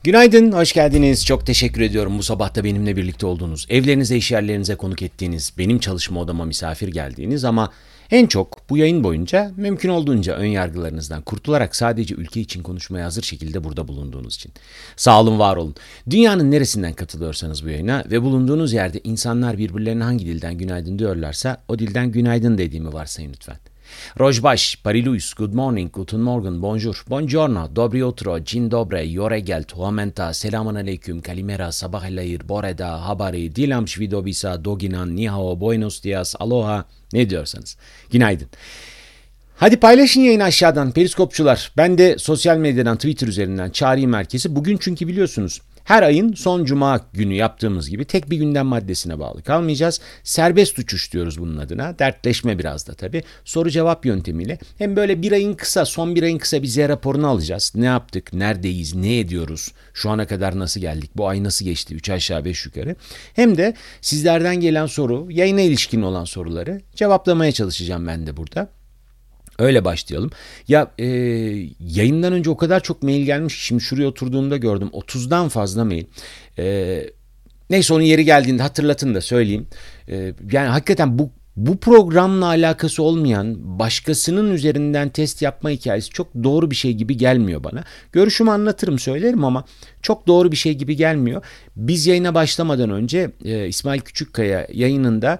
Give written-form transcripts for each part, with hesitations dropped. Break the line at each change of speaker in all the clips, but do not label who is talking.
Günaydın, hoş geldiniz. Çok teşekkür ediyorum bu sabah da benimle birlikte olduğunuz, evlerinize, iş yerlerinize konuk ettiğiniz, benim çalışma odama misafir geldiğiniz ama en çok bu yayın boyunca mümkün olduğunca ön yargılarınızdan kurtularak sadece ülke için konuşmaya hazır şekilde burada bulunduğunuz için. Sağ olun, var olun. Dünyanın neresinden katılıyorsanız bu yayına ve bulunduğunuz yerde insanlar birbirlerine hangi dilden günaydın diyorlarsa o dilden günaydın dediğimi varsayın lütfen. Rojbaş, Parilus, Good morning, Guten Morgen, Bonjour, Buongiorno, Dobry utro, Dzień dobry, Yoregel, Tuamenta, Selamun aleyküm, Kalimera, Sabah el Boreda, Habari, Dilam Shvidobisa, Doginan, Nihao, Buenos dias, Aloha, ne diyorsanız. Günaydın. Hadi paylaşın yayını aşağıdan periskopçular. Ben de sosyal medyadan, Twitter üzerinden çağırayım herkesi. Bugün çünkü biliyorsunuz her ayın son cuma günü yaptığımız gibi tek bir gündem maddesine bağlı kalmayacağız. Serbest uçuş diyoruz bunun adına. Dertleşme biraz da tabii. Soru cevap yöntemiyle hem böyle son bir ayın kısa bir Z raporunu alacağız. Ne yaptık, neredeyiz, ne ediyoruz, şu ana kadar nasıl geldik, bu ay nasıl geçti, 3 aşağı 5 yukarı. Hem de sizlerden gelen soru, yayına ilişkin olan soruları cevaplamaya çalışacağım ben de burada. Öyle başlayalım. Yayından önce o kadar çok mail gelmiş ki şimdi şuraya oturduğumda gördüm. 30'dan fazla mail. Neyse onun yeri geldiğinde hatırlatın da söyleyeyim. Yani hakikaten bu programla alakası olmayan başkasının üzerinden test yapma hikayesi çok doğru bir şey gibi gelmiyor bana. Görüşümü anlatırım, söylerim ama çok doğru bir şey gibi gelmiyor. Biz yayına başlamadan önce İsmail Küçükkaya yayınında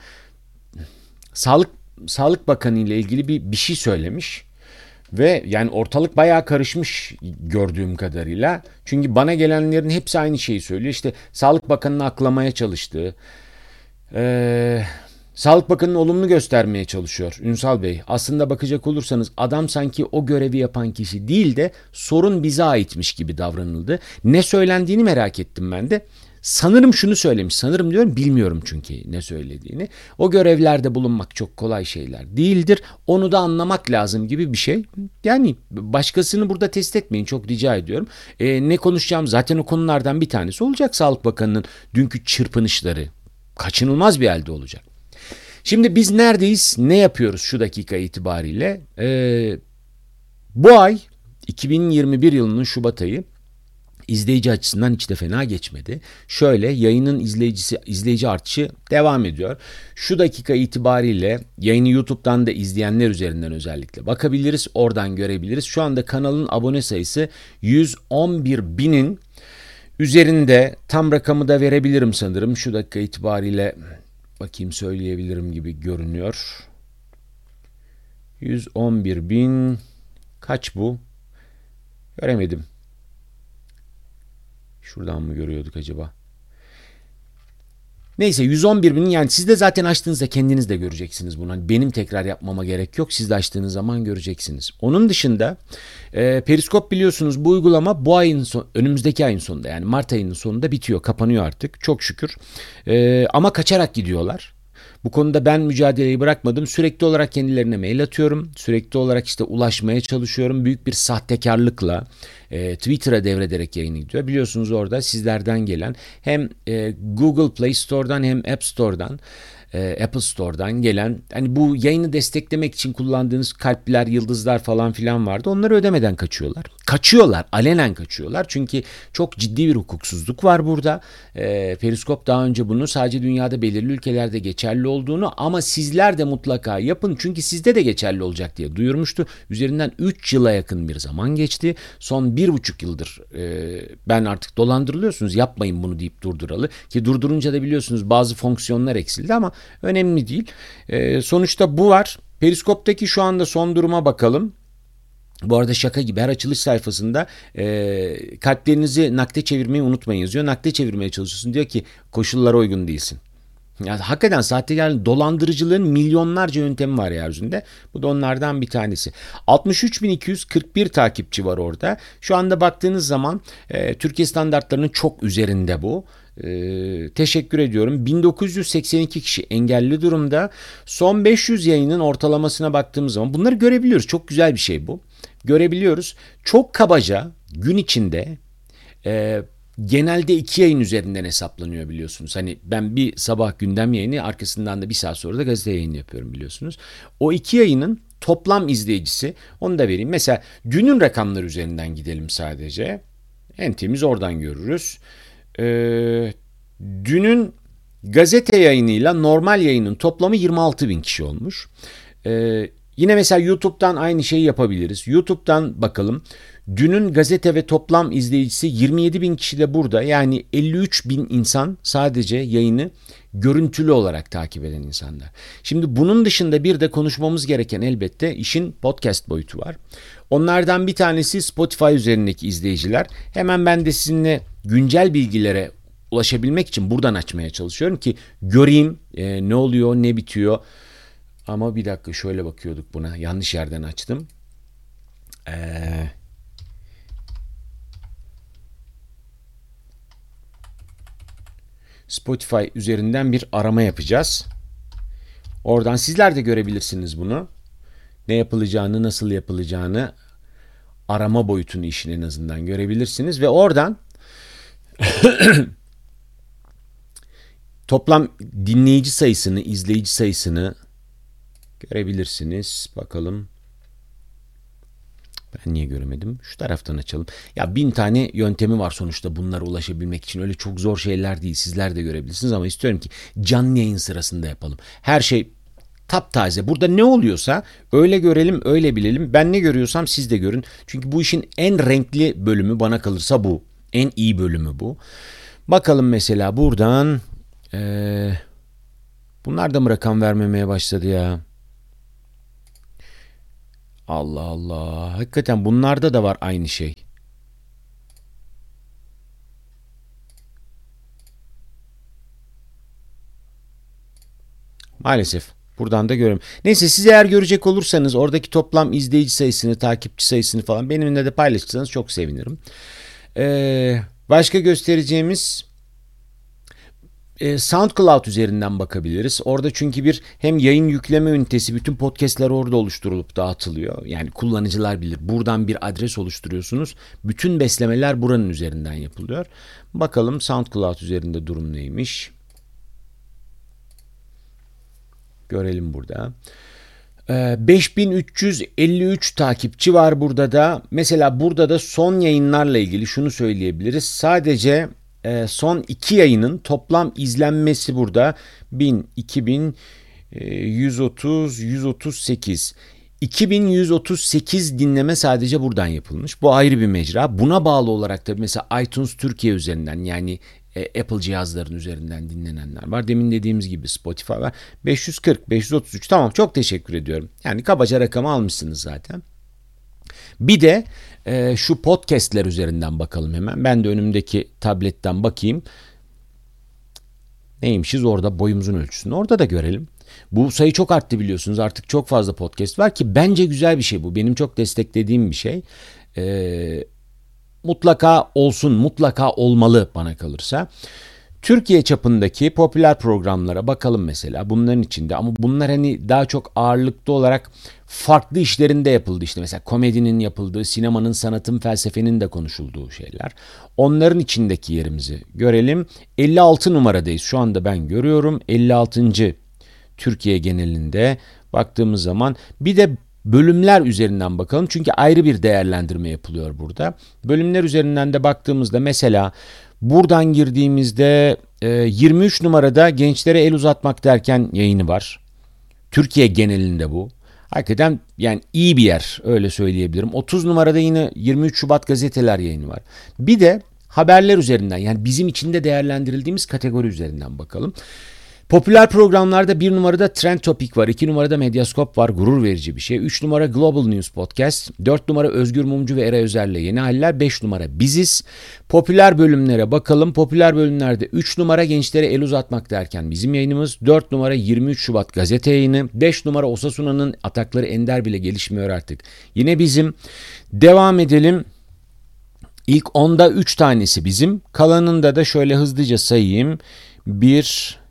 Sağlık Bakanı ile ilgili bir şey söylemiş ve yani ortalık bayağı karışmış gördüğüm kadarıyla. Çünkü bana gelenlerin hepsi aynı şeyi söylüyor. İşte Sağlık Bakanı'nı aklamaya çalıştığı, Sağlık Bakanı'nı olumlu göstermeye çalışıyor Ünsal Bey. Aslında bakacak olursanız adam sanki o görevi yapan kişi değil de sorun bize aitmiş gibi davranıldı. Ne söylendiğini merak ettim ben de. Sanırım şunu söylemiş. Sanırım diyorum, bilmiyorum çünkü ne söylediğini. O görevlerde bulunmak çok kolay şeyler değildir. Onu da anlamak lazım gibi bir şey. Yani başkasını burada test etmeyin, çok rica ediyorum. Ne konuşacağım zaten o konulardan bir tanesi olacak. Sağlık Bakanı'nın dünkü çırpınışları kaçınılmaz bir halde olacak. Şimdi biz neredeyiz, ne yapıyoruz şu dakika itibariyle? Bu ay 2021 yılının Şubat ayı İzleyici açısından hiç de fena geçmedi. Şöyle, yayının izleyici artışı devam ediyor. Şu dakika itibariyle yayını YouTube'dan da izleyenler üzerinden özellikle bakabiliriz. Oradan görebiliriz. Şu anda kanalın abone sayısı 111 binin üzerinde. Tam rakamı da verebilirim sanırım. Şu dakika itibariyle bakayım, söyleyebilirim gibi görünüyor. 111 bin kaç bu? Göremedim. Şuradan mı görüyorduk acaba? Neyse, 111 binin, yani siz de zaten açtığınızda kendiniz de göreceksiniz bunu. Hani benim tekrar yapmama gerek yok. Siz de açtığınız zaman göreceksiniz. Onun dışında Periskop biliyorsunuz, bu uygulama bu ayın önümüzdeki ayın sonunda, yani Mart ayının sonunda bitiyor. Kapanıyor artık çok şükür. Ama kaçarak gidiyorlar. Bu konuda ben mücadeleyi bırakmadım. Sürekli olarak kendilerine mail atıyorum. Sürekli olarak işte ulaşmaya çalışıyorum. Büyük bir sahtekarlıkla Twitter'a devrederek yayını gidiyor. Biliyorsunuz orada sizlerden gelen hem Google Play Store'dan hem App Store'dan, Apple Store'dan gelen, hani bu yayını desteklemek için kullandığınız kalpler, yıldızlar falan filan vardı. Onları ödemeden kaçıyorlar. Kaçıyorlar, alenen kaçıyorlar. Çünkü çok ciddi bir hukuksuzluk var burada. Periskop daha önce bunu sadece dünyada belirli ülkelerde geçerli olduğunu, ama sizler de mutlaka yapın çünkü sizde de geçerli olacak diye duyurmuştu. Üzerinden 3 yıla yakın bir zaman geçti. Son 1,5 yıldır ben artık dolandırılıyorsunuz, yapmayın bunu deyip durduralı. Ki durdurunca da biliyorsunuz bazı fonksiyonlar eksildi ama önemli değil. Sonuçta bu var. Periskop'taki şu anda son duruma bakalım. Bu arada şaka gibi her açılış sayfasında kalplerinizi nakde çevirmeyi unutmayın yazıyor. Nakde çevirmeye çalışıyorsun, diyor ki koşullara uygun değilsin. Yani hakikaten sahtekar, dolandırıcılığın milyonlarca yöntemi var yeryüzünde. Bu da onlardan bir tanesi. 63.241 takipçi var orada. Şu anda baktığınız zaman Türkiye standartlarının çok üzerinde bu. Teşekkür ediyorum. 1982 kişi engelli durumda. Son 500 yayının ortalamasına baktığımız zaman bunları görebiliyoruz. Çok güzel bir şey bu. Görebiliyoruz. Çok kabaca gün içinde genelde 2 yayın üzerinden hesaplanıyor biliyorsunuz. Hani ben bir sabah gündem yayını, arkasından da bir saat sonra da gazete yayını yapıyorum biliyorsunuz. O 2 yayının toplam izleyicisi, onu da vereyim. Mesela dünün rakamları üzerinden gidelim sadece. En temiz oradan görürüz. Dünün gazete yayınıyla normal yayının toplamı 26 bin kişi olmuş. Yine mesela YouTube'dan aynı şeyi yapabiliriz. YouTube'dan bakalım. Dünün gazete ve toplam izleyicisi 27 bin kişi de burada. Yani 53 bin insan sadece yayını görüntülü olarak takip eden insanlar. Şimdi bunun dışında bir de konuşmamız gereken elbette işin podcast boyutu var. Onlardan bir tanesi Spotify üzerindeki izleyiciler. Hemen ben de sizinle güncel bilgilere ulaşabilmek için buradan açmaya çalışıyorum ki göreyim ne oluyor, ne bitiyor. Ama bir dakika, şöyle bakıyorduk buna. Yanlış yerden açtım. Spotify üzerinden bir arama yapacağız. Oradan sizler de görebilirsiniz bunu. Ne yapılacağını, nasıl yapılacağını, arama boyutunu işin en azından görebilirsiniz. Ve oradan toplam dinleyici sayısını, izleyici sayısını görebilirsiniz. Bakalım. Ben niye göremedim? Şu taraftan açalım. Ya 1000 tane yöntemi var sonuçta bunlara ulaşabilmek için. Öyle çok zor şeyler değil. Sizler de görebilirsiniz ama istiyorum ki canlı yayın sırasında yapalım. Her şey taptaze. Burada ne oluyorsa öyle görelim, öyle bilelim. Ben ne görüyorsam siz de görün. Çünkü bu işin en renkli bölümü bana kalırsa bu. En iyi bölümü bu. Bakalım mesela buradan. Bunlar da mı rakam vermemeye başladı ya? Allah Allah. Hakikaten bunlarda da var aynı şey. Maalesef. Buradan da görüyorum. Neyse, siz eğer görecek olursanız oradaki toplam izleyici sayısını, takipçi sayısını falan benimle de paylaşırsanız çok sevinirim. Başka göstereceğimiz SoundCloud üzerinden bakabiliriz. Orada çünkü bir hem yayın yükleme ünitesi, bütün podcastler orada oluşturulup dağıtılıyor. Yani kullanıcılar bilir. Buradan bir adres oluşturuyorsunuz. Bütün beslemeler buranın üzerinden yapılıyor. Bakalım SoundCloud üzerinde durum neymiş? Görelim burada. 5353 takipçi var burada da. Mesela burada da son yayınlarla ilgili şunu söyleyebiliriz. Sadece son 2 yayının toplam izlenmesi burada 1000, 2000, 130, 138. 2138 dinleme sadece buradan yapılmış. Bu ayrı bir mecra. Buna bağlı olarak da mesela iTunes Türkiye üzerinden, yani Apple cihazların üzerinden dinlenenler var. Demin dediğimiz gibi Spotify var. 540, 533, tamam, çok teşekkür ediyorum. Yani kabaca rakamı almışsınız zaten. Bir de şu podcastler üzerinden bakalım hemen. Ben de önümdeki tabletten bakayım. Neymişiz orada, boyumuzun ölçüsünü orada da görelim. Bu sayı çok arttı biliyorsunuz. Artık çok fazla podcast var ki bence güzel bir şey bu. Benim çok desteklediğim bir şey. Mutlaka olsun, mutlaka olmalı bana kalırsa. Türkiye çapındaki popüler programlara bakalım mesela bunların içinde, ama bunlar hani daha çok ağırlıklı olarak farklı işlerinde yapıldı, işte mesela komedinin yapıldığı, sinemanın, sanatın, felsefenin de konuşulduğu şeyler. Onların içindeki yerimizi görelim. 56 numaradayız şu anda, ben görüyorum 56. Türkiye genelinde baktığımız zaman. Bir de bölümler üzerinden bakalım çünkü ayrı bir değerlendirme yapılıyor burada. Bölümler üzerinden de baktığımızda mesela buradan girdiğimizde 23 numarada gençlere el uzatmak derken yayını var. Türkiye genelinde bu. Hakikaten yani iyi bir yer, öyle söyleyebilirim. 30 numarada yine 23 Şubat gazeteler yayını var. Bir de haberler üzerinden, yani bizim içinde değerlendirildiğimiz kategori üzerinden bakalım. Popüler programlarda 1 numarada Trend Topic var, 2 numarada Medyascope var, gurur verici bir şey. 3 numara Global News Podcast, 4 numara Özgür Mumcu ve Eray Özer'le Yeni Haller, 5 numara Biziz. Popüler bölümlere bakalım. Popüler bölümlerde 3 numara Gençlere El Uzatmak derken bizim yayınımız, 4 numara 23 Şubat gazete yayını, 5 numara Osasuna'nın Atakları Ender bile gelişmiyor artık, yine bizim. Devam edelim. İlk 10'da 3 tanesi bizim. Kalanında da şöyle hızlıca sayayım. 1,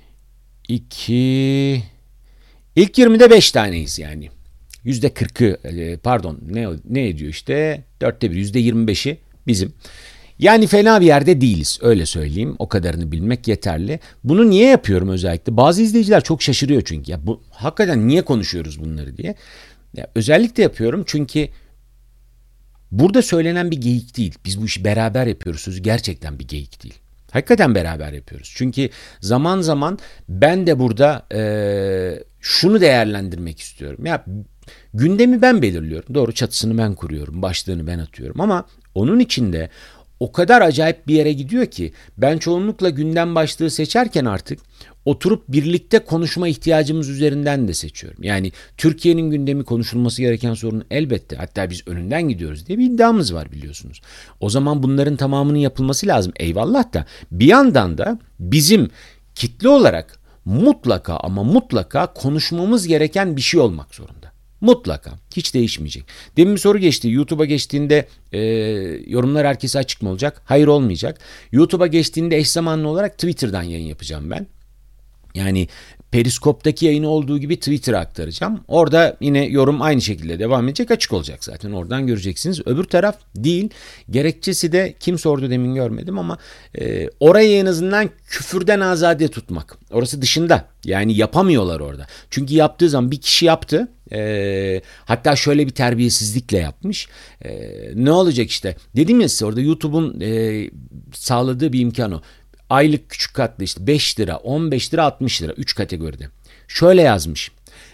2, ilk 20'de 5 taneyiz yani. %40'ı pardon ne ediyor işte 1/4, %25'i bizim. Yani fena bir yerde değiliz, öyle söyleyeyim. O kadarını bilmek yeterli. Bunu niye yapıyorum özellikle? Bazı izleyiciler çok şaşırıyor çünkü. Ya bu hakikaten niye konuşuyoruz bunları diye. Ya özellikle yapıyorum çünkü Burada söylenen bir geyik değil. Biz bu işi beraber yapıyoruz sözü gerçekten bir geyik değil. Hakikaten beraber yapıyoruz. Çünkü zaman zaman ben de burada şunu değerlendirmek istiyorum. Ya gündemi ben belirliyorum. Doğru, çatısını ben kuruyorum. Başlığını ben atıyorum. Ama onun içinde o kadar acayip bir yere gidiyor ki ben çoğunlukla gündem başlığı seçerken artık oturup birlikte konuşma ihtiyacımız üzerinden de seçiyorum. Yani Türkiye'nin gündemi konuşulması gereken sorun elbette. Hatta biz önünden gidiyoruz diye bir iddiamız var biliyorsunuz. O zaman bunların tamamının yapılması lazım. Eyvallah da bir yandan da bizim kitle olarak mutlaka ama mutlaka konuşmamız gereken bir şey olmak zorunda. Mutlaka. Hiç değişmeyecek. Demin bir soru geçti. YouTube'a geçtiğinde yorumlar herkese açık mı olacak? Hayır, olmayacak. YouTube'a geçtiğinde eş zamanlı olarak Twitter'dan yayın yapacağım ben. Yani Periskop'taki yayını olduğu gibi Twitter'a aktaracağım. Orada yine yorum aynı şekilde devam edecek, açık olacak zaten. Oradan göreceksiniz. Öbür taraf değil. Gerekçesi de kim sordu demin görmedim ama orayı en azından küfürden azade tutmak. Orası dışında. Yani yapamıyorlar orada. Çünkü yaptığı zaman bir kişi yaptı. Hatta şöyle bir terbiyesizlikle yapmış. Ne olacak işte. Dedim ya size orada YouTube'un sağladığı bir imkan o. Aylık küçük katlı işte 5 lira, 15 lira, 60 lira 3 kategoride. Şöyle yazmış.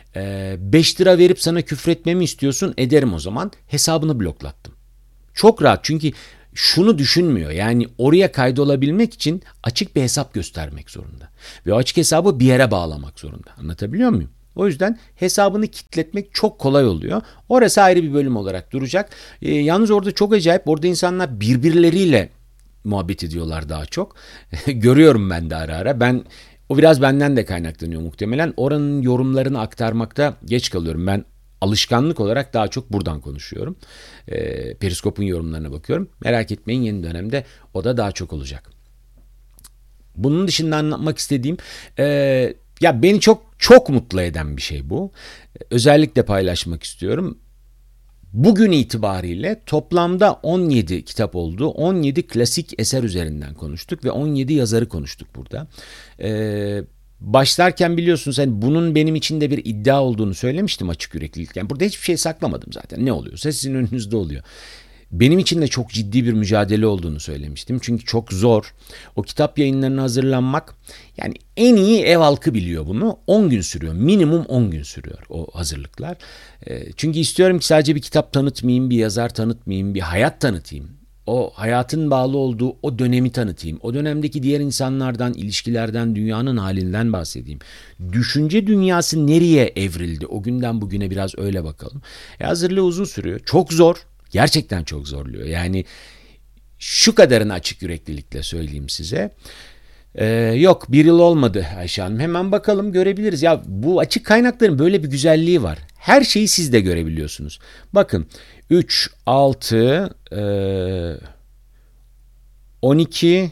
5 lira verip sana küfretmemi istiyorsun, ederim o zaman. Hesabını bloklattım. Çok rahat, çünkü şunu düşünmüyor. Yani oraya kaydolabilmek için açık bir hesap göstermek zorunda. Ve o açık hesabı bir yere bağlamak zorunda. Anlatabiliyor muyum? O yüzden hesabını kilitletmek çok kolay oluyor. Orası ayrı bir bölüm olarak duracak. Yalnız orada çok acayip. Orada insanlar birbirleriyle muhabbet ediyorlar daha çok. Görüyorum ben de ara ara. O biraz benden de kaynaklanıyor muhtemelen. Oranın yorumlarını aktarmakta geç kalıyorum. Ben alışkanlık olarak daha çok buradan konuşuyorum. Periskop'un yorumlarına bakıyorum. Merak etmeyin, yeni dönemde o da daha çok olacak. Bunun dışında anlatmak istediğim ya beni çok çok mutlu eden bir şey bu. Özellikle paylaşmak istiyorum. Bugün itibariyle toplamda 17 kitap oldu. 17 klasik eser üzerinden konuştuk ve 17 yazarı konuştuk burada. Başlarken biliyorsunuz hani bunun benim için de bir iddia olduğunu söylemiştim açık yüreklilik. Yani burada hiçbir şey saklamadım zaten. Ne oluyorsa sizin önünüzde oluyor. Benim için de çok ciddi bir mücadele olduğunu söylemiştim. Çünkü çok zor. O kitap yayınlarına hazırlanmak, yani en iyi ev halkı biliyor bunu. 10 gün sürüyor. Minimum 10 gün sürüyor o hazırlıklar. Çünkü istiyorum ki sadece bir kitap tanıtmayayım, bir yazar tanıtmayayım, bir hayat tanıtayım. O hayatın bağlı olduğu o dönemi tanıtayım. O dönemdeki diğer insanlardan, ilişkilerden, dünyanın halinden bahsedeyim. Düşünce dünyası nereye evrildi? O günden bugüne biraz öyle bakalım. Hazırlığı uzun sürüyor. Çok zor. Gerçekten çok zorluyor. Yani şu kadarını açık yüreklilikle söyleyeyim size. Yok, bir yıl olmadı Ayşe Hanım. Hemen bakalım, görebiliriz. Ya bu açık kaynakların böyle bir güzelliği var. Her şeyi siz de görebiliyorsunuz. Bakın 3, 6, 12...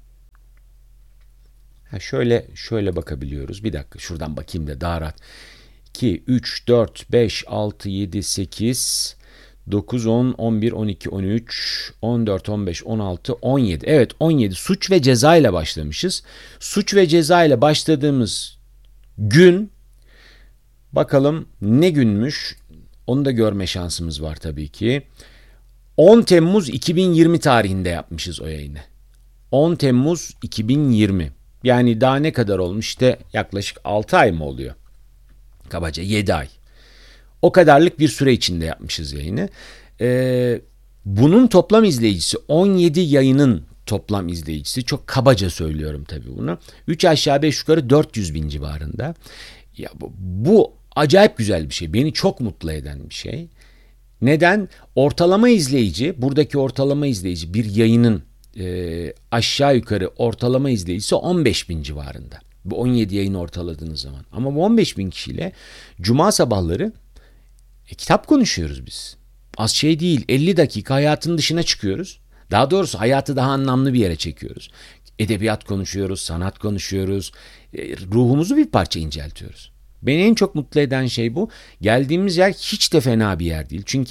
Şöyle bakabiliyoruz. Bir dakika şuradan bakayım da daha rahat. 2, 3, 4, 5, 6, 7, 8... 9, 10, 11, 12, 13, 14, 15, 16, 17. Evet, 17. Suç ve ceza ile başlamışız. Suç ve ceza ile başladığımız gün, bakalım ne günmüş? Onu da görme şansımız var tabii ki. 10 Temmuz 2020 tarihinde yapmışız o yayını. 10 Temmuz 2020. Yani daha ne kadar olmuş? İşte yaklaşık 6 ay mı oluyor? Kabaca 7 ay. O kadarlık bir süre içinde yapmışız yayını. Bunun toplam izleyicisi, 17 yayının toplam izleyicisi, çok kabaca söylüyorum tabii bunu, 3 aşağı 5 yukarı 400 bin civarında. Ya bu acayip güzel bir şey. Beni çok mutlu eden bir şey. Neden? Ortalama izleyici, buradaki ortalama izleyici bir yayının aşağı yukarı ortalama izleyicisi 15 bin civarında. Bu 17 yayını ortaladığınız zaman. Ama bu 15 bin kişiyle cuma sabahları kitap konuşuyoruz biz. Az şey değil. 50 dakika hayatın dışına çıkıyoruz. Daha doğrusu hayatı daha anlamlı bir yere çekiyoruz. Edebiyat konuşuyoruz, sanat konuşuyoruz. Ruhumuzu bir parça inceltiyoruz. Beni en çok mutlu eden şey bu. Geldiğimiz yer hiç de fena bir yer değil. Çünkü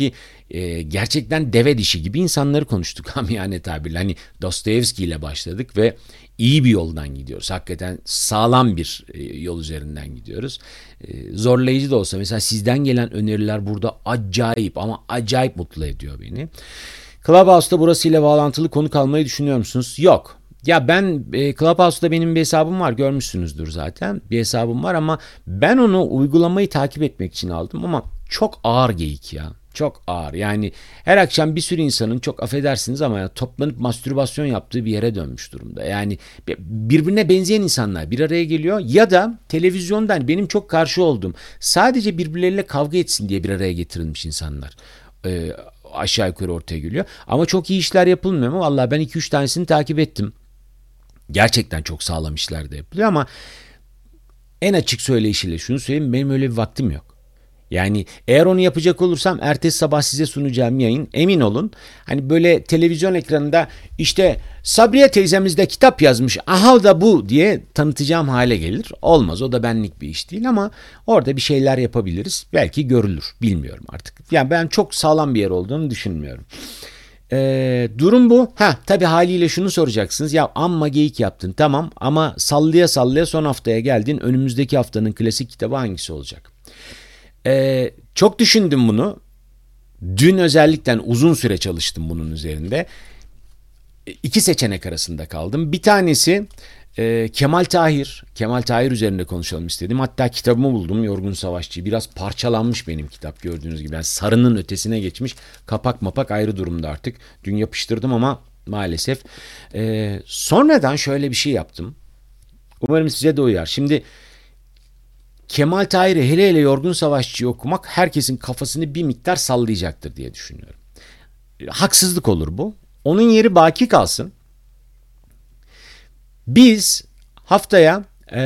gerçekten deve dişi gibi insanları konuştuk amiyane tabirle. Hani Dostoyevski ile başladık ve iyi bir yoldan gidiyoruz. Hakikaten sağlam bir yol üzerinden gidiyoruz. Zorlayıcı da olsa mesela sizden gelen öneriler burada acayip ama acayip mutlu ediyor beni. Clubhouse'da burasıyla bağlantılı konuk almayı düşünüyor musunuz? Yok. Ya ben Clubhouse'da benim bir hesabım var, görmüşsünüzdür zaten. Bir hesabım var ama ben onu uygulamayı takip etmek için aldım ama çok ağır geyik ya. Çok ağır. Yani her akşam bir sürü insanın, çok affedersiniz ama ya, toplanıp mastürbasyon yaptığı bir yere dönmüş durumda. Yani birbirine benzeyen insanlar bir araya geliyor ya da televizyondan benim çok karşı olduğum sadece birbirleriyle kavga etsin diye bir araya getirilmiş insanlar. Aşağı yukarı ortaya geliyor. Ama çok iyi işler yapılmıyor mu? Vallahi ben 2-3 tanesini takip ettim. Gerçekten çok sağlam işler de yapılıyor ama en açık söyleyişiyle şunu söyleyeyim, benim öyle bir vaktim yok. Yani eğer onu yapacak olursam ertesi sabah size sunacağım yayın, emin olun, hani böyle televizyon ekranında işte Sabriye teyzemiz de kitap yazmış, aha da bu diye tanıtacağım hale gelir. Olmaz, o da benlik bir iş değil ama orada bir şeyler yapabiliriz. Belki görülür, bilmiyorum artık. Yani ben çok sağlam bir yer olduğunu düşünmüyorum. Durum bu. Tabii haliyle şunu soracaksınız. Ya amma geyik yaptın, tamam, ama sallaya sallaya son haftaya geldin. Önümüzdeki haftanın klasik kitabı hangisi olacak? Çok düşündüm bunu. Dün özellikle uzun süre çalıştım bunun üzerinde. İki seçenek arasında kaldım. Bir tanesi Kemal Tahir. Kemal Tahir üzerinde konuşalım istedim. Hatta kitabımı buldum, Yorgun Savaşçı. Biraz parçalanmış benim kitap, gördüğünüz gibi. Yani sarının ötesine geçmiş. Kapak mapak ayrı durumda artık. Dün yapıştırdım ama maalesef. Sonradan şöyle bir şey yaptım. Umarım size de uyar. Şimdi Kemal Tahir'i, hele hele Yorgun Savaşçı'yı okumak herkesin kafasını bir miktar sallayacaktır diye düşünüyorum. Haksızlık olur bu. Onun yeri baki kalsın. Biz haftaya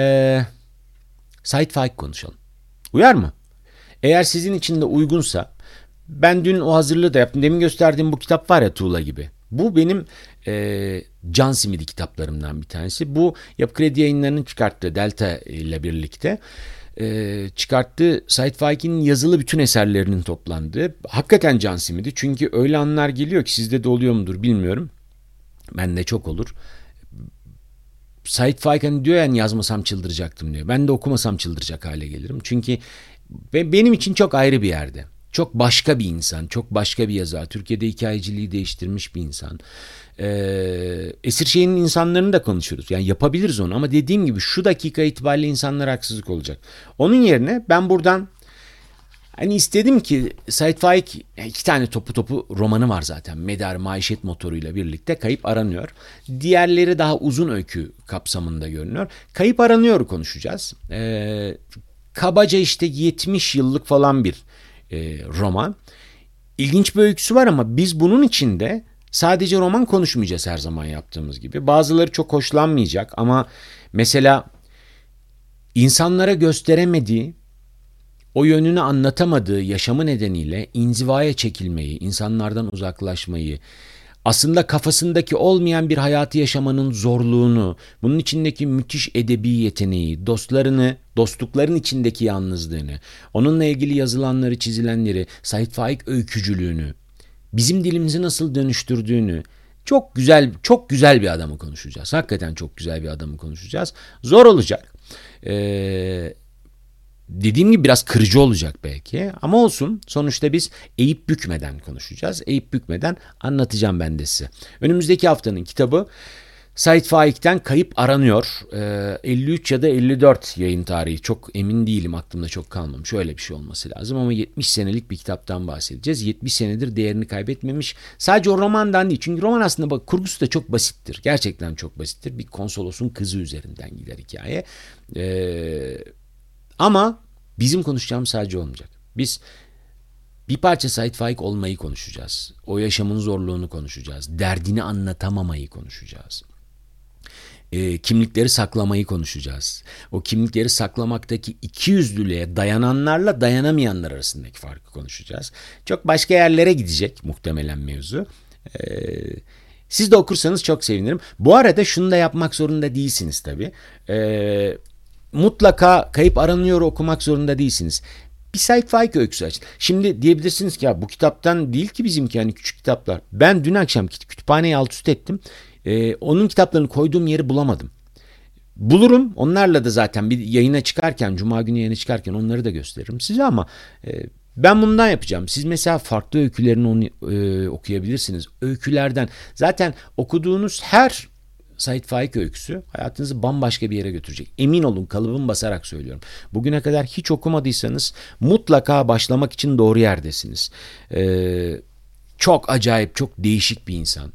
Sait Faik konuşalım. Uyar mı? Eğer sizin için de uygunsa, ben dün o hazırlığı da yaptım. Demin gösterdiğim bu kitap var ya, Tuğla gibi. Bu benim can simidi kitaplarımdan bir tanesi. Bu Yapı Kredi Yayınları'nın çıkarttığı, Delta ile birlikte çıkarttığı Sait Faik'in yazılı bütün eserlerinin toplandığı, hakikaten can simidi. Çünkü öyle anlar geliyor ki, sizde de oluyor mudur bilmiyorum. Bende çok olur. Sait Faik hani diyor yani, yazmasam çıldıracaktım diyor. Ben de okumasam çıldıracak hale gelirim. Çünkü benim için çok ayrı bir yerde. Çok başka bir insan, çok başka bir yazar. Türkiye'de hikayeciliği değiştirmiş bir insan. Esirşehir'in insanlarını da konuşuruz. Yani yapabiliriz onu ama dediğim gibi şu dakika itibariyle insanlara haksızlık olacak. Onun yerine ben buradan hani istedim ki Sait Faik, iki tane topu romanı var zaten. Medar Maişet Motoru'yla birlikte Kayıp Aranıyor. Diğerleri daha uzun öykü kapsamında görünüyor. Kayıp Aranıyor'u konuşacağız. Kabaca işte 70 yıllık falan bir roman. İlginç bir öyküsü var ama biz bunun içinde sadece roman konuşmayacağız her zaman yaptığımız gibi. Bazıları çok hoşlanmayacak ama mesela insanlara gösteremediği, o yönünü anlatamadığı yaşamı nedeniyle inzivaya çekilmeyi, insanlardan uzaklaşmayı, aslında kafasındaki olmayan bir hayatı yaşamanın zorluğunu, bunun içindeki müthiş edebi yeteneği, dostlukların içindeki yalnızlığını, onunla ilgili yazılanları, çizilenleri, Sait Faik öykücülüğünü, bizim dilimizi nasıl dönüştürdüğünü, çok güzel bir adamı konuşacağız. Hakikaten çok güzel bir adamı konuşacağız. Zor olacak. Dediğim gibi biraz kırıcı olacak belki ama olsun. Sonuçta biz eğip bükmeden konuşacağız. Eğip bükmeden anlatacağım ben de size. Önümüzdeki haftanın kitabı Sait Faik'ten Kayıp Aranıyor. 53 ya da 54 yayın tarihi. Çok emin değilim, aklımda çok kalmamış. Öyle bir şey olması lazım ama 70 senelik bir kitaptan bahsedeceğiz. 70 senedir değerini kaybetmemiş. Sadece o romandan değil. Çünkü roman aslında bak, kurgusu da çok basittir. Gerçekten çok basittir. Bir konsolosun kızı üzerinden gider hikaye. Ama bizim konuşacağımız sadece olmayacak. Biz bir parça Sait Faik olmayı konuşacağız. O yaşamın zorluğunu konuşacağız. Derdini anlatamamayı konuşacağız. Kimlikleri saklamayı konuşacağız. O kimlikleri saklamaktaki ikiyüzlülüğe dayananlarla dayanamayanlar arasındaki farkı konuşacağız. Çok başka yerlere gidecek muhtemelen mevzu. Siz de okursanız çok sevinirim. Bu arada şunu da yapmak zorunda değilsiniz tabii. Mutlaka Kayıp Aranıyor okumak zorunda değilsiniz. Bir Sait Faik öyküsü açın. Şimdi diyebilirsiniz ki ya bu kitaptan değil ki bizimki, yani küçük kitaplar. Ben dün akşam kütüphaneyi alt üst ettim. Onun kitaplarını koyduğum yeri bulamadım. Bulurum. Onlarla da zaten bir yayına çıkarken, Cuma günü yayına çıkarken onları da gösteririm size ama ben bundan yapacağım. Siz mesela farklı öykülerini okuyabilirsiniz. Öykülerden zaten okuduğunuz her Sait Faik öyküsü hayatınızı bambaşka bir yere götürecek. Emin olun, kalıbımı basarak söylüyorum. Bugüne kadar hiç okumadıysanız mutlaka başlamak için doğru yerdesiniz. Çok acayip, çok değişik bir insan.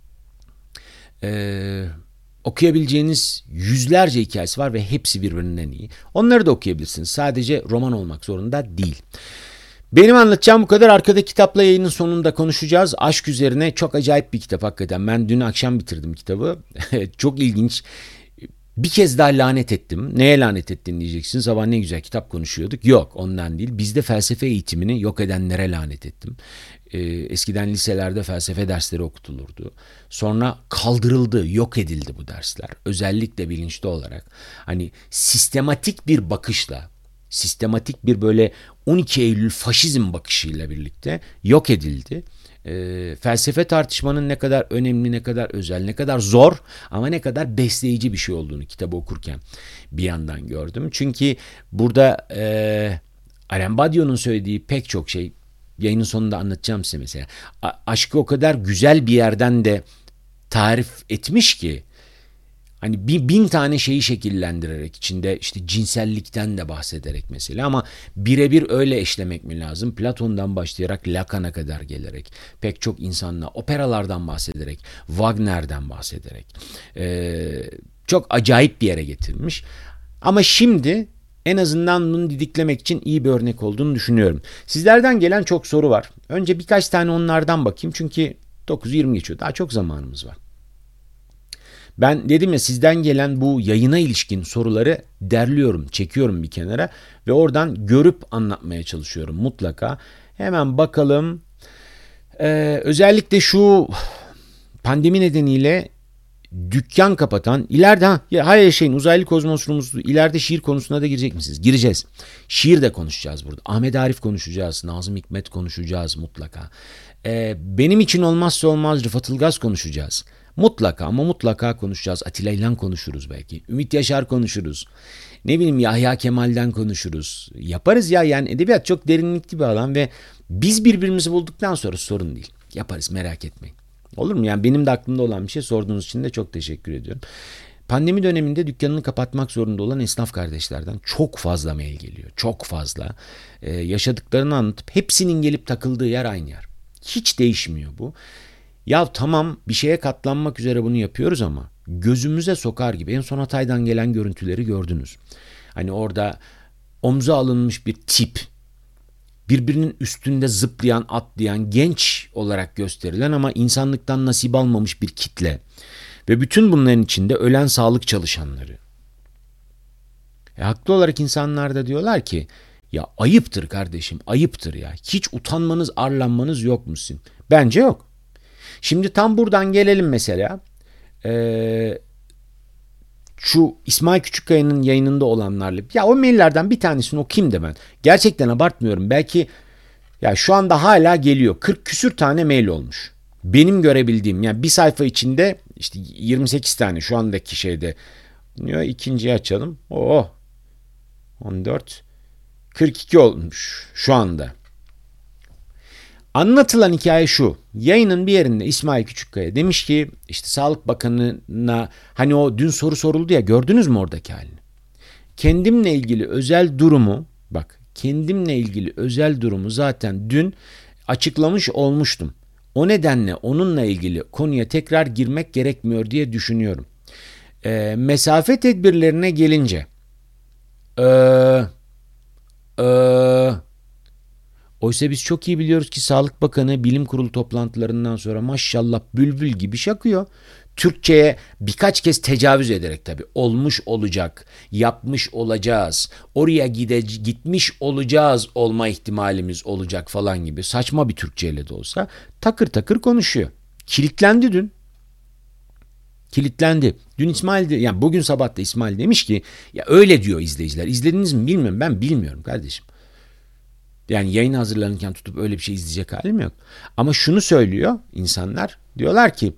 Okuyabileceğiniz yüzlerce hikayesi var ve hepsi birbirinden iyi. Onları da okuyabilirsiniz. Sadece roman olmak zorunda değil. Benim anlatacağım bu kadar. Arkada kitapla yayının sonunda konuşacağız. Aşk üzerine çok acayip bir kitap hakikaten. Ben dün akşam bitirdim kitabı. Çok ilginç. Bir kez daha lanet ettim. Neye lanet ettin diyeceksiniz. Sabah ne güzel kitap konuşuyorduk. Yok, ondan değil. Bizde felsefe eğitimini yok edenlere lanet ettim. Eskiden liselerde felsefe dersleri okutulurdu. Sonra kaldırıldı, yok edildi bu dersler. Özellikle bilinçli olarak. Hani sistematik bir bakışla, sistematik bir böyle 12 Eylül faşizm bakışıyla birlikte yok edildi. Felsefe tartışmanın ne kadar önemli, ne kadar özel, ne kadar zor ama ne kadar besleyici bir şey olduğunu kitabı okurken bir yandan gördüm. Çünkü burada Alain Badiou'nun söylediği pek çok şey, yayının sonunda anlatacağım size mesela. Aşkı o kadar güzel bir yerden de tarif etmiş ki, hani bin tane şeyi şekillendirerek, içinde işte cinsellikten de bahsederek mesela, ama birebir öyle eşlemek mi lazım? Platon'dan başlayarak Lacan'a kadar gelerek, pek çok insanla, operalardan bahsederek, Wagner'den bahsederek çok acayip bir yere getirmiş. Ama şimdi en azından bunu didiklemek için iyi bir örnek olduğunu düşünüyorum. Sizlerden gelen çok soru var. Önce birkaç tane onlardan bakayım çünkü 9:20 geçiyor. Daha çok zamanımız var. Ben dedim ya, sizden gelen bu yayına ilişkin soruları derliyorum, çekiyorum bir kenara ve oradan görüp anlatmaya çalışıyorum mutlaka. Hemen bakalım. Özellikle şu pandemi nedeniyle dükkan kapatan, ileride hayır yaşayın uzaylı kozmosumuz, ileride şiir konusuna da girecek misiniz? Gireceğiz. Şiir de konuşacağız burada. Ahmet Arif konuşacağız, Nazım Hikmet konuşacağız mutlaka. Benim için olmazsa olmaz Rıfat Ilgaz konuşacağız. Mutlaka ama mutlaka konuşacağız. Atilla İlhan konuşuruz belki. Ümit Yaşar konuşuruz. Ne bileyim, Yahya Kemal'den konuşuruz. Yaparız ya, yani edebiyat çok derinlikli bir alan ve biz birbirimizi bulduktan sonra sorun değil. Yaparız, merak etmeyin. Olur mu? Yani benim de aklımda olan bir şey, sorduğunuz için de çok teşekkür ediyorum. Pandemi döneminde dükkanını kapatmak zorunda olan esnaf kardeşlerden çok fazla mail geliyor. Çok fazla. Yaşadıklarını anlatıp hepsinin gelip takıldığı yer aynı yer. Hiç değişmiyor bu. Ya tamam, bir şeye katlanmak üzere bunu yapıyoruz ama gözümüze sokar gibi. En son Hatay'dan gelen görüntüleri gördünüz. Hani orada omza alınmış bir tip, birbirinin üstünde zıplayan, atlayan, genç olarak gösterilen ama insanlıktan nasip almamış bir kitle. Ve bütün bunların içinde ölen sağlık çalışanları. Haklı olarak insanlar da diyorlar ki, ya ayıptır kardeşim, ayıptır ya. Hiç utanmanız, arlanmanız yok musun? Bence yok. Şimdi tam buradan gelelim mesela. Şu İsmail Küçükkaya'nın yayınında olanlarla. Ya o maillerden bir tanesini okuyayım da ben. Gerçekten abartmıyorum. Belki ya şu anda hala geliyor. 40 küsür tane mail olmuş. Benim görebildiğim, yani bir sayfa içinde işte 28 tane şu andaki şeyde. Diyor, ikinciyi açalım. 14 42 olmuş şu anda. Anlatılan hikaye şu. Yayının bir yerinde İsmail Küçükkaya demiş ki, işte Sağlık Bakanı'na, hani o dün soru soruldu ya, gördünüz mü oradaki halini? Kendimle ilgili özel durumu zaten dün açıklamış olmuştum. O nedenle onunla ilgili konuya tekrar girmek gerekmiyor diye düşünüyorum. Mesafe tedbirlerine gelince oysa biz çok iyi biliyoruz ki Sağlık Bakanı bilim kurulu toplantılarından sonra maşallah bülbül gibi şakıyor. Türkçe'ye birkaç kez tecavüz ederek tabii, olmuş olacak, yapmış olacağız, oraya gitmiş olacağız, olma ihtimalimiz olacak falan gibi saçma bir Türkçeyle de olsa takır takır konuşuyor. Kilitlendi dün. Dün İsmail yani bugün sabah da İsmail demiş ki, ya öyle diyor izleyiciler. İzlediniz mi bilmiyorum, ben bilmiyorum kardeşim. Yani yayına hazırlanırken tutup öyle bir şey izleyecek halim yok. Ama şunu söylüyor insanlar. Diyorlar ki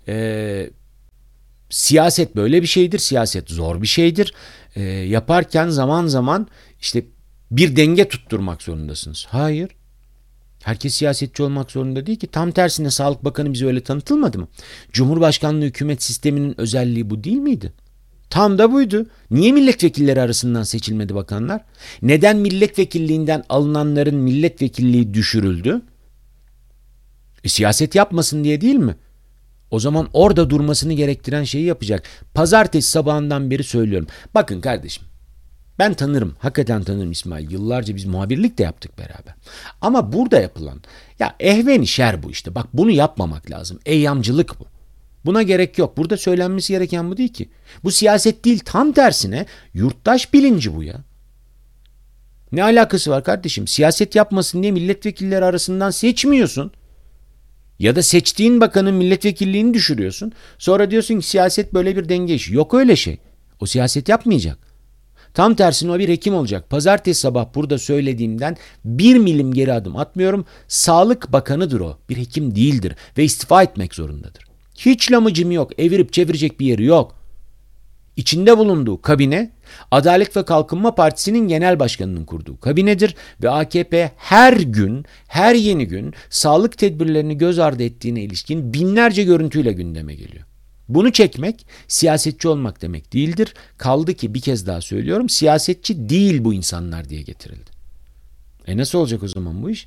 siyaset böyle bir şeydir. Siyaset zor bir şeydir. Yaparken zaman zaman işte bir denge tutturmak zorundasınız. Hayır. Herkes siyasetçi olmak zorunda değil ki. Tam tersine Sağlık Bakanı bize öyle tanıtılmadı mı? Cumhurbaşkanlığı hükümet sisteminin özelliği bu değil miydi? Tam da buydu. Niye milletvekilleri arasından seçilmedi bakanlar? Neden milletvekilliğinden alınanların milletvekilliği düşürüldü? Siyaset yapmasın diye değil mi? O zaman orada durmasını gerektiren şeyi yapacak. Pazartesi sabahından beri söylüyorum. Bakın kardeşim, ben tanırım. Hakikaten tanırım İsmail. Yıllarca biz muhabirlik de yaptık beraber. Ama burada yapılan ya ehven şer bu işte. Bak bunu yapmamak lazım. Eyyamcılık bu. Buna gerek yok. Burada söylenmesi gereken bu değil ki. Bu siyaset değil, tam tersine yurttaş bilinci bu ya. Ne alakası var kardeşim? Siyaset yapmasın diye milletvekilleri arasından seçmiyorsun. Ya da seçtiğin bakanın milletvekilliğini düşürüyorsun. Sonra diyorsun ki siyaset böyle bir denge işi. Yok öyle şey. O siyaset yapmayacak. Tam tersine o bir hekim olacak. Pazartesi sabah burada söylediğimden 1 milim geri adım atmıyorum. Sağlık Bakanıdır o. Bir hekim değildir ve istifa etmek zorundadır. Hiç lamıcım yok. Evirip çevirecek bir yeri yok. İçinde bulunduğu kabine, Adalet ve Kalkınma Partisi'nin genel başkanının kurduğu kabinedir ve AKP her gün, her yeni gün sağlık tedbirlerini göz ardı ettiğine ilişkin binlerce görüntüyle gündeme geliyor. Bunu çekmek siyasetçi olmak demek değildir. Kaldı ki bir kez daha söylüyorum, siyasetçi değil bu insanlar diye getirildi. Nasıl olacak o zaman bu iş?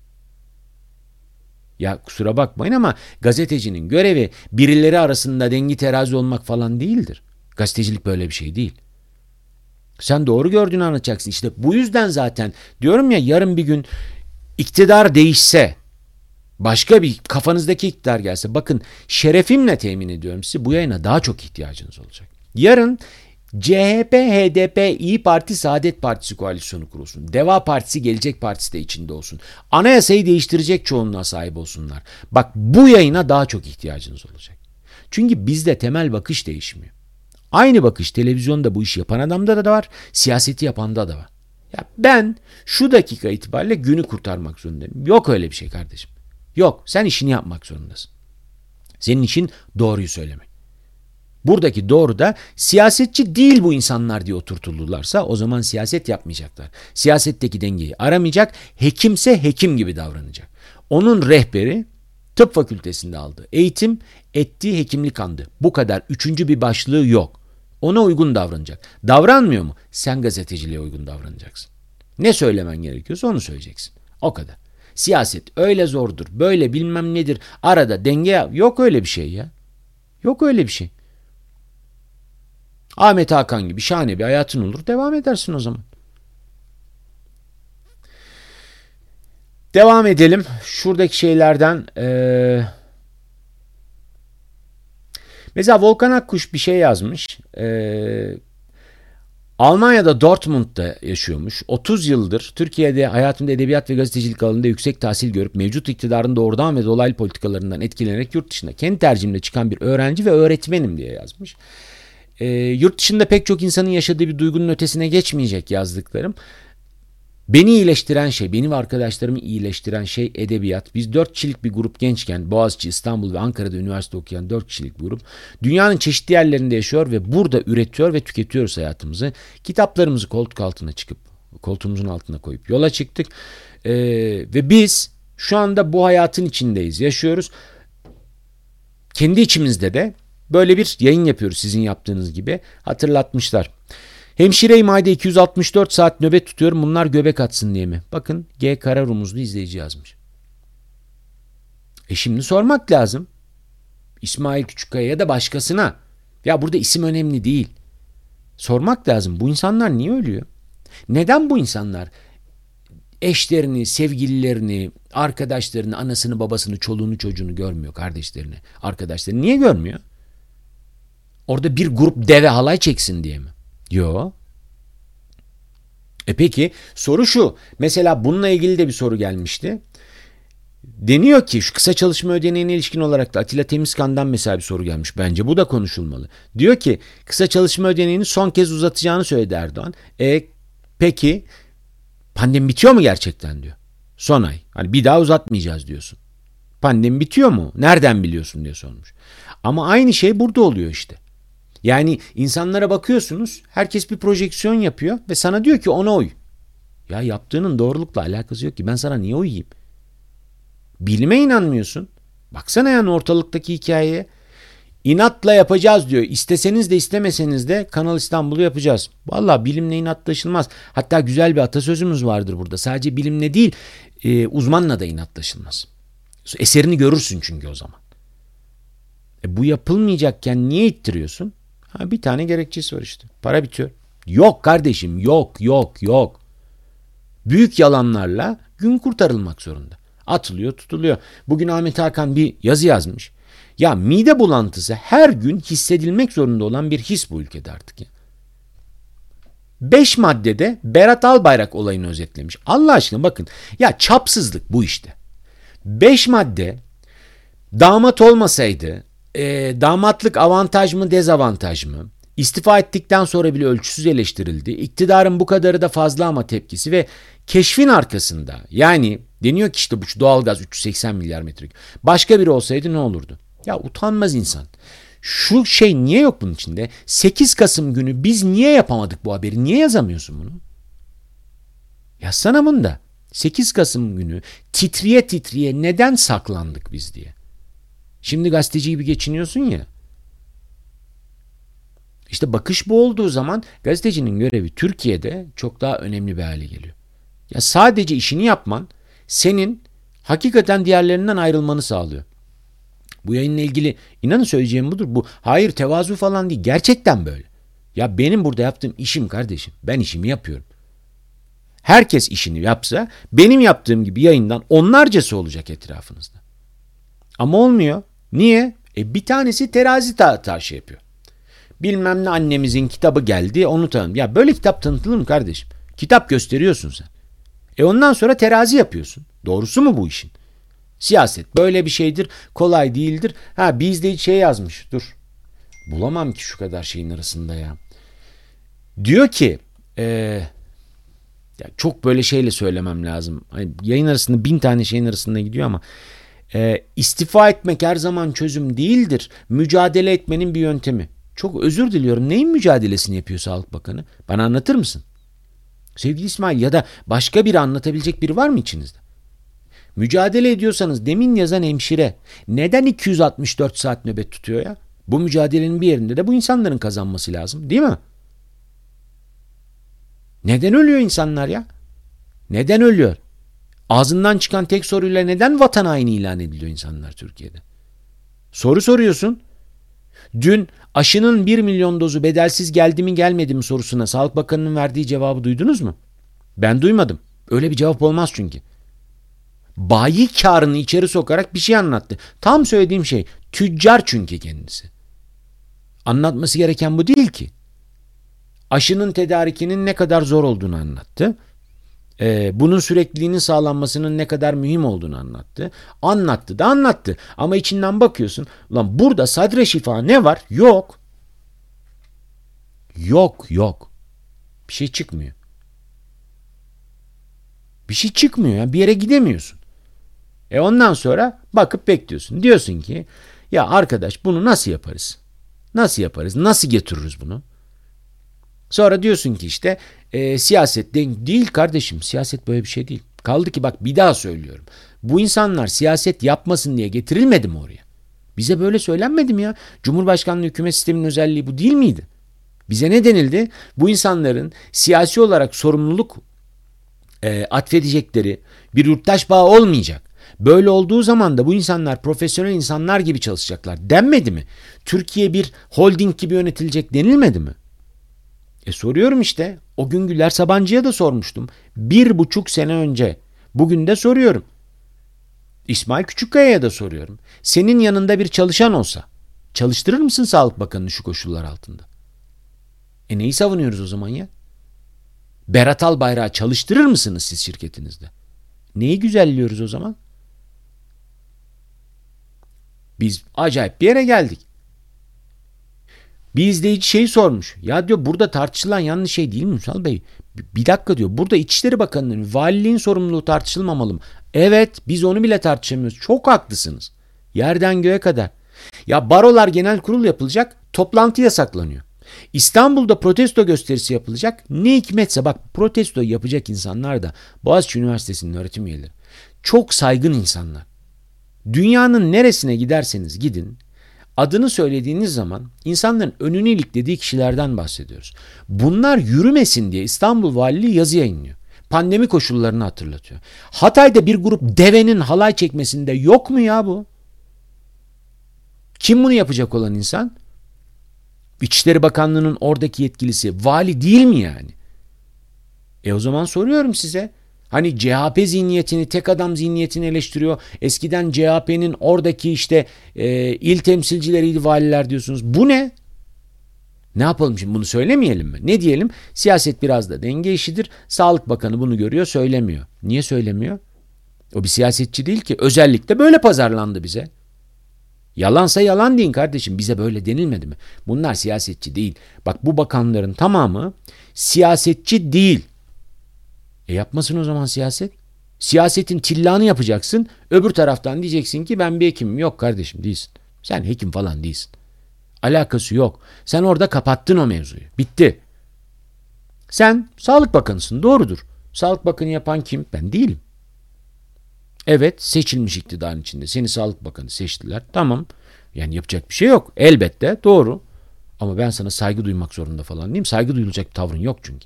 Ya kusura bakmayın ama gazetecinin görevi birileri arasında dengi terazi olmak falan değildir. Gazetecilik böyle bir şey değil. Sen doğru gördüğünü anlatacaksın. İşte bu yüzden zaten diyorum ya, yarın bir gün iktidar değişse, başka bir kafanızdaki iktidar gelse, bakın şerefimle temin ediyorum size, bu yayına daha çok ihtiyacınız olacak. Yarın CHP, HDP, İyi Parti, Saadet Partisi koalisyonu kurulsun. Deva Partisi, Gelecek Partisi de içinde olsun. Anayasayı değiştirecek çoğunluğa sahip olsunlar. Bak bu yayına daha çok ihtiyacınız olacak. Çünkü bizde temel bakış değişmiyor. Aynı bakış televizyonda bu işi yapan adamda da var, siyaseti yapanda da var. Ya ben şu dakika itibariyle günü kurtarmak zorundayım. Yok öyle bir şey kardeşim. Yok, sen işini yapmak zorundasın. Senin için doğruyu söylemek. Buradaki doğru da siyasetçi değil bu insanlar diye oturtulurlarsa o zaman siyaset yapmayacaklar. Siyasetteki dengeyi aramayacak, hekimse hekim gibi davranacak. Onun rehberi tıp fakültesinde aldığı eğitim, ettiği hekimlik andı. Bu kadar, üçüncü bir başlığı yok. Ona uygun davranacak. Davranmıyor mu? Sen gazeteciliğe uygun davranacaksın. Ne söylemen gerekiyorsa onu söyleyeceksin. O kadar. Siyaset öyle zordur, böyle bilmem nedir. Arada denge yok, öyle bir şey ya. Yok öyle bir şey. Ahmet Hakan gibi şahane bir hayatın olur, devam edersin o zaman. Devam edelim. Şuradaki şeylerden mesela Volkan Akkuş bir şey yazmış. Almanya'da Dortmund'da yaşıyormuş. 30 yıldır Türkiye'de hayatımda edebiyat ve gazetecilik alanında yüksek tahsil görüp mevcut iktidarın doğrudan ve dolaylı politikalarından etkilenerek yurt dışında kendi tercihimle çıkan bir öğrenci ve öğretmenim diye yazmış. Yurt dışında pek çok insanın yaşadığı bir duygunun ötesine geçmeyecek yazdıklarım. Beni iyileştiren şey, beni ve arkadaşlarımı iyileştiren şey edebiyat. Biz 4 kişilik bir grup gençken Boğaziçi, İstanbul ve Ankara'da üniversite okuyan 4 kişilik bir grup dünyanın çeşitli yerlerinde yaşıyor ve burada üretiyor ve tüketiyoruz hayatımızı. Kitaplarımızı koltuğumuzun altına koyup yola çıktık. Ve biz şu anda bu hayatın içindeyiz, yaşıyoruz. Kendi içimizde de böyle bir yayın yapıyoruz sizin yaptığınız gibi. Hatırlatmışlar. Hemşireyim, ayda 264 saat nöbet tutuyorum, bunlar göbek atsın diye mi? Bakın G. Kararumuzlu izleyici yazmış. Şimdi sormak lazım. İsmail Küçükkaya ya da başkasına. Ya burada isim önemli değil. Sormak lazım. Bu insanlar niye ölüyor? Neden bu insanlar eşlerini, sevgililerini, arkadaşlarını, anasını, babasını, çoluğunu, çocuğunu görmüyor, kardeşlerini, arkadaşlarını niye görmüyor? Orada bir grup deve halay çeksin diye mi? Yo. Peki soru şu. Mesela bununla ilgili de bir soru gelmişti. Deniyor ki şu kısa çalışma ödeneğine ilişkin olarak da Atilla Temizkan'dan mesela bir soru gelmiş. Bence bu da konuşulmalı. Diyor ki kısa çalışma ödeneğini son kez uzatacağını söyledi Erdoğan. Peki Pandemi bitiyor mu gerçekten diyor. Son ay. Hani bir daha uzatmayacağız diyorsun. Pandemi bitiyor mu? Nereden biliyorsun diye sormuş. Ama aynı şey burada oluyor işte. Yani insanlara bakıyorsunuz, herkes bir projeksiyon yapıyor ve sana diyor ki ona uy. Ya yaptığının doğrulukla alakası yok ki. Ben sana niye uyuyayım? Bilime inanmıyorsun. Baksana yani ortalıktaki hikayeye. İnatla yapacağız diyor. İsteseniz de istemeseniz de Kanal İstanbul'u yapacağız. Vallahi bilimle inatlaşılmaz. Hatta güzel bir atasözümüz vardır burada. Sadece bilimle değil, uzmanla da inatlaşılmaz. Eserini görürsün çünkü o zaman. Bu yapılmayacakken niye ittiriyorsun? Bir tane gerekçesi var işte. Para bitiyor. Yok kardeşim, yok. Büyük yalanlarla gün kurtarılmak zorunda. Atılıyor, tutuluyor. Bugün Ahmet Hakan bir yazı yazmış. Ya mide bulantısı her gün hissedilmek zorunda olan bir his bu ülkede artık ya. 5 maddede Berat Albayrak olayını özetlemiş. Allah aşkına bakın. Ya çapsızlık bu işte. 5 madde damat olmasaydı damatlık avantaj mı dezavantaj mı? İstifa ettikten sonra bile ölçüsüz eleştirildi. İktidarın bu kadarı da fazla ama tepkisi ve keşfin arkasında yani deniyor ki işte bu doğalgaz 380 milyar metreküp. Başka biri olsaydı ne olurdu? Ya utanmaz insan. Şu şey niye yok bunun içinde? 8 Kasım günü biz niye yapamadık bu haberi? Niye yazamıyorsun bunu? Yazsana bunu da. 8 Kasım günü titriye titriye neden saklandık biz diye. Şimdi gazeteci gibi geçiniyorsun ya. İşte bakış bu olduğu zaman gazetecinin görevi Türkiye'de çok daha önemli bir hale geliyor. Ya sadece işini yapman senin hakikaten diğerlerinden ayrılmanı sağlıyor. Bu yayınla ilgili inanın söyleyeceğim budur. Bu hayır tevazu falan değil. Gerçekten böyle. Ya benim burada yaptığım işim kardeşim. Ben işimi yapıyorum. Herkes işini yapsa benim yaptığım gibi yayından onlarcası olacak etrafınızda. Ama olmuyor. Niye? Bir tanesi terazi taşı yapıyor. Bilmem ne annemizin kitabı geldi onu tanım. Ya böyle kitap tanıtılır mı kardeşim? Kitap gösteriyorsun sen. Ondan sonra terazi yapıyorsun. Doğrusu mu bu işin? Siyaset böyle bir şeydir. Kolay değildir. Bir izleyici şey yazmış. Dur. Bulamam ki şu kadar şeyin arasında ya. Diyor ki ya çok böyle şeyle söylemem lazım. Hani yayın arasında 1000 tane şeyin arasında gidiyor ama istifa etmek her zaman çözüm değildir. Mücadele etmenin bir yöntemi. Çok özür diliyorum. Neyin mücadelesini yapıyor Sağlık Bakanı? Bana anlatır mısın? Sevgili İsmail ya da başka biri anlatabilecek biri var mı içinizde? Mücadele ediyorsanız demin yazan hemşire neden 264 saat nöbet tutuyor ya? Bu mücadelenin bir yerinde de bu insanların kazanması lazım değil mi? Neden ölüyor insanlar ya? Neden ölüyor? Ağzından çıkan tek soruyla neden vatan haini ilan ediliyor insanlar Türkiye'de? Soru soruyorsun. Dün aşının 1 milyon dozu bedelsiz geldi mi gelmedi mi sorusuna Sağlık Bakanı'nın verdiği cevabı duydunuz mu? Ben duymadım. Öyle bir cevap olmaz çünkü. Bayi karını içeri sokarak bir şey anlattı. Tam söylediğim şey tüccar çünkü kendisi. Anlatması gereken bu değil ki. Aşının tedarikinin ne kadar zor olduğunu anlattı. Bunun sürekliliğinin sağlanmasının ne kadar mühim olduğunu anlattı. Anlattı. Ama içinden bakıyorsun. Ulan burada sadre şifa ne var? Yok. Yok. Bir şey çıkmıyor. Bir yere gidemiyorsun. Ondan sonra bakıp bekliyorsun. Diyorsun ki ya arkadaş bunu nasıl yaparız? Nasıl getiririz bunu? Sonra diyorsun ki işte siyaset değil kardeşim. Siyaset böyle bir şey değil. Kaldı ki bak bir daha söylüyorum. Bu insanlar siyaset yapmasın diye getirilmedi mi oraya? Bize böyle söylenmedi mi ya? Cumhurbaşkanlığı hükümet sisteminin özelliği bu değil miydi? Bize ne denildi? Bu insanların siyasi olarak sorumluluk atfedecekleri bir yurttaş bağı olmayacak. Böyle olduğu zaman da bu insanlar profesyonel insanlar gibi çalışacaklar denmedi mi? Türkiye bir holding gibi yönetilecek denilmedi mi? Soruyorum işte. O gün Güler Sabancı'ya da sormuştum. 1,5 sene önce. Bugün de soruyorum. İsmail Küçükkaya'ya da soruyorum. Senin yanında bir çalışan olsa çalıştırır mısın Sağlık Bakanı'nı şu koşullar altında? Neyi savunuyoruz o zaman ya? Berat Albayrak'ı çalıştırır mısınız siz şirketinizde? Neyi güzelliyoruz o zaman? Biz acayip bir yere geldik. Bir izleyici şeyi sormuş. Ya diyor burada tartışılan yanlış şey değil mi Ünsal Bey? Bir dakika diyor. Burada İçişleri Bakanı'nın, valiliğin sorumluluğu tartışılmamalı mı? Evet, biz onu bile tartışamıyoruz. Çok haklısınız. Yerden göğe kadar. Ya barolar genel kurul yapılacak, toplantı yasaklanıyor. İstanbul'da protesto gösterisi yapılacak. Ne hikmetse bak, protesto yapacak insanlar da Boğaziçi Üniversitesi'nin öğretim üyeleri. Çok saygın insanlar. Dünyanın neresine giderseniz gidin, adını söylediğiniz zaman insanların önünü iliklediği kişilerden bahsediyoruz. Bunlar yürümesin diye İstanbul Valiliği yazı yayınlıyor. Pandemi koşullarını hatırlatıyor. Hatay'da bir grup devenin halay çekmesinde yok mu ya bu? Kim bunu yapacak olan insan? İçişleri Bakanlığı'nın oradaki yetkilisi vali değil mi yani? O zaman soruyorum size. Hani CHP zihniyetini, tek adam zihniyetini eleştiriyor. Eskiden CHP'nin oradaki işte il temsilcileriydi valiler diyorsunuz. Bu ne? Ne yapalım şimdi, bunu söylemeyelim mi? Ne diyelim? Siyaset biraz da denge işidir. Sağlık Bakanı bunu görüyor, söylemiyor. Niye söylemiyor? O bir siyasetçi değil ki. Özellikle böyle pazarlandı bize. Yalansa yalan deyin kardeşim. Bize böyle denilmedi mi? Bunlar siyasetçi değil. Bak, bu bakanların tamamı siyasetçi değil. Yapmasın o zaman siyaset. Siyasetin tillanı yapacaksın. Öbür taraftan diyeceksin ki ben bir hekimim. Yok kardeşim, değilsin. Sen hekim falan değilsin. Alakası yok. Sen orada kapattın o mevzuyu. Bitti. Sen Sağlık Bakanısın. Doğrudur. Sağlık Bakanı yapan kim? Ben değilim. Evet, seçilmiş iktidarın içinde. Seni Sağlık Bakanı seçtiler. Tamam. Yani yapacak bir şey yok. Elbette doğru. Ama ben sana saygı duymak zorunda falan değilim. Saygı duyulacak bir tavrın yok çünkü.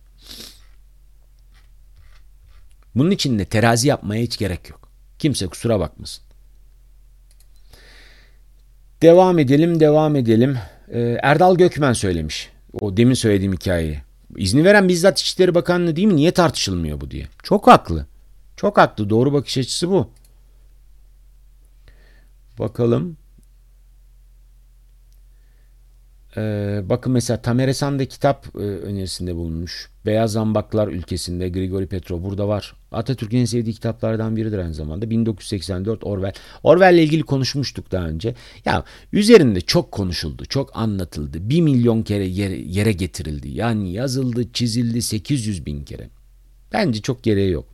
Bunun için de terazi yapmaya hiç gerek yok. Kimse kusura bakmasın. Devam edelim. Erdal Gökmen söylemiş. O demin söylediğim hikayeyi. İzni veren bizzat İçişleri Bakanlığı değil mi? Niye tartışılmıyor bu diye. Çok haklı. Çok haklı. Doğru bakış açısı bu. Bakalım. Bakın mesela Tamer Esan da kitap önerisinde bulunmuş. Beyaz Zambaklar Ülkesinde Grigori Petrov burada var. Atatürk'ün en sevdiği kitaplardan biridir aynı zamanda. 1984 Orwell. Orwell'le ilgili konuşmuştuk daha önce. Ya üzerinde çok konuşuldu, çok anlatıldı. 1 milyon kere yere getirildi. Yani yazıldı, çizildi 800 bin kere. Bence çok gereği yok.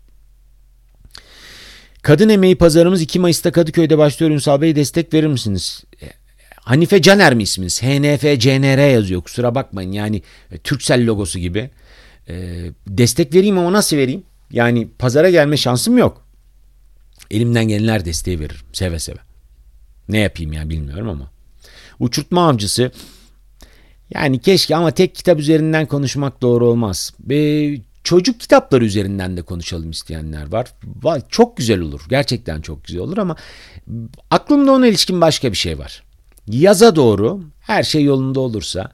Kadın emeği pazarımız 2 Mayıs'ta Kadıköy'de başlıyor. Ünsal Bey, destek verir misiniz? Hanife Caner mi isminiz? HNFCNR yazıyor. Kusura bakmayın. Yani Turkcell logosu gibi. Destek vereyim ama nasıl vereyim? Yani pazara gelme şansım yok. Elimden gelenler desteği veririm. Seve seve. Ne yapayım ya bilmiyorum ama. Uçurtma Avcısı. Yani keşke ama tek kitap üzerinden konuşmak doğru olmaz. Çocuk kitapları üzerinden de konuşalım isteyenler var. Çok güzel olur. Gerçekten çok güzel olur ama aklımda ona ilişkin başka bir şey var. Yaza doğru her şey yolunda olursa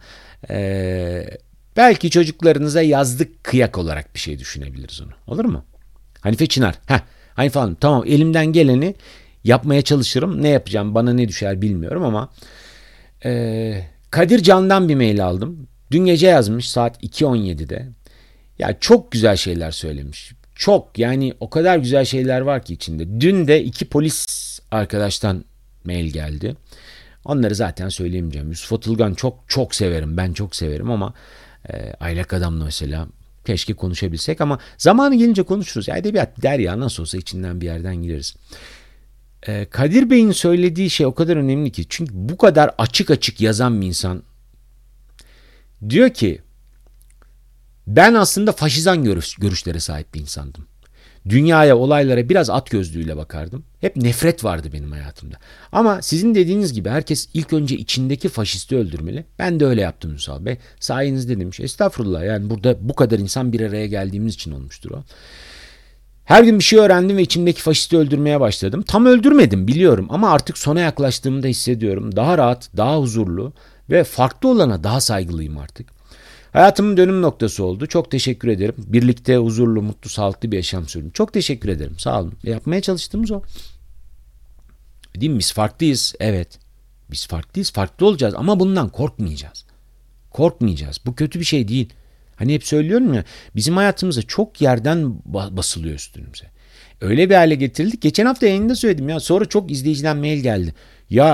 belki çocuklarınıza yazlık kıyak olarak bir şey düşünebiliriz onu. Olur mu? Hanife Çınar. Hanife Hanım, tamam, elimden geleni yapmaya çalışırım. Ne yapacağım, bana ne düşer bilmiyorum ama Kadir Can'dan bir mail aldım. Dün gece yazmış saat 2.17'de. Ya çok güzel şeyler söylemiş. Çok, yani o kadar güzel şeyler var ki içinde. Dün de 2 polis arkadaştan mail geldi. Onları zaten söyleyemeyeceğim. Yusuf Atılgan çok severim. Ben çok severim ama Aylak Adam'la mesela keşke konuşabilsek ama zamanı gelince konuşuruz. Ya edebiyat der ya, nasıl olsa içinden bir yerden gireriz. Kadir Bey'in söylediği şey o kadar önemli ki. Çünkü bu kadar açık açık yazan bir insan diyor ki ben aslında faşizan görüşlere sahip bir insandım. Dünyaya, olaylara biraz at gözlüğüyle bakardım. Hep nefret vardı benim hayatımda. Ama sizin dediğiniz gibi herkes ilk önce içindeki faşisti öldürmeli. Ben de öyle yaptım Ünsal Bey. Sayenizde demiş. Estağfurullah, yani burada bu kadar insan bir araya geldiğimiz için olmuştur o. Her gün bir şey öğrendim ve içimdeki faşisti öldürmeye başladım. Tam öldürmedim biliyorum ama artık sona yaklaştığımda hissediyorum. Daha rahat, daha huzurlu ve farklı olana daha saygılıyım artık. Hayatımın dönüm noktası oldu. Çok teşekkür ederim. Birlikte huzurlu, mutlu, sağlıklı bir yaşam sürdüm. Çok teşekkür ederim. Sağ olun. Yapmaya çalıştığımız o. Değil mi? Biz farklıyız. Evet. Biz farklıyız. Farklı olacağız ama bundan korkmayacağız. Korkmayacağız. Bu kötü bir şey değil. Hani hep söylüyorum ya, bizim hayatımıza çok yerden basılıyor üstümüze. Öyle bir hale getirildik. Geçen hafta yayında söyledim ya. Sonra çok izleyiciden mail geldi. Ya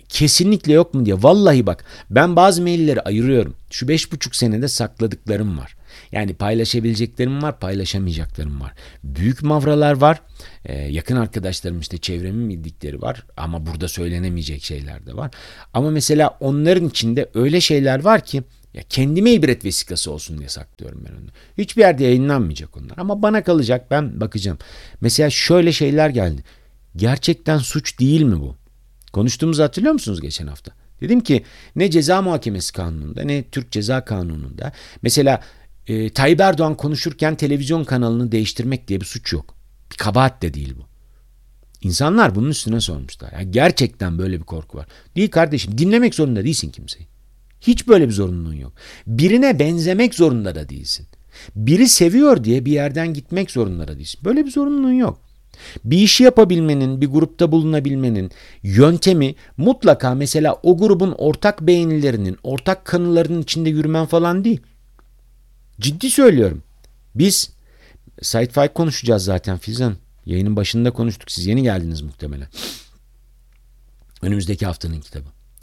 Kesinlikle yok mu diye. Vallahi bak, ben bazı mailleri ayırıyorum. Şu 5,5 senede sakladıklarım var. Yani paylaşabileceklerim var, paylaşamayacaklarım var. Büyük mavralar var. Yakın arkadaşlarım, işte çevremin bildikleri var. Ama burada söylenemeyecek şeyler de var. Ama mesela onların içinde öyle şeyler var ki ya kendime ibret vesikası olsun diye saklıyorum ben onu. Hiçbir yerde yayınlanmayacak onlar. Ama bana kalacak, ben bakacağım. Mesela şöyle şeyler geldi. Gerçekten suç değil mi bu? Konuştuğumuzu hatırlıyor musunuz geçen hafta? Dedim ki ne ceza muhakemesi kanununda ne Türk Ceza Kanunu'nda mesela Tayyip Erdoğan konuşurken televizyon kanalını değiştirmek diye bir suç yok. Bir kabahat de değil bu. İnsanlar bunun üstüne sormuşlar. Ya gerçekten böyle bir korku var. Değil kardeşim, dinlemek zorunda değilsin kimseyi. Hiç böyle bir zorunluluğun yok. Birine benzemek zorunda da değilsin. Biri seviyor diye bir yerden gitmek zorunda da değilsin. Böyle bir zorunluluğun yok. Bir işi yapabilmenin, bir grupta bulunabilmenin yöntemi mutlaka mesela o grubun ortak beğenilerinin, ortak kanılarının içinde yürümen falan değil. Ciddi söylüyorum. Biz Side Fight konuşacağız zaten Fizan. Yayının başında konuştuk. Siz yeni geldiniz muhtemelen. Önümüzdeki haftanın kitabı.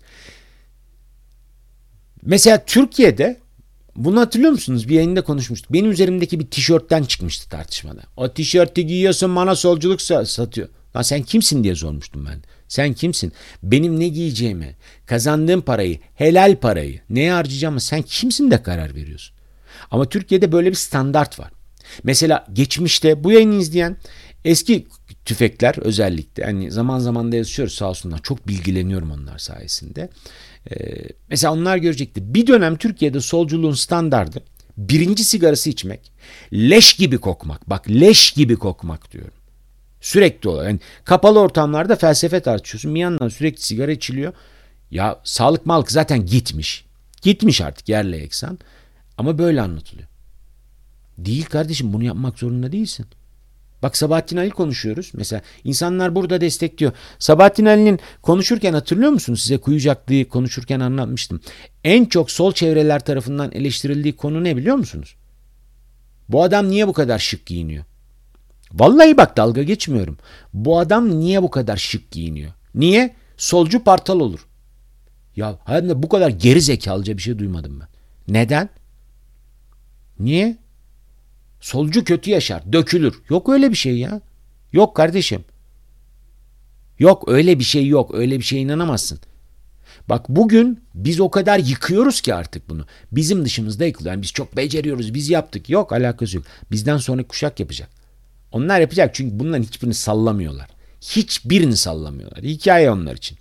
Mesela Türkiye'de bunu hatırlıyor musunuz? Bir yayında konuşmuştuk. Benim üzerimdeki bir tişörtten çıkmıştı tartışmada. O tişörtü giyiyorsun, bana solculuk satıyor. Lan sen kimsin diye sormuştum ben. Sen kimsin? Benim ne giyeceğimi, kazandığım parayı, helal parayı neye harcayacağımı sen kimsin de karar veriyorsun. Ama Türkiye'de böyle bir standart var. Mesela geçmişte bu yayını izleyen eski tüfekler özellikle, hani zaman zaman da yazışıyoruz sağ olsunlar, çok bilgileniyorum onlar sayesinde. Mesela onlar görecekti. Bir dönem Türkiye'de solculuğun standardı birinci sigarası içmek, leş gibi kokmak. Bak, leş gibi kokmak diyorum. Sürekli olarak. Yani kapalı ortamlarda felsefe tartışıyorsun. Bir yandan sürekli sigara içiliyor. Ya sağlık malk zaten gitmiş. Gitmiş artık yerle yeksan. Ama böyle anlatılıyor. Değil kardeşim, bunu yapmak zorunda değilsin. Bak, Sabahattin Ali konuşuyoruz. Mesela insanlar burada destekliyor. Sabahattin Ali'nin konuşurken hatırlıyor musunuz? Size Kuyucaklı'yı konuşurken anlatmıştım. En çok sol çevreler tarafından eleştirildiği konu ne biliyor musunuz? Bu adam niye bu kadar şık giyiniyor? Vallahi bak, dalga geçmiyorum. Bu adam niye bu kadar şık giyiniyor? Niye? Solcu partal olur. Ya hayatımda bu kadar geri zekalıca bir şey duymadım ben. Neden? Niye? Solcu kötü yaşar, dökülür. Yok öyle bir şey ya. Yok kardeşim. Yok öyle bir şey yok. Öyle bir şeye inanamazsın. Bak, bugün biz o kadar yıkıyoruz ki artık bunu. Bizim dışımızda yıkılıyor. Yani biz çok beceriyoruz, biz yaptık. Yok, alakası yok. Bizden sonraki kuşak yapacak. Onlar yapacak çünkü bunların hiçbirini sallamıyorlar. Hiçbirini sallamıyorlar. Hikaye onlar için.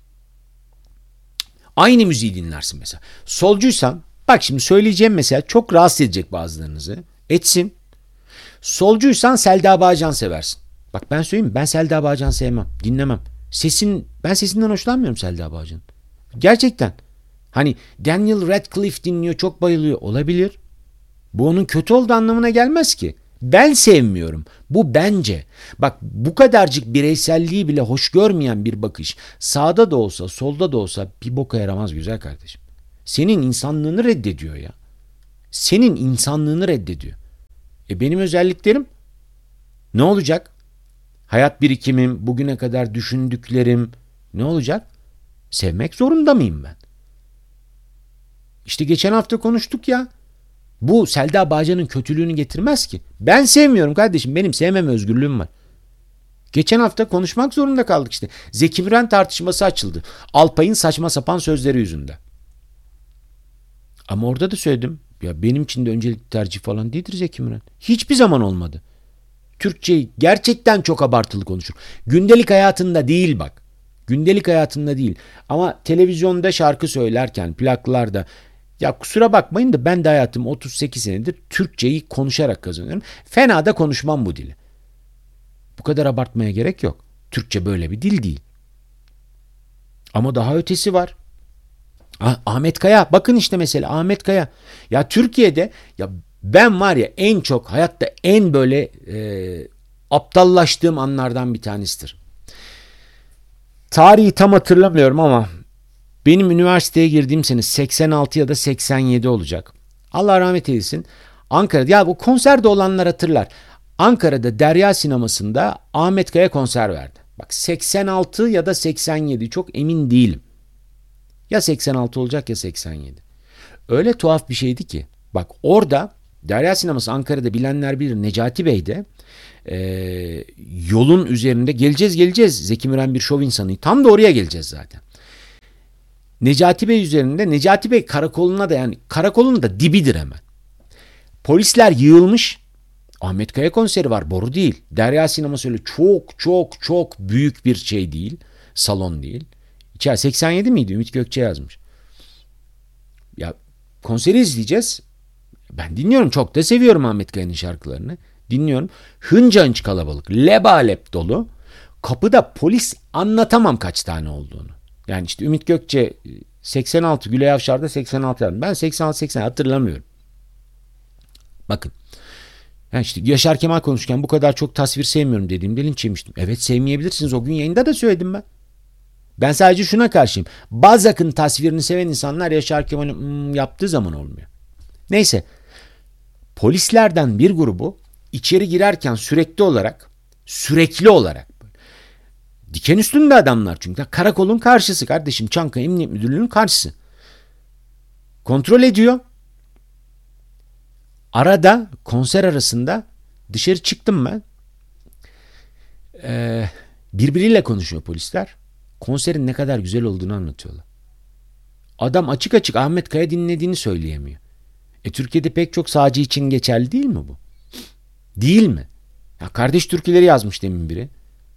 Aynı müziği dinlersin mesela. Solcuysan, bak şimdi söyleyeceğim mesela çok rahatsız edecek bazılarınızı. Etsin. Solcuysan Selda Bağcan seversin. Bak ben söyleyeyim mi? Ben Selda Bağcan sevmem. Dinlemem. Ben sesinden hoşlanmıyorum Selda Bağcan'ın. Gerçekten. Hani Daniel Radcliffe dinliyor, çok bayılıyor. Olabilir. Bu onun kötü olduğu anlamına gelmez ki. Ben sevmiyorum. Bu bence. Bak, bu kadarcık bireyselliği bile hoş görmeyen bir bakış sağda da olsa solda da olsa bir boka yaramaz güzel kardeşim. Senin insanlığını reddediyor ya. Senin insanlığını reddediyor. Benim özelliklerim ne olacak? Hayat birikimim, bugüne kadar düşündüklerim ne olacak? Sevmek zorunda mıyım ben? İşte geçen hafta konuştuk ya. Bu Selda Bağcan'ın kötülüğünü getirmez ki. Ben sevmiyorum kardeşim. Benim sevmeme özgürlüğüm var. Geçen hafta konuşmak zorunda kaldık işte. Zeki Müren tartışması açıldı. Alpay'ın saçma sapan sözleri yüzünden. Ama orada da söyledim. Ya benim için de öncelikli tercih falan değildir Zeki Müren. Hiçbir zaman olmadı. Türkçeyi gerçekten çok abartılı konuşur. Gündelik hayatında değil bak. Gündelik hayatında değil. Ama televizyonda şarkı söylerken, plaklarda, ya kusura bakmayın da ben de hayatım 38 senedir Türkçeyi konuşarak kazanıyorum. Fena da konuşmam bu dili. Bu kadar abartmaya gerek yok. Türkçe böyle bir dil değil. Ama daha ötesi var. Ahmet Kaya, bakın işte mesela Ahmet Kaya. Ya Türkiye'de ya ben var ya en çok hayatta en böyle aptallaştığım anlardan bir tanesidir. Tarihi tam hatırlamıyorum ama benim üniversiteye girdiğim sene 86 ya da 87 olacak. Allah rahmet eylesin. Ankara'da, ya bu konserde olanlar hatırlar. Ankara'da Derya Sineması'nda Ahmet Kaya konser verdi. Bak 86 ya da 87, çok emin değilim. Ya 86 olacak ya 87. Öyle tuhaf bir şeydi ki. Bak orada Derya Sineması Ankara'da bilenler bilir, Necati Bey de yolun üzerinde geleceğiz. Zeki Müren bir şov insanı. Tam da oraya geleceğiz zaten. Necati Bey üzerinde, Necati Bey karakoluna da, yani karakolun da dibidir hemen. Polisler yığılmış. Ahmet Kaya konseri var, boru değil. Derya Sineması öyle çok büyük bir şey değil. Salon değil. İçer 87 miydi? Ümit Gökçe yazmış. Ya konseri izleyeceğiz. Ben dinliyorum, çok da seviyorum Ahmet Kaya'nın şarkılarını. Dinliyorum. Hınca hınç kalabalık. Lebalep dolu. Kapıda polis, anlatamam kaç tane olduğunu. Yani işte Ümit Gökçe 86, Gülay Avşar'da 86 yazdım. Ben 86-80 hatırlamıyorum. Bakın. Yani işte Yaşar Kemal konuşurken bu kadar çok tasvir sevmiyorum dediğimde linç yemiştim. Evet, sevmeyebilirsiniz. O gün yayında da söyledim ben. Ben sadece şuna karşıyım. Balzac'ın tasvirini seven insanlar Yaşar Kemal'in yaptığı zaman olmuyor. Neyse. Polislerden bir grubu içeri girerken sürekli olarak diken üstünde adamlar, çünkü karakolun karşısı kardeşim, Çankaya Emniyet Müdürlüğü'nün karşısı. Kontrol ediyor. Arada konser arasında dışarı çıktım ben. Birbiriyle konuşuyor polisler. Konserin ne kadar güzel olduğunu anlatıyorlar. Adam açık açık Ahmet Kaya dinlediğini söyleyemiyor. Türkiye'de pek çok sağcı için geçerli değil mi bu? Değil mi? Ya kardeş türküleri yazmış demin biri.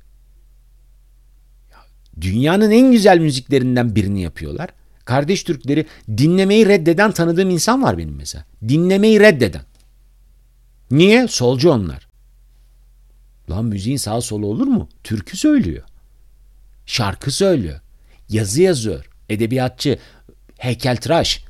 Ya, dünyanın en güzel müziklerinden birini yapıyorlar. Kardeş türküleri dinlemeyi reddeden tanıdığım insan var benim mesela. Dinlemeyi reddeden. Niye? Solcu onlar. Lan müziğin sağ solu olur mu? Türkü söylüyor. Şarkı söylüyor. Yazı yazıyor. Edebiyatçı. Heykeltıraş.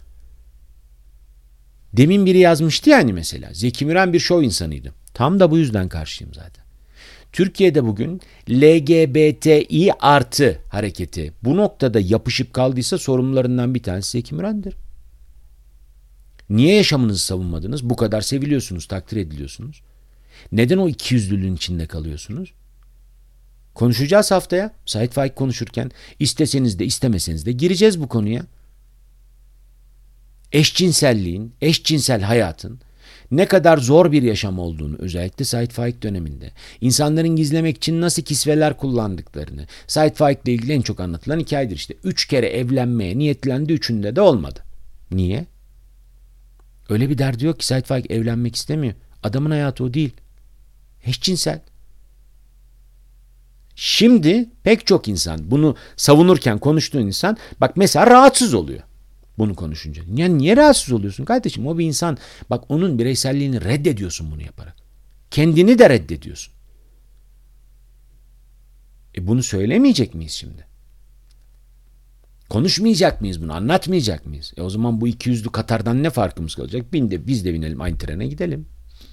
Demin biri yazmıştı yani mesela. Zeki Müren bir şov insanıydı. Tam da bu yüzden karşıyım zaten. Türkiye'de bugün LGBTİ artı hareketi bu noktada yapışıp kaldıysa sorumlularından bir tanesi Zeki Müren'dir. Niye yaşamınızı savunmadınız? Bu kadar seviliyorsunuz, takdir ediliyorsunuz. Neden o ikiyüzlülüğün içinde kalıyorsunuz? Konuşacağız haftaya. Sait Faik konuşurken isteseniz de istemeseniz de gireceğiz bu konuya. Eşcinselliğin, eşcinsel hayatın ne kadar zor bir yaşam olduğunu, özellikle Sait Faik döneminde, insanların gizlemek için nasıl kisveler kullandıklarını, Sait Faik'le ilgili en çok anlatılan hikayedir işte. 3 kere evlenmeye niyetlendi, 3'ünde de olmadı. Niye? Öyle bir derdi yok ki, Sait Faik evlenmek istemiyor. Adamın hayatı o değil. Eşcinsel. Şimdi pek çok insan bunu savunurken, konuştuğun insan bak mesela rahatsız oluyor bunu konuşunca. Yani niye rahatsız oluyorsun kardeşim? O bir insan. Bak onun bireyselliğini reddediyorsun bunu yaparak. Kendini de reddediyorsun. Bunu söylemeyecek miyiz şimdi? Konuşmayacak mıyız bunu? Anlatmayacak mıyız? O zaman bu ikiyüzlü Katar'dan ne farkımız kalacak? Biz de binelim aynı trene gidelim.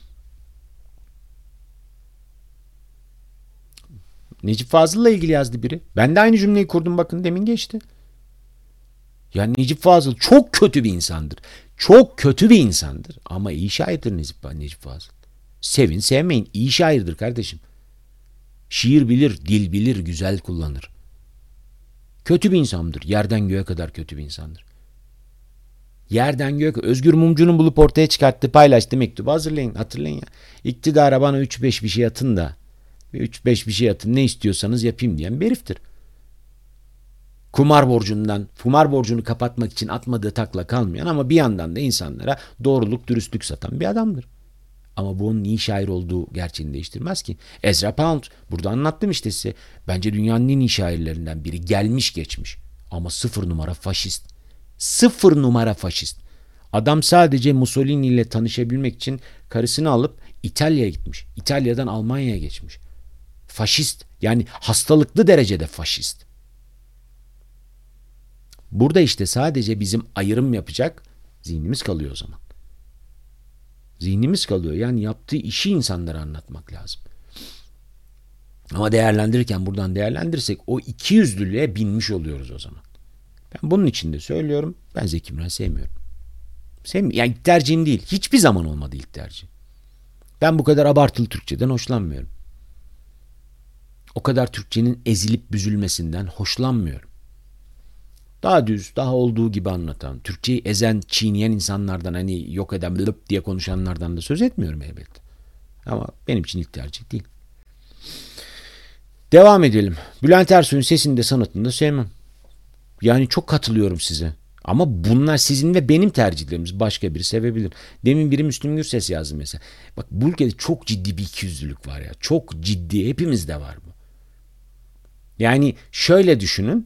Necip Fazıl'la ilgili yazdı biri. Ben de aynı cümleyi kurdum, bakın demin geçti. Yani Necip Fazıl çok kötü bir insandır. Çok kötü bir insandır. Ama iyi şairdir Necip Fazıl. Sevin sevmeyin, iyi şairdir kardeşim. Şiir bilir, dil bilir, güzel kullanır. Kötü bir insandır. Yerden göğe kadar kötü bir insandır. Yerden göğe kadar. Özgür Mumcu'nun bulup ortaya çıkarttığı, paylaştığı mektubu hazırlayın. Hatırlayın ya. İktidara bana 3-5 bir şey atın da. 3-5 bir şey atın, ne istiyorsanız yapayım diyen bir heriftir. Kumar borcunu kapatmak için atmadığı takla kalmayan ama bir yandan da insanlara doğruluk, dürüstlük satan bir adamdır. Ama bu onun iyi şair olduğu gerçeğini değiştirmez ki. Ezra Pound, burada anlattım işte size. Bence dünyanın en iyi şairlerinden biri. Gelmiş geçmiş. Ama 0 numara faşist. 0 numara faşist. Adam sadece Mussolini ile tanışabilmek için karısını alıp İtalya'ya gitmiş. İtalya'dan Almanya'ya geçmiş. Faşist. Yani hastalıklı derecede faşist. Burada işte sadece bizim ayrım yapacak zihnimiz kalıyor o zaman. Zihnimiz kalıyor. Yani yaptığı işi insanlara anlatmak lazım. Ama değerlendirirken buradan değerlendirirsek o ikiyüzlülüğe binmiş oluyoruz o zaman. Ben bunun için de söylüyorum. Ben Zeki Müren sevmiyorum. Yani ilk tercihim değil. Hiçbir zaman olmadı ilk tercih. Ben bu kadar abartılı Türkçeden hoşlanmıyorum. O kadar Türkçenin ezilip büzülmesinden hoşlanmıyorum. Daha düz, daha olduğu gibi anlatan, Türkçeyi ezen, çiğneyen insanlardan, hani yok eden, lıp diye konuşanlardan da söz etmiyorum elbette. Ama benim için ilk tercih değil. Devam edelim. Bülent Ersoy'un sesini de sanatını da sevmem. Yani çok katılıyorum size. Ama bunlar sizin ve benim tercihlerimiz. Başka biri sevebilir. Demin biri Müslüm Gürses yazdı mesela. Bak, bu ülkede çok ciddi bir ikiyüzlülük var ya. Çok ciddi. Hepimizde var bu. Yani şöyle düşünün.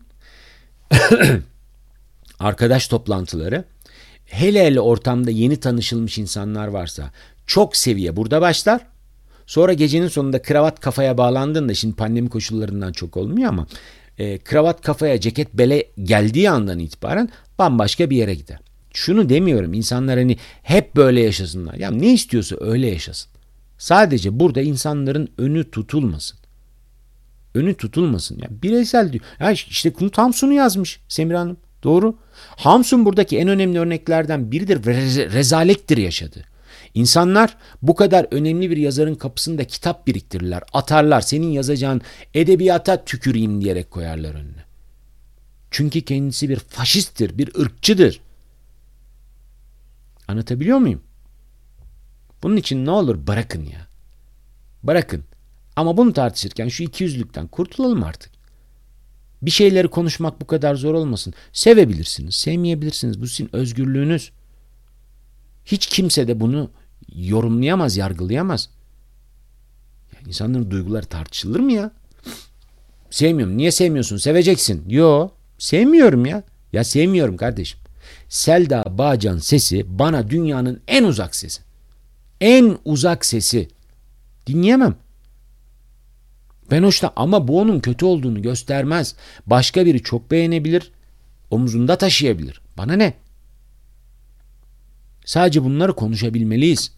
Arkadaş toplantıları. Hele hele ortamda yeni tanışılmış insanlar varsa çok seviye burada başlar. Sonra gecenin sonunda kravat kafaya bağlandığında, şimdi pandemi koşullarından çok olmuyor ama kravat kafaya, ceket bele geldiği andan itibaren bambaşka bir yere gider. Şunu demiyorum, insanlar hani hep böyle yaşasınlar. Ya ne istiyorsa öyle yaşasın. Sadece burada insanların önü tutulmasın. Önü tutulmasın. Ya bireysel diyor. Ya işte Knut Hamsun'u yazmış Semira Hanım. Doğru. Hamsun buradaki en önemli örneklerden biridir ve rezalettir yaşadı. İnsanlar bu kadar önemli bir yazarın kapısında kitap biriktirirler, atarlar. Senin yazacağın edebiyata tüküreyim diyerek koyarlar önüne. Çünkü kendisi bir faşisttir, bir ırkçıdır. Anlatabiliyor muyum? Bunun için ne olur bırakın ya. Bırakın. Ama bunu tartışırken şu ikiyüzlülükten kurtulalım artık. Bir şeyleri konuşmak bu kadar zor olmasın. Sevebilirsiniz, sevmeyebilirsiniz. Bu sizin özgürlüğünüz. Hiç kimse de bunu yorumlayamaz, yargılayamaz. Yani insanların duyguları tartışılır mı ya? Sevmiyorum. Niye sevmiyorsun? Seveceksin. Yo, sevmiyorum ya. Ya sevmiyorum kardeşim. Selda Bağcan sesi bana dünyanın en uzak sesi. En uzak sesi. Dinleyemem. Ben ama bu onun kötü olduğunu göstermez. Başka biri çok beğenebilir, omuzunda taşıyabilir. Bana ne? Sadece bunları konuşabilmeliyiz.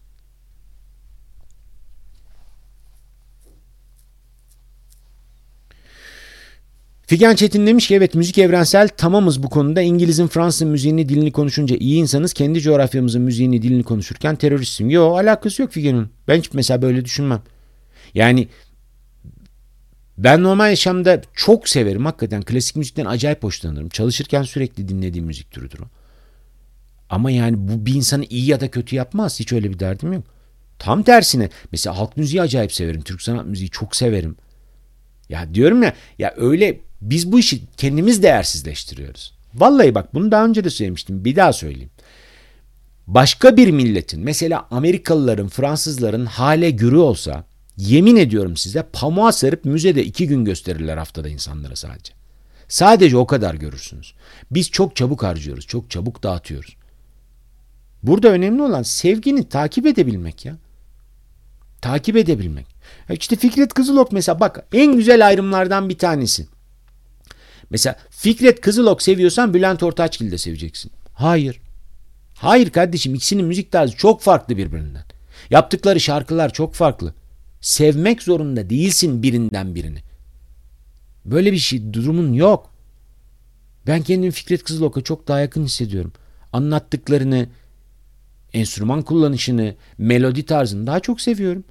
Figen Çetin demiş ki evet, müzik evrensel, tamamız bu konuda. İngiliz'in Fransız'ın müziğini, dilini konuşunca iyi insanız. Kendi coğrafyamızın müziğini, dilini konuşurken teröristsin. Yok, alakası yok Figen'in. Ben hiç mesela böyle düşünmem. Yani ben normal yaşamda çok severim hakikaten. Klasik müzikten acayip hoşlanırım. Çalışırken sürekli dinlediğim müzik türüdür o. Ama yani bu bir insanı iyi ya da kötü yapmaz. Hiç öyle bir derdim yok. Tam tersine mesela halk müziği acayip severim. Türk sanat müziği çok severim. Ya diyorum ya öyle biz bu işi kendimiz değersizleştiriyoruz. Vallahi bak, bunu daha önce de söylemiştim. Bir daha söyleyeyim. Başka bir milletin, mesela Amerikalıların, Fransızların hale gürü olsa, yemin ediyorum size, pamuğa sarıp müzede 2 gün gösterirler haftada insanlara sadece. Sadece o kadar görürsünüz. Biz çok çabuk harcıyoruz, çok çabuk dağıtıyoruz. Burada önemli olan sevgini takip edebilmek ya. Takip edebilmek. İşte Fikret Kızılok mesela, bak, en güzel ayrımlardan bir tanesi. Mesela Fikret Kızılok seviyorsan Bülent Ortaçgil'i de seveceksin. Hayır. Hayır kardeşim, ikisinin müzik tarzı çok farklı birbirinden. Yaptıkları şarkılar çok farklı. Sevmek zorunda değilsin birinden birini. Böyle bir şey, durumun yok. Ben kendimi Fikret Kızılok'a çok daha yakın hissediyorum. Anlattıklarını, enstrüman kullanışını, melodi tarzını daha çok seviyorum.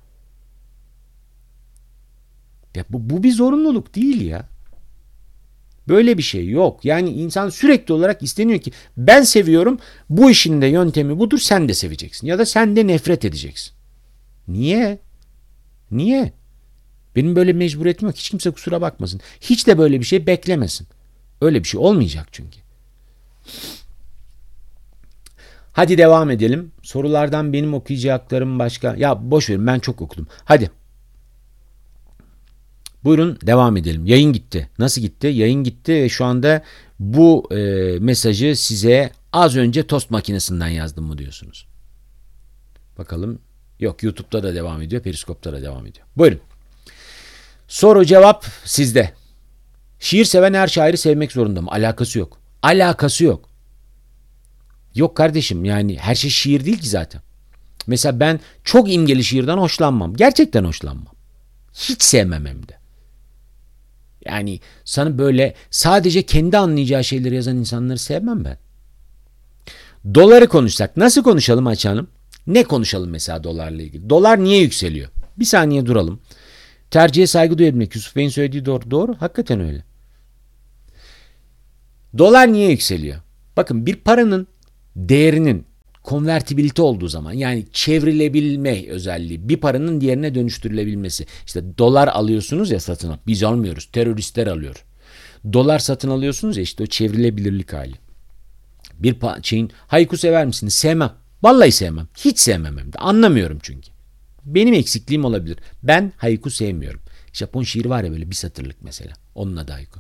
Ya bu bir zorunluluk değil ya. Böyle bir şey yok. Yani insan sürekli olarak isteniyor ki ben seviyorum, bu işin de yöntemi budur, sen de seveceksin. Ya da sen de nefret edeceksin. Niye? Niye? Benim böyle mecburiyetim yok. Hiç kimse kusura bakmasın. Hiç de böyle bir şey beklemesin. Öyle bir şey olmayacak çünkü. Hadi devam edelim. Sorulardan benim okuyacaklarım başka. Ya boş verin, ben çok okudum. Hadi. Buyurun devam edelim. Yayın gitti. Nasıl gitti? Yayın gitti ve şu anda bu mesajı size az önce tost makinesinden yazdım mı diyorsunuz. Bakalım. Yok, YouTube'da da devam ediyor. Periskop'ta da devam ediyor. Buyurun. Soru cevap sizde. Şiir seven her şairi sevmek zorunda mı? Alakası yok. Alakası yok. Yok kardeşim, yani her şey şiir değil ki zaten. Mesela ben çok imgeli şiirden hoşlanmam. Gerçekten hoşlanmam. Hiç sevmem hem de. Yani sana böyle sadece kendi anlayacağı şeyleri yazan insanları sevmem ben. Doları konuşsak nasıl konuşalım açalım? Ne konuşalım mesela dolarla ilgili? Dolar niye yükseliyor? Bir saniye duralım. Tercihe saygı duyabilmek. Yusuf Bey'in söylediği doğru. Doğru. Hakikaten öyle. Dolar niye yükseliyor? Bakın bir paranın değerinin konvertibilite olduğu zaman yani çevrilebilme özelliği bir paranın diğerine dönüştürülebilmesi. İşte dolar alıyorsunuz ya satın al. Biz almıyoruz. Teröristler alıyor. Dolar satın alıyorsunuz ya işte o çevrilebilirlik hali. Bir şeyin haiku sever misiniz? Sevmem. Vallahi sevmem. Hiç sevmem hem de. Anlamıyorum çünkü. Benim eksikliğim olabilir. Ben haiku sevmiyorum. Japon şiiri var ya böyle bir satırlık mesela. Onun adı haiku.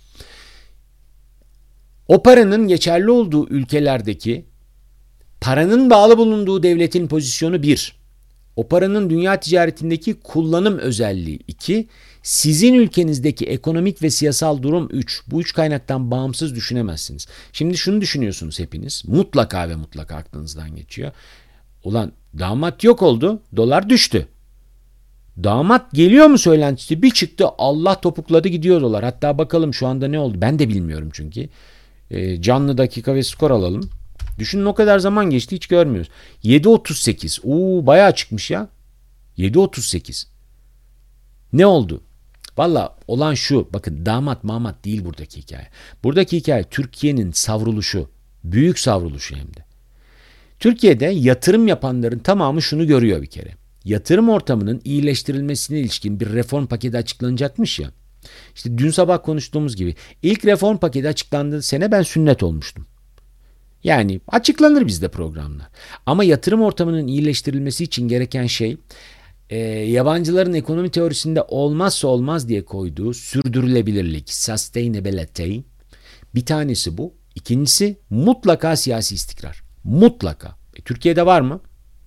O paranın geçerli olduğu ülkelerdeki paranın bağlı bulunduğu devletin pozisyonu 1. O paranın dünya ticaretindeki kullanım özelliği 2. Sizin ülkenizdeki ekonomik ve siyasal durum 3. Bu 3 kaynaktan bağımsız düşünemezsiniz. Şimdi şunu düşünüyorsunuz hepiniz. Mutlaka ve mutlaka aklınızdan geçiyor. Ulan damat yok oldu, dolar düştü. Damat geliyor mu söylentisi bir çıktı Allah topukladı gidiyor dolar. Hatta bakalım şu anda ne oldu ben de bilmiyorum çünkü. Canlı dakika ve skor alalım. Düşünün o kadar zaman geçti hiç görmüyoruz. 7.38. Bayağı çıkmış ya. 7.38. Ne oldu? Valla olan şu. Bakın damat mamat değil buradaki hikaye. Buradaki hikaye Türkiye'nin savruluşu. Büyük savruluşu hem de. Türkiye'de yatırım yapanların tamamı şunu görüyor bir kere. Yatırım ortamının iyileştirilmesine ilişkin bir reform paketi açıklanacakmış ya. İşte dün sabah konuştuğumuz gibi ilk reform paketi açıklandığı sene ben sünnet olmuştum. Yani açıklanır bizde programlar. Ama yatırım ortamının iyileştirilmesi için gereken şey yabancıların ekonomi teorisinde olmazsa olmaz diye koyduğu sürdürülebilirlik, sustainability. Bir tanesi bu. İkincisi mutlaka siyasi istikrar. Mutlaka. Türkiye'de var mı?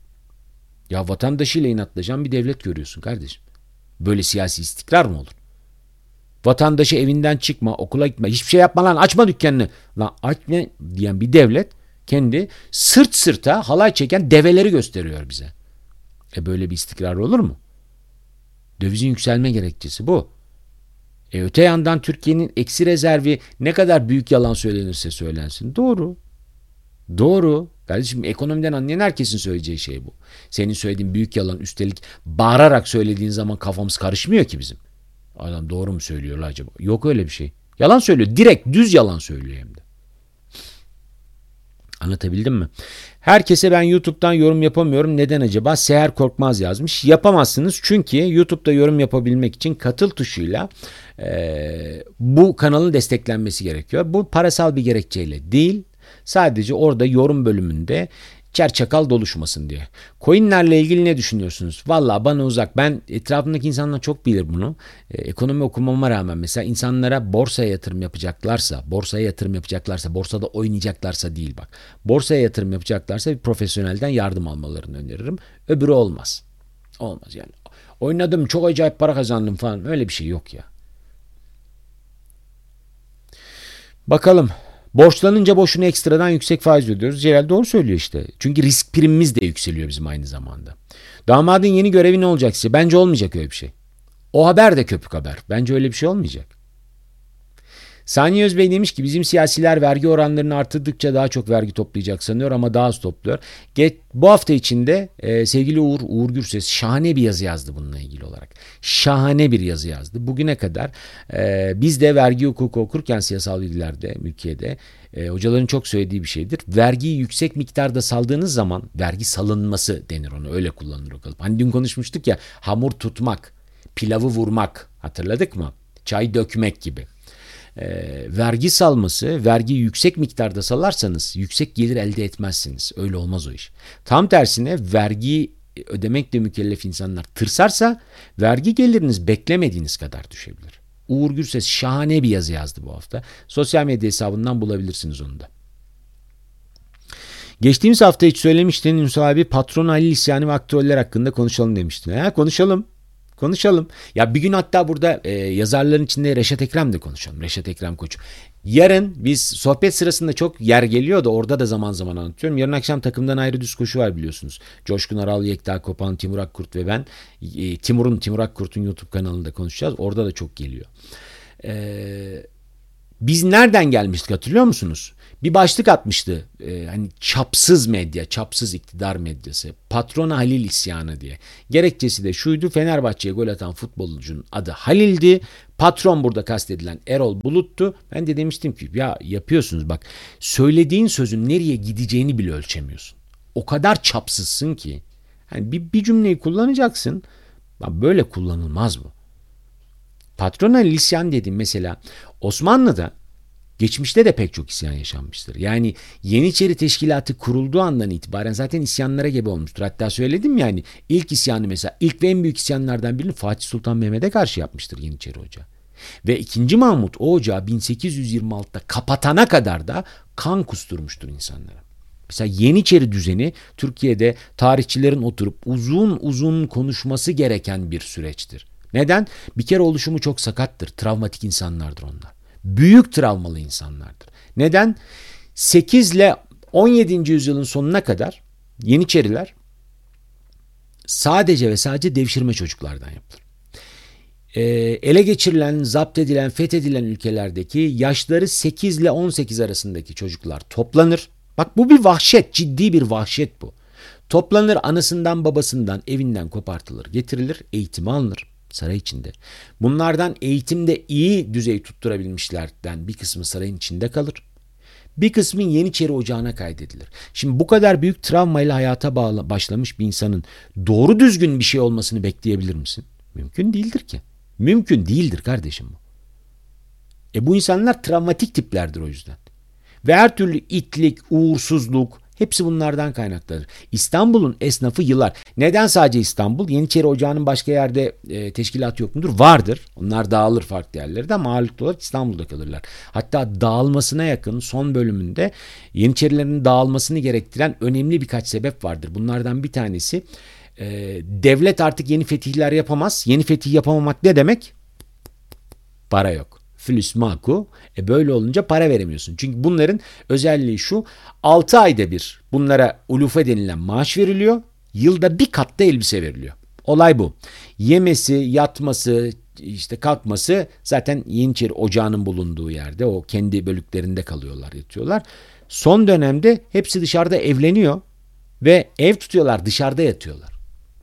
Ya vatandaşıyla inatlaşan bir devlet görüyorsun kardeşim. Böyle siyasi istikrar mı olur? Vatandaşı evinden çıkma, okula gitme, hiçbir şey yapma lan açma dükkanını. Lan açma diyen bir devlet kendi sırt sırta halay çeken develeri gösteriyor bize. Böyle bir istikrar olur mu? Dövizin yükselme gerekçesi bu. Öte yandan Türkiye'nin eksi rezervi ne kadar büyük yalan söylenirse söylensin. Doğru. Doğru. Kardeşim ekonomiden anlayan herkesin söyleyeceği şey bu. Senin söylediğin büyük yalan üstelik bağırarak söylediğin zaman kafamız karışmıyor ki bizim. Adam doğru mu söylüyor acaba? Yok öyle bir şey. Yalan söylüyor. Direkt düz yalan söylüyor hem de. Anlatabildim mi? Herkese ben YouTube'dan yorum yapamıyorum. Neden acaba? Seher Korkmaz yazmış. Yapamazsınız çünkü YouTube'da yorum yapabilmek için katıl tuşuyla bu kanalın desteklenmesi gerekiyor. Bu parasal bir gerekçeyle değil. Sadece orada yorum bölümünde çerçakal doluşmasın diye. Coinlerle ilgili ne düşünüyorsunuz? Valla bana uzak. Ben etrafımdaki insanlar çok bilir bunu. Ekonomi okumama rağmen mesela insanlara borsaya yatırım yapacaklarsa, borsada oynayacaklarsa değil bak. Borsaya yatırım yapacaklarsa bir profesyonelden yardım almalarını öneririm. Öbürü olmaz. Olmaz yani. Oynadım çok acayip para kazandım falan. Öyle bir şey yok ya. Bakalım. Borçlanınca boşuna ekstradan yüksek faiz ödüyoruz. Celal doğru söylüyor işte. Çünkü risk primimiz de yükseliyor bizim aynı zamanda. Damadın yeni görevi ne olacak size? Bence olmayacak öyle bir şey. O haber de köpük haber. Bence öyle bir şey olmayacak. Saniye Özbey demiş ki bizim siyasiler vergi oranlarını artırdıkça daha çok vergi toplayacak sanıyor ama daha az topluyor. Bu hafta içinde sevgili Uğur Gürses şahane bir yazı yazdı bununla ilgili olarak. Şahane bir yazı yazdı. Bugüne kadar biz de vergi hukuku okurken siyasal bilgilerde, mülkiyede hocaların çok söylediği bir şeydir. Vergiyi yüksek miktarda saldığınız zaman vergi salınması denir ona öyle kullanılır o kalıp. Hani dün konuşmuştuk ya hamur tutmak, pilavı vurmak hatırladık mı? Çay dökmek gibi. Vergi salması, vergiyi yüksek miktarda salarsanız yüksek gelir elde etmezsiniz. Öyle olmaz o iş. Tam tersine vergi ödemekle mükellef insanlar tırsarsa vergi geliriniz beklemediğiniz kadar düşebilir. Uğur Gürses şahane bir yazı yazdı bu hafta. Sosyal medya hesabından bulabilirsiniz onu da. Geçtiğimiz hafta hiç söylemiştin Ünsal abi patron Halil isyanı ve aktroller hakkında konuşalım demiştin. Konuşalım. Konuşalım. Ya bir gün hatta burada yazarların içinde Reşat Ekrem de konuşalım. Reşat Ekrem Koç. Yarın biz sohbet sırasında çok yer geliyor da orada da zaman zaman anlatıyorum. Yarın akşam takımdan ayrı düz koşu var biliyorsunuz. Coşkun Aral, Yekta Kopan, Timur Akkurt ve ben Timur Akkurt'un YouTube kanalında konuşacağız. Orada da çok geliyor. Biz nereden gelmiştik hatırlıyor musunuz? Bir başlık atmıştı. Hani çapsız medya, çapsız iktidar medyası. Patrona Halil isyanı diye. Gerekçesi de şuydu: Fenerbahçe'ye gol atan futbolcunun adı Halil'di. Patron burada kastedilen Erol Bulut'tu. Ben de demiştim ki ya yapıyorsunuz bak, söylediğin sözün nereye gideceğini bile ölçemiyorsun. O kadar çapsızsın ki. Yani bir cümleyi kullanacaksın. Böyle kullanılmaz bu. Patrona Halil isyan dediğim mesela Osmanlı'da geçmişte de pek çok isyan yaşanmıştır. Yani Yeniçeri Teşkilatı kurulduğu andan itibaren zaten isyanlara gebe olmuştur. Hatta söyledim yani ilk isyanı mesela ilk ve en büyük isyanlardan birini Fatih Sultan Mehmet'e karşı yapmıştır Yeniçeri Ocağı. Ve 2. Mahmut o ocağı 1826'da kapatana kadar da kan kusturmuştur insanlara. Mesela Yeniçeri düzeni Türkiye'de tarihçilerin oturup uzun uzun konuşması gereken bir süreçtir. Neden? Bir kere oluşumu çok sakattır. Travmatik insanlardır onlar. Büyük travmalı insanlardır. Neden? 8 ile 17. yüzyılın sonuna kadar Yeniçeriler sadece ve sadece devşirme çocuklardan yapılır. Ele geçirilen, zapt edilen, fethedilen ülkelerdeki yaşları 8 ile 18 arasındaki çocuklar toplanır. Bak bu bir vahşet, ciddi bir vahşet bu. Toplanır, anasından babasından evinden kopartılır, getirilir, eğitimi alınır saray içinde. Bunlardan eğitimde iyi düzey tutturabilmişlerden bir kısmı sarayın içinde kalır. Bir kısmı Yeniçeri Ocağı'na kaydedilir. Şimdi bu kadar büyük travmayla hayata başlamış bir insanın doğru düzgün bir şey olmasını bekleyebilir misin? Mümkün değildir ki. Mümkün değildir kardeşim bu. Bu insanlar travmatik tiplerdir o yüzden. Ve her türlü itlik, uğursuzluk hepsi bunlardan kaynaklanır. İstanbul'un esnafı yıllar. Neden sadece İstanbul? Yeniçeri Ocağı'nın başka yerde teşkilatı yok mudur? Vardır. Onlar dağılır farklı yerlerde ama ağırlıklı olarak İstanbul'da kalırlar. Hatta dağılmasına yakın son bölümünde Yeniçerilerin dağılmasını gerektiren önemli birkaç sebep vardır. Bunlardan bir tanesi devlet artık yeni fetihler yapamaz. Yeni fetih yapamamak ne demek? Para yok. Flüs maku. Böyle olunca para veremiyorsun. Çünkü bunların özelliği şu: 6 ayda bir bunlara ulufe denilen maaş veriliyor. Yılda bir katta elbise veriliyor. Olay bu. Yemesi, yatması, işte kalkması zaten Yeniçeri Ocağı'nın bulunduğu yerde. O kendi bölüklerinde kalıyorlar, yatıyorlar. Son dönemde hepsi dışarıda evleniyor ve ev tutuyorlar, dışarıda yatıyorlar.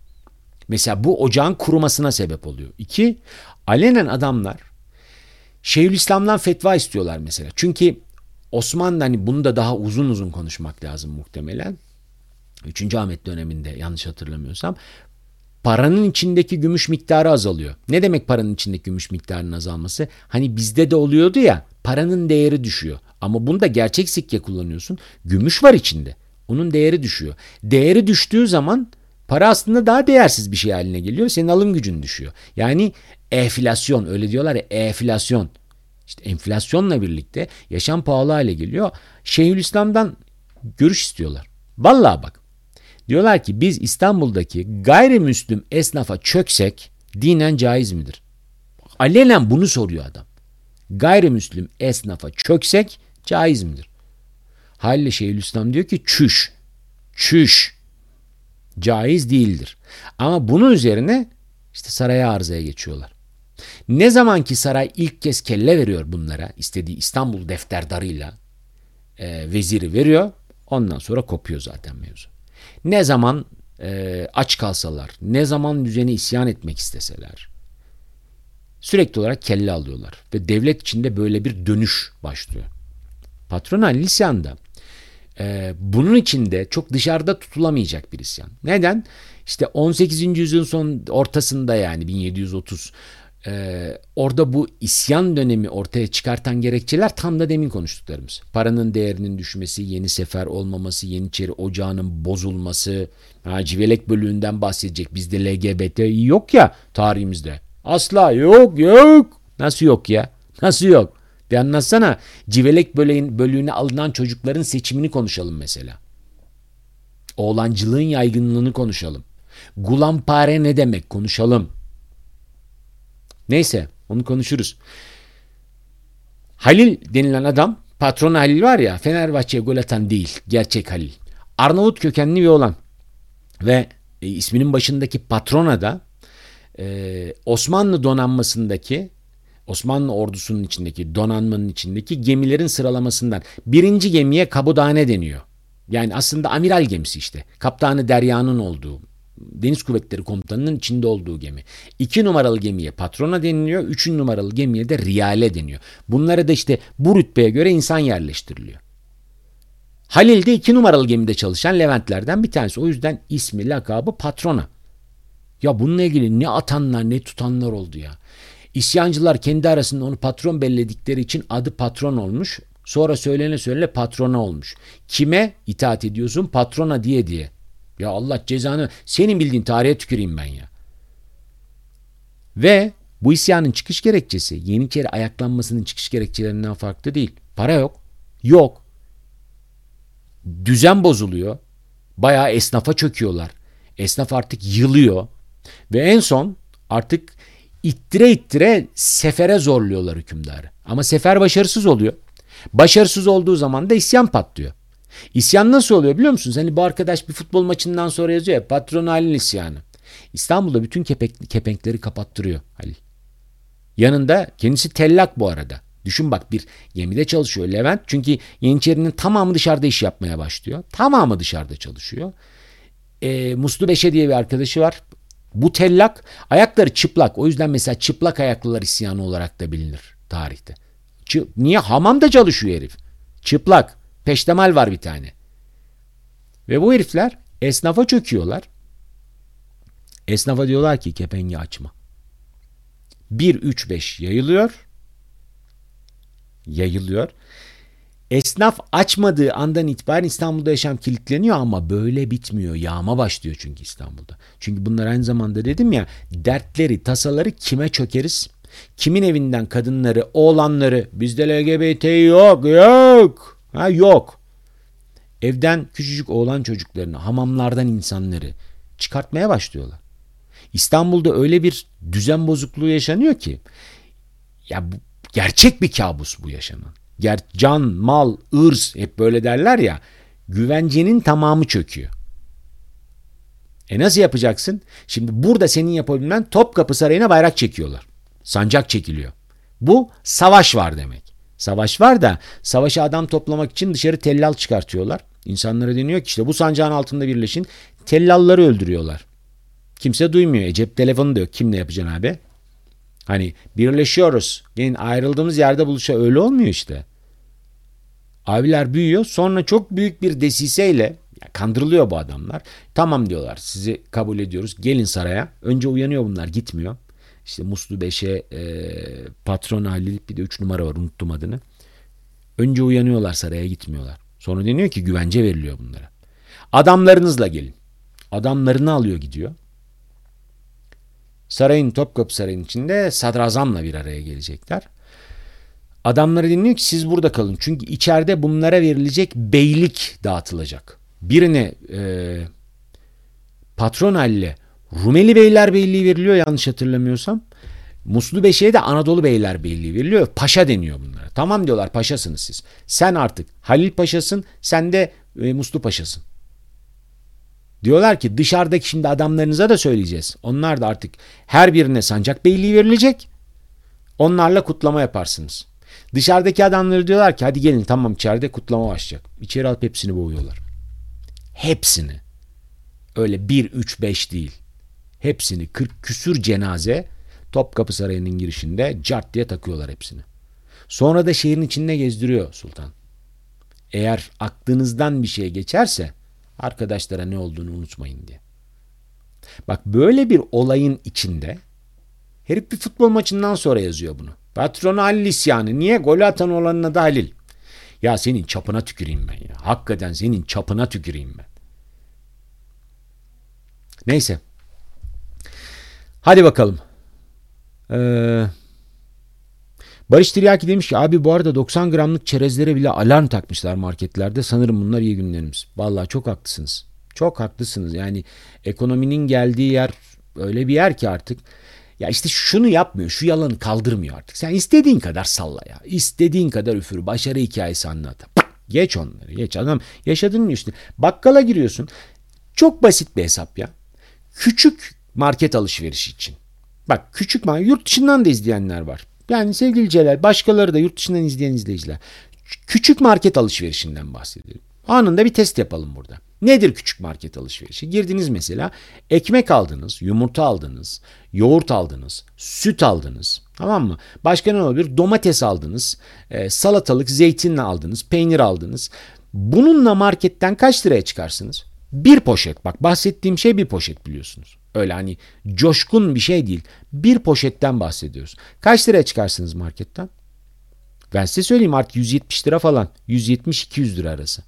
Mesela bu ocağın kurumasına sebep oluyor. 2, alenen adamlar Şeyhülislam'dan fetva istiyorlar mesela. Çünkü Osmanlı, hani bunu da daha uzun uzun konuşmak lazım muhtemelen. 3. Ahmet döneminde yanlış hatırlamıyorsam paranın içindeki gümüş miktarı azalıyor. Ne demek paranın içindeki gümüş miktarının azalması? Hani bizde de oluyordu ya, paranın değeri düşüyor. Ama bunda gerçek sikke kullanıyorsun. Gümüş var içinde. Onun değeri düşüyor. Değeri düştüğü zaman para aslında daha değersiz bir şey haline geliyor. Senin alım gücün düşüyor. Yani enflasyon, öyle diyorlar ya, enflasyon. İşte enflasyonla birlikte yaşam pahalı hale geliyor. Şeyhülislam'dan görüş istiyorlar. Vallahi bak. Diyorlar ki biz İstanbul'daki gayrimüslim esnafa çöksek dinen caiz midir? Alenen bunu soruyor adam. Gayrimüslim esnafa çöksek caiz midir? Haliyle Şeyhülislam diyor ki çüş. Çüş. Caiz değildir. Ama bunun üzerine işte saraya arzaya geçiyorlar. Ne zaman ki saray ilk kez kelle veriyor bunlara, istediği İstanbul defterdarıyla veziri veriyor, ondan sonra kopuyor zaten mevzu. Ne zaman aç kalsalar, ne zaman düzeni isyan etmek isteseler sürekli olarak kelle alıyorlar ve devlet içinde böyle bir dönüş başlıyor. Patronal isyanda bunun içinde çok dışarıda tutulamayacak bir isyan. Neden? İşte 18. yüzyılın son ortasında, yani 1730, orada bu isyan dönemi ortaya çıkartan gerekçeler tam da demin konuştuklarımız. Paranın değerinin düşmesi, yeni sefer olmaması, Yeniçeri Ocağı'nın bozulması, civelek bölüğünden bahsedecek. Bizde LGBT yok ya tarihimizde. Asla yok. Nasıl yok ya? Nasıl yok? Bir anlatsana. Civelek bölüğüne alınan çocukların seçimini konuşalım mesela. Oğlancılığın yaygınlığını konuşalım. Gulampare ne demek konuşalım. Neyse, onu konuşuruz. Halil denilen adam, patron Halil var ya, Fenerbahçe'ye gol atan değil, gerçek Halil. Arnavut kökenli bir oğlan. Ve isminin başındaki patrona da Osmanlı donanmasındaki Osmanlı ordusunun içindeki, donanmanın içindeki gemilerin sıralamasından. Birinci gemiye Kabudane deniyor. Yani aslında amiral gemisi işte. Kaptanı Derya'nın olduğu, Deniz Kuvvetleri Komutanı'nın içinde olduğu gemi. 2 numaralı gemiye Patrona deniliyor. 3 numaralı gemiye de Riyale deniyor. Bunlara da işte bu rütbeye göre insan yerleştiriliyor. Halil de 2 numaralı gemide çalışan Leventlerden bir tanesi. O yüzden ismi, lakabı Patrona. Ya bununla ilgili ne atanlar ne tutanlar oldu ya. İsyancılar kendi arasında onu patron belledikleri için adı patron olmuş. Sonra söylene patrona olmuş. Kime itaat ediyorsun? Patrona diye. Ya Allah cezanı, senin bildiğin tarihe tüküreyim ben ya. Ve bu isyanın çıkış gerekçesi Yeniçeri ayaklanmasının çıkış gerekçelerinden farklı değil. Para yok. Yok. Düzen bozuluyor. Bayağı esnafa çöküyorlar. Esnaf artık yılıyor. Ve en son artık ittire sefere zorluyorlar hükümdarı. Ama sefer başarısız oluyor. Başarısız olduğu zaman da isyan patlıyor. İsyan nasıl oluyor biliyor musunuz? Hani bu arkadaş bir futbol maçından sonra yazıyor ya, patron Halil isyanı. İstanbul'da bütün kepenkleri kapattırıyor Halil. Yanında kendisi tellak bu arada. Düşün bak, bir gemide çalışıyor Levent. Çünkü Yeniçerinin tamamı dışarıda iş yapmaya başlıyor. Tamamı dışarıda çalışıyor. Muslu Beşe diye bir arkadaşı var. Bu tellak, ayakları çıplak. O yüzden mesela çıplak ayaklılar isyanı olarak da bilinir tarihte. Niye? Hamamda çalışıyor herif. Çıplak. Peştemal var bir tane. Ve bu herifler esnafa çöküyorlar. Esnafa diyorlar ki kepengi açma. 1-3-5 yayılıyor. Esnaf açmadığı andan itibaren İstanbul'da yaşam kilitleniyor ama böyle bitmiyor. Yağma başlıyor çünkü İstanbul'da. Çünkü bunlar aynı zamanda dedim ya, dertleri, tasaları kime çökeriz? Kimin evinden kadınları, oğlanları, bizde LGBT yok. Yok. Evden küçücük oğlan çocuklarını, hamamlardan insanları çıkartmaya başlıyorlar. İstanbul'da öyle bir düzen bozukluğu yaşanıyor ki, ya bu gerçek bir kabus bu yaşanan. Can, mal, ırz, hep böyle derler ya, güvencenin tamamı çöküyor. Nasıl yapacaksın? Şimdi burada senin yapabilmen, Topkapı Sarayı'na bayrak çekiyorlar. Sancak çekiliyor. Bu savaş var demek. Savaş var da savaşa adam toplamak için dışarı tellal çıkartıyorlar. İnsanlara deniyor ki işte bu sancağın altında birleşin. Tellalları öldürüyorlar. Kimse duymuyor. Cep telefonu da yok. Kim ne yapacaksın abi? Hani birleşiyoruz. Gelin ayrıldığımız yerde öyle olmuyor işte. Abiler büyüyor. Sonra çok büyük bir desiseyle kandırılıyor bu adamlar. Tamam diyorlar, sizi kabul ediyoruz. Gelin saraya. Önce uyanıyor bunlar, gitmiyor. İşte Muslu Beşe, patron Halil, bir de 3 numara var, unuttum adını. Önce uyanıyorlar, saraya gitmiyorlar. Sonra deniyor ki güvence veriliyor bunlara. Adamlarınızla gelin. Adamlarını alıyor gidiyor. Sarayın, Topkapı Sarayı'nın içinde sadrazamla bir araya gelecekler. Adamları dinliyor ki siz burada kalın. Çünkü içeride bunlara verilecek beylik dağıtılacak. Birine patron Halil'e Rumeli Beylerbeyliği veriliyor yanlış hatırlamıyorsam. Muslu Beşe'ye de Anadolu Beylerbeyliği veriliyor. Paşa deniyor bunlara. Tamam diyorlar, paşasınız siz. Sen artık Halil Paşasın, sen de Muslu Paşasın. Diyorlar ki dışarıdaki şimdi adamlarınıza da söyleyeceğiz. Onlar da artık her birine sancak beyliği verilecek. Onlarla kutlama yaparsınız. Dışarıdaki adamları diyorlar ki hadi gelin, tamam içeride kutlama başlayacak. İçeri alıp hepsini boğuyorlar. Hepsini. Öyle 1-3-5 değil. Hepsini 40 küsür cenaze Topkapı Sarayı'nın girişinde cart diye takıyorlar hepsini. Sonra da şehrin içinde gezdiriyor sultan. Eğer aklınızdan bir şey geçerse arkadaşlara ne olduğunu unutmayın diye. Bak böyle bir olayın içinde herif bir futbol maçından sonra yazıyor bunu. Patron Halil isyanı. Niye? Gol atan olanın adı Halil. Ya senin çapına tüküreyim ben ya. Hakikaten senin çapına tüküreyim ben. Neyse. Hadi bakalım. Barış Tiryaki demiş ki abi bu arada 90 gramlık çerezlere bile alarm takmışlar marketlerde. Sanırım bunlar iyi günlerimiz. Vallahi çok haklısınız. Çok haklısınız. Yani ekonominin geldiği yer öyle bir yer ki artık. Ya işte şunu yapmıyor. Şu yalanı kaldırmıyor artık. Sen istediğin kadar salla ya. İstediğin kadar üfür. Başarı hikayesi anlat. Geç onları. Geç. Adam yaşadığının üstüne. Bakkala giriyorsun. Çok basit bir hesap ya. Küçük market alışverişi için. Bak küçük market. Yurt dışından da izleyenler var. Yani sevgili Celal, başkaları da yurt dışından izleyen izleyiciler. Küçük market alışverişinden bahsedelim. Anında bir test yapalım burada. Nedir küçük market alışverişi? Girdiniz mesela, ekmek aldınız, yumurta aldınız, yoğurt aldınız, süt aldınız. Tamam mı? Başka ne olabilir? Domates aldınız, salatalık, zeytinle aldınız, peynir aldınız. Bununla marketten kaç liraya çıkarsınız? Bir poşet. Bak, bahsettiğim şey bir poşet, biliyorsunuz. Öyle hani coşkun bir şey değil. Bir poşetten bahsediyoruz. Kaç liraya çıkarsınız marketten? Ben size söyleyeyim, artık 170 lira falan. 170-200 lira arası.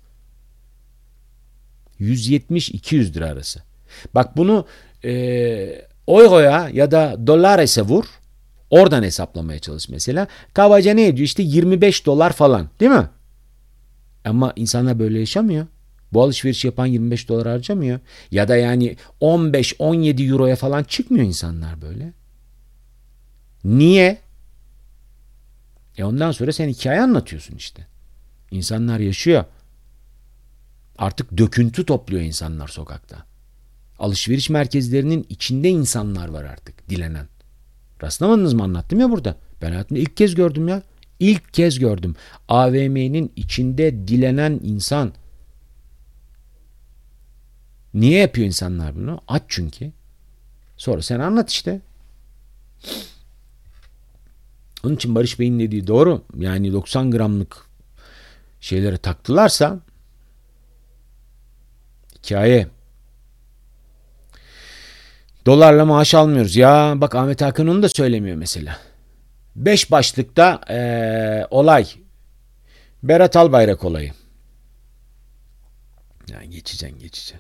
170-200 lira arası. Bak, bunu euroya ya da dolarese vur. Oradan hesaplamaya çalış mesela. Kabaca ne ediyor? İşte 25 dolar falan, değil mi? Ama insanlar böyle yaşamıyor. Bu alışveriş yapan 25 dolar harcamıyor. Ya da yani 15-17 euroya falan çıkmıyor insanlar böyle. Niye? Ondan sonra sen hikaye anlatıyorsun işte. İnsanlar yaşıyor. Artık döküntü topluyor insanlar sokakta. Alışveriş merkezlerinin içinde insanlar var artık dilenen. Rastlamadınız mı? Anlattım ya burada. Ben hayatımda ilk kez gördüm ya. İlk kez gördüm. AVM'nin içinde dilenen insan. Niye yapıyor insanlar bunu? Aç çünkü. Sonra sen anlat işte. Onun için Barış Bey'in dediği doğru. Yani 90 gramlık şeylere taktılarsa hikaye. Dolarla maaş almıyoruz. Ya bak, Ahmet Hakan onu da söylemiyor mesela. 5 başlıkta olay. Berat Albayrak olayı. Yani geçeceksin.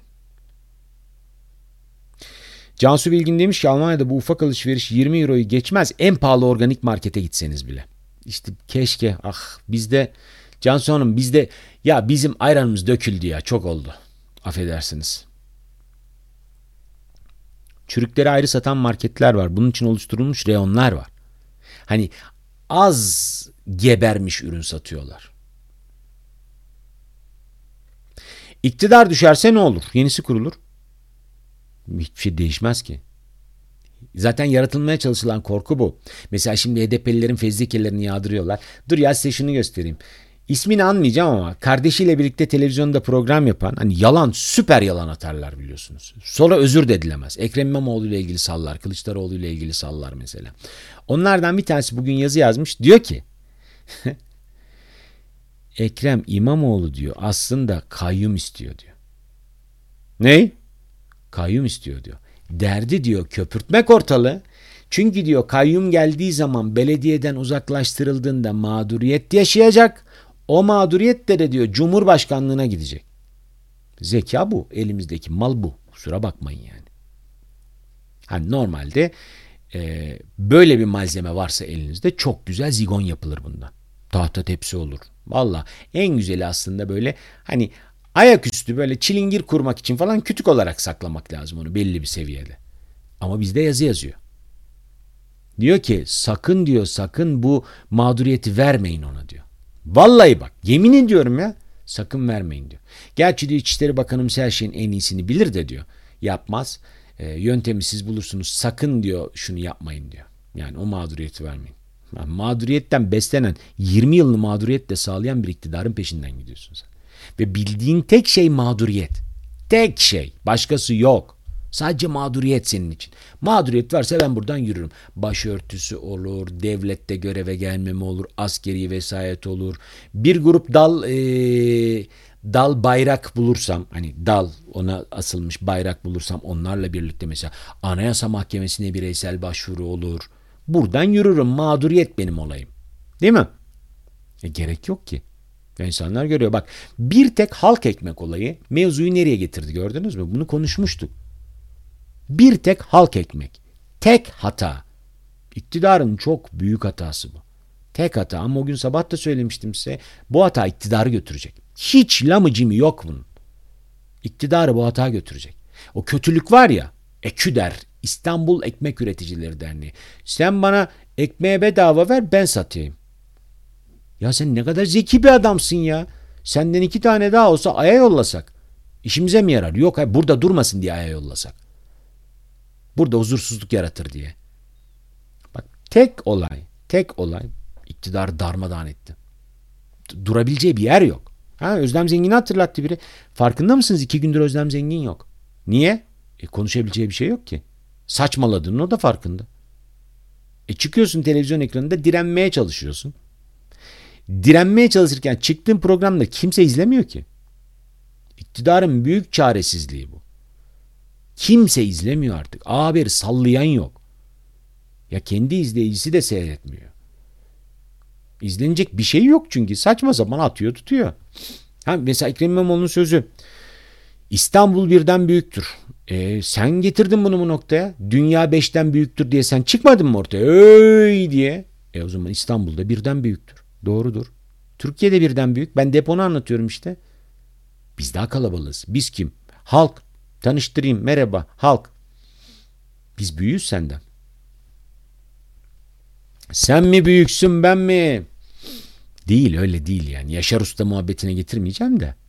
Cansu Bilgin demiş ki Almanya'da bu ufak alışveriş 20 euroyu geçmez. En pahalı organik markete gitseniz bile. İşte keşke, bizde Cansu Hanım, bizde ya bizim ayranımız döküldü ya, çok oldu. Affedersiniz. Çürükleri ayrı satan marketler var. Bunun için oluşturulmuş reyonlar var. Hani az gebermiş ürün satıyorlar. İktidar düşerse ne olur? Yenisi kurulur. Hiçbir şey değişmez ki. Zaten yaratılmaya çalışılan korku bu. Mesela şimdi HDP'lilerin fezlekelerini yağdırıyorlar. Dur ya, size şunu göstereyim. İsmini anmayacağım ama kardeşiyle birlikte televizyonda program yapan, hani yalan, süper yalan atarlar biliyorsunuz. Sonra özür de dilemez. Ekrem İmamoğlu ile ilgili sallar, Kılıçdaroğlu ile ilgili sallar mesela. Onlardan bir tanesi bugün yazı yazmış. Diyor ki Ekrem İmamoğlu diyor aslında kayyum istiyor diyor. Ne? Kayyum istiyor diyor. Derdi diyor köpürtmek ortalığı. Çünkü diyor kayyum geldiği zaman belediyeden uzaklaştırıldığında mağduriyet yaşayacak. O mağduriyetle de diyor Cumhurbaşkanlığına gidecek. Zeka bu. Elimizdeki mal bu. Kusura bakmayın yani. Hani normalde böyle bir malzeme varsa elinizde çok güzel zigon yapılır bundan. Tahta tepsi olur. Valla en güzeli aslında böyle hani ayaküstü böyle çilingir kurmak için falan kütük olarak saklamak lazım onu belli bir seviyede. Ama bizde yazı yazıyor. Diyor ki sakın diyor, sakın bu mağduriyeti vermeyin ona diyor. Vallahi bak, yemin ediyorum ya, sakın vermeyin diyor. Gerçi diyor İçişleri Bakanımız her şeyin en iyisini bilir de diyor. Yapmaz. Yöntemi siz bulursunuz. Sakın diyor şunu yapmayın diyor. Yani o mağduriyeti vermeyin. Yani mağduriyetten beslenen 20 yılını mağduriyetle sağlayan bir iktidarın peşinden gidiyorsun sen. Ve bildiğin tek şey mağduriyet. Tek şey. Başkası yok. Sadece mağduriyet senin için. Mağduriyet varsa ben buradan yürürüm. Başörtüsü olur, devlette göreve gelmeme olur, askeri vesayet olur. Bir grup dal bayrak bulursam, hani dal ona asılmış bayrak bulursam onlarla birlikte mesela Anayasa Mahkemesi'ne bireysel başvuru olur. Buradan yürürüm. Mağduriyet benim olayım. Değil mi? Gerek yok ki. İnsanlar görüyor. Bak, bir tek halk ekmek olayı mevzuyu nereye getirdi, gördünüz mü? Bunu konuşmuştuk. Bir tek halk ekmek. Tek hata. İktidarın çok büyük hatası bu. Tek hata, ama o gün sabah da söylemiştim size. Bu hata iktidarı götürecek. Hiç lamıcımı yok bunun. İktidarı bu hata götürecek. O kötülük var ya, EKÜDER, İstanbul Ekmek Üreticileri Derneği. Sen bana ekmeğe bedava ver, ben satayım. Ya sen ne kadar zeki bir adamsın ya. Senden 2 tane daha olsa Ay'a yollasak. İşimize mi yarar? Yok, burada durmasın diye Ay'a yollasak. Burada huzursuzluk yaratır diye. Bak, tek olay Tek olay iktidarı darmadağın etti. Durabileceği bir yer yok. Özlem Zengin'i hatırlattı biri. Farkında mısınız? 2 gündür Özlem Zengin yok. Niye? Konuşabileceği bir şey yok ki. Saçmaladığının o da farkında. Çıkıyorsun televizyon ekranında direnmeye çalışıyorsun. Direnmeye çalışırken çıktığın programda kimse izlemiyor ki. İktidarın büyük çaresizliği bu. Kimse izlemiyor artık. Haberi sallayan yok. Ya kendi izleyicisi de seyretmiyor. İzlenecek bir şey yok çünkü. Saçma sapan atıyor tutuyor. Mesela Ekrem İmamoğlu'nun sözü. İstanbul birden büyüktür. Sen getirdin bunu bu noktaya. Dünya 5'ten büyüktür diye sen çıkmadın mı ortaya? Öy diye. O zaman İstanbul'da birden büyüktür. Doğrudur. Türkiye'de birden büyük. Ben deponu anlatıyorum işte. Biz daha kalabalığız. Biz kim? Halk. Tanıştırayım. Merhaba. Halk. Biz büyüğüz senden. Sen mi büyüksün ben mi? Değil, öyle değil yani. Yaşar Usta muhabbetine getirmeyeceğim de.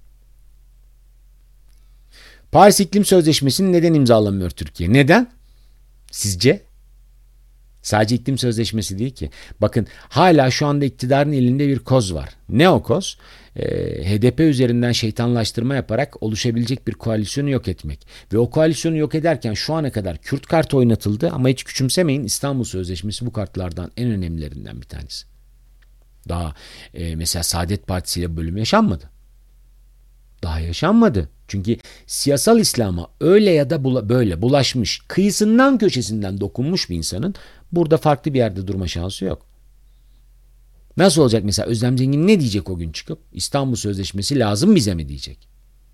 Paris İklim Sözleşmesi'ni neden imzalamıyor Türkiye? Neden? Sizce? Sadece iklim sözleşmesi değil ki. Bakın hala şu anda iktidarın elinde bir koz var. Ne o koz? HDP üzerinden şeytanlaştırma yaparak oluşabilecek bir koalisyonu yok etmek. Ve o koalisyonu yok ederken şu ana kadar Kürt kartı oynatıldı ama hiç küçümsemeyin, İstanbul Sözleşmesi bu kartlardan en önemlilerinden bir tanesi. Daha mesela Saadet Partisi ile bölüm yaşanmadı. Daha yaşanmadı. Çünkü siyasal İslam'a öyle ya da böyle bulaşmış, kıyısından köşesinden dokunmuş bir insanın burada farklı bir yerde durma şansı yok. Nasıl olacak mesela Özlem Zengin ne diyecek o gün çıkıp? İstanbul Sözleşmesi lazım bize mi diyecek?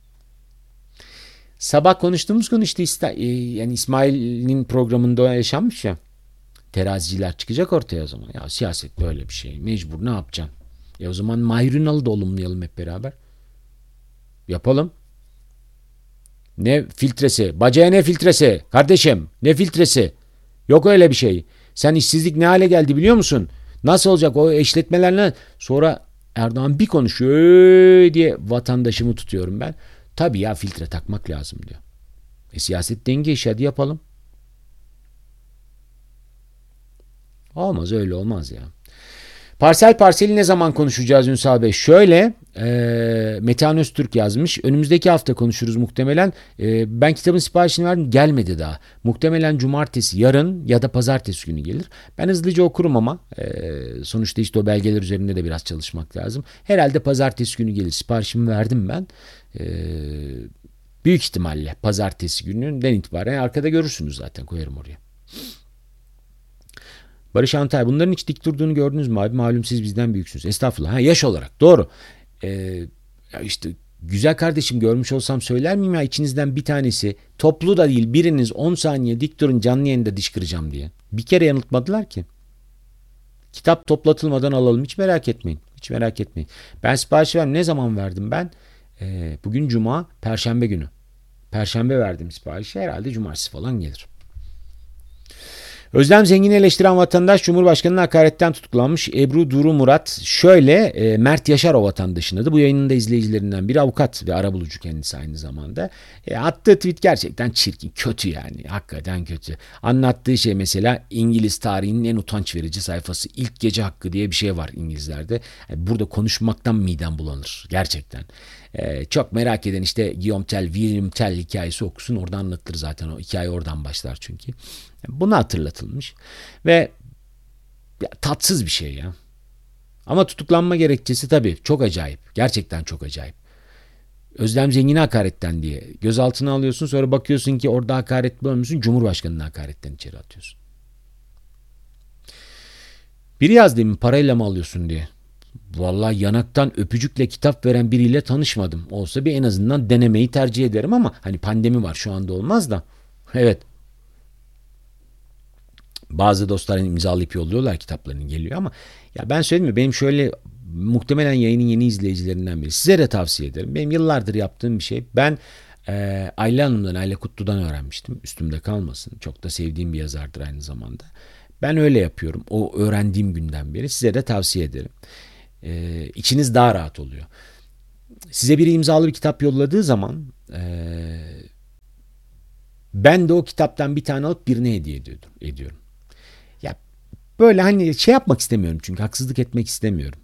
Sabah konuştuğumuz konu işte yani İsmail'in programında yaşanmış ya. Teraziciler çıkacak ortaya o zaman. Ya siyaset böyle bir şey. Mecbur ne yapacaksın? O zaman Mahir Ünal'ı da olumlayalım hep beraber. Yapalım. Ne filtresi? Bacaya ne filtresi? Kardeşim ne filtresi? Yok öyle bir şey. Sen işsizlik ne hale geldi biliyor musun? Nasıl olacak o eşletmelerle? Sonra Erdoğan bir konuşuyor diye vatandaşımı tutuyorum ben. Tabii ya filtre takmak lazım diyor. Siyaset denge işi hadi yapalım. Olmaz öyle olmaz ya. Parsel parseli ne zaman konuşacağız Ünsal Bey? Şöyle Metehan Öztürk yazmış. Önümüzdeki hafta konuşuruz muhtemelen. Ben kitabın siparişini verdim. Gelmedi daha. Muhtemelen cumartesi, yarın ya da pazartesi günü gelir. Ben hızlıca okurum ama sonuçta işte o belgeler üzerinde de biraz çalışmak lazım. Herhalde pazartesi günü gelir. Siparişimi verdim ben. Büyük ihtimalle pazartesi gününden itibaren arkada görürsünüz zaten. Koyarım oraya. Barış Antay, bunların hiç dik durduğunu gördünüz mü abi? Malum siz bizden büyüksünüz. Estağfurullah. Yaş olarak. Doğru. İşte güzel kardeşim görmüş olsam söyler miyim ya içinizden bir tanesi toplu da değil biriniz 10 saniye dik durun canlı yayında diş kıracağım diye. Bir kere yanıltmadılar ki. Kitap toplatılmadan alalım. Hiç merak etmeyin. Hiç merak etmeyin. Ben sipariş verdim. Ne zaman verdim ben? Bugün Cuma, Perşembe günü. Perşembe verdim siparişi. Herhalde Cumartesi falan gelir. Özlem Zengin'i eleştiren vatandaş Cumhurbaşkanı'nın hakaretten tutuklanmış. Ebru Duru Murat şöyle Mert Yaşar o vatandaşın adı. Bu yayının da izleyicilerinden biri avukat ve arabulucu kendisi aynı zamanda. Attığı tweet gerçekten çirkin, kötü yani. Hakikaten kötü. Anlattığı şey mesela İngiliz tarihinin en utanç verici sayfası. İlk gece hakkı diye bir şey var İngilizlerde. Yani burada konuşmaktan midem bulanır gerçekten. Çok merak eden işte Guillaume Tell, William Tell hikayesi okusun. Oradan anlatılır zaten o hikaye oradan başlar çünkü. Buna hatırlatılmış ve ya, tatsız bir şey ya. Ama tutuklanma gerekçesi tabii çok acayip. Gerçekten çok acayip. Özlem Zengin'i hakaretten diye gözaltına alıyorsun sonra bakıyorsun ki orada hakaretli olmuşsun Cumhurbaşkanı'nı hakaretten içeri atıyorsun. Biri yazdı demin parayla mı alıyorsun diye. Vallahi yanaktan öpücükle kitap veren biriyle tanışmadım. Olsa bir en azından denemeyi tercih ederim ama hani pandemi var şu anda olmaz da. Evet. Bazı dostlar imzalayıp yolluyorlar kitaplarını geliyor ama ya ben söyleyeyim mi benim şöyle muhtemelen yayının yeni izleyicilerinden biri. Size de tavsiye ederim. Benim yıllardır yaptığım bir şey. Ben Ayla Hanım'dan, Ayla Kutlu'dan öğrenmiştim. Üstümde kalmasın. Çok da sevdiğim bir yazardır aynı zamanda. Ben öyle yapıyorum. O öğrendiğim günden beri. Size de tavsiye ederim. İçiniz daha rahat oluyor. Size biri imzalı bir kitap yolladığı zaman ben de o kitaptan bir tane alıp birine hediye ediyorum. Ya Böyle hani şey yapmak istemiyorum çünkü haksızlık etmek istemiyorum.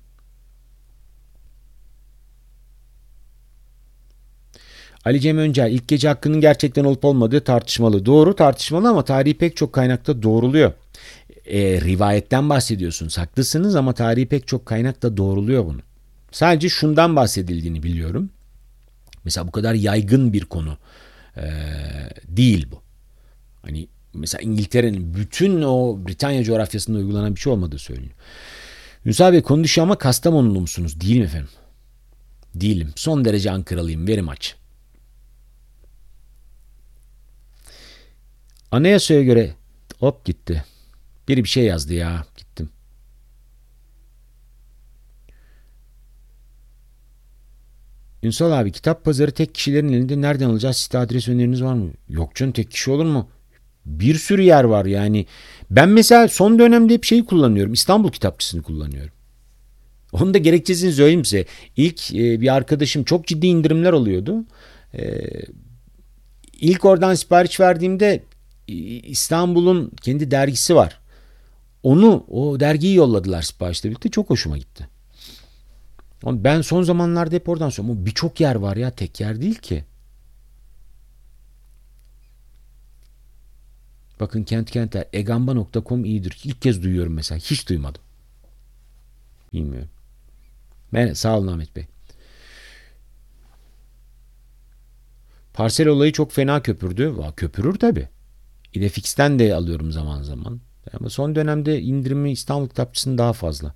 Ali Cem Öncel, ilk gece hakkının gerçekten olup olmadığı tartışmalı. Doğru, tartışmalı ama tarihi pek çok kaynakta doğruluyor. Rivayetten bahsediyorsunuz, haklısınız ama tarihi pek çok kaynakta doğruluyor bunu. Sadece şundan bahsedildiğini biliyorum. Mesela bu kadar yaygın bir konu değil bu. Hani mesela İngiltere'nin bütün o Britanya coğrafyasında uygulanan bir şey olmadığı söyleniyor. Ünsal Bey konu dışı ama Kastamonulu musunuz? Değilim efendim. Değilim. Son derece Ankaralıyım. Verim aç. Anayasaya göre hop gitti. Biri bir şey yazdı ya. Gittim. Ünsal abi kitap pazarı tek kişilerin elinde, nereden alacağız? Site adres öneriniz var mı? Yok canım, tek kişi olur mu? Bir sürü yer var yani. Ben mesela son dönemde hep şeyi kullanıyorum. İstanbul Kitapçısı'nı kullanıyorum. Onun da gerekçesini söyleyeyim size. İlk bir arkadaşım, çok ciddi indirimler oluyordu. E, ilk oradan sipariş verdiğimde İstanbul'un kendi dergisi var. O dergiyi yolladılar siparişle birlikte. Çok hoşuma gitti. Ben son zamanlarda hep oradan söylüyorum. Birçok yer var ya, tek yer değil ki. Bakın Kent Kenter, egamba.com iyidir. İlk kez duyuyorum mesela. Hiç duymadım. Bilmiyorum. Sağ olun Ahmet Bey. Parsel olayı çok fena köpürdü. Köpürür tabii. İdefix'ten de alıyorum zaman zaman. Ama son dönemde indirimi İstanbul Kitapçısı'nın daha fazla.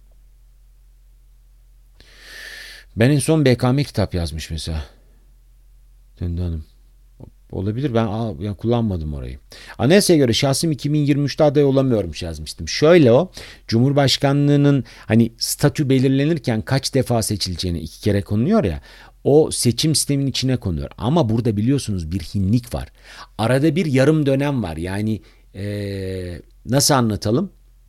Ben en son BKM kitap yazmış mesela. Döndü Hanım. Olabilir, ben kullanmadım orayı. Anayasaya göre şahsım 2023'te aday olamıyormuş yazmıştım. Şöyle, o Cumhurbaşkanlığının hani statü belirlenirken kaç defa seçileceğini 2 kere konuluyor ya. O seçim sistemin içine konuyor. Ama burada biliyorsunuz bir hinlik var. Arada bir yarım dönem var. Yani nasıl anlatalım?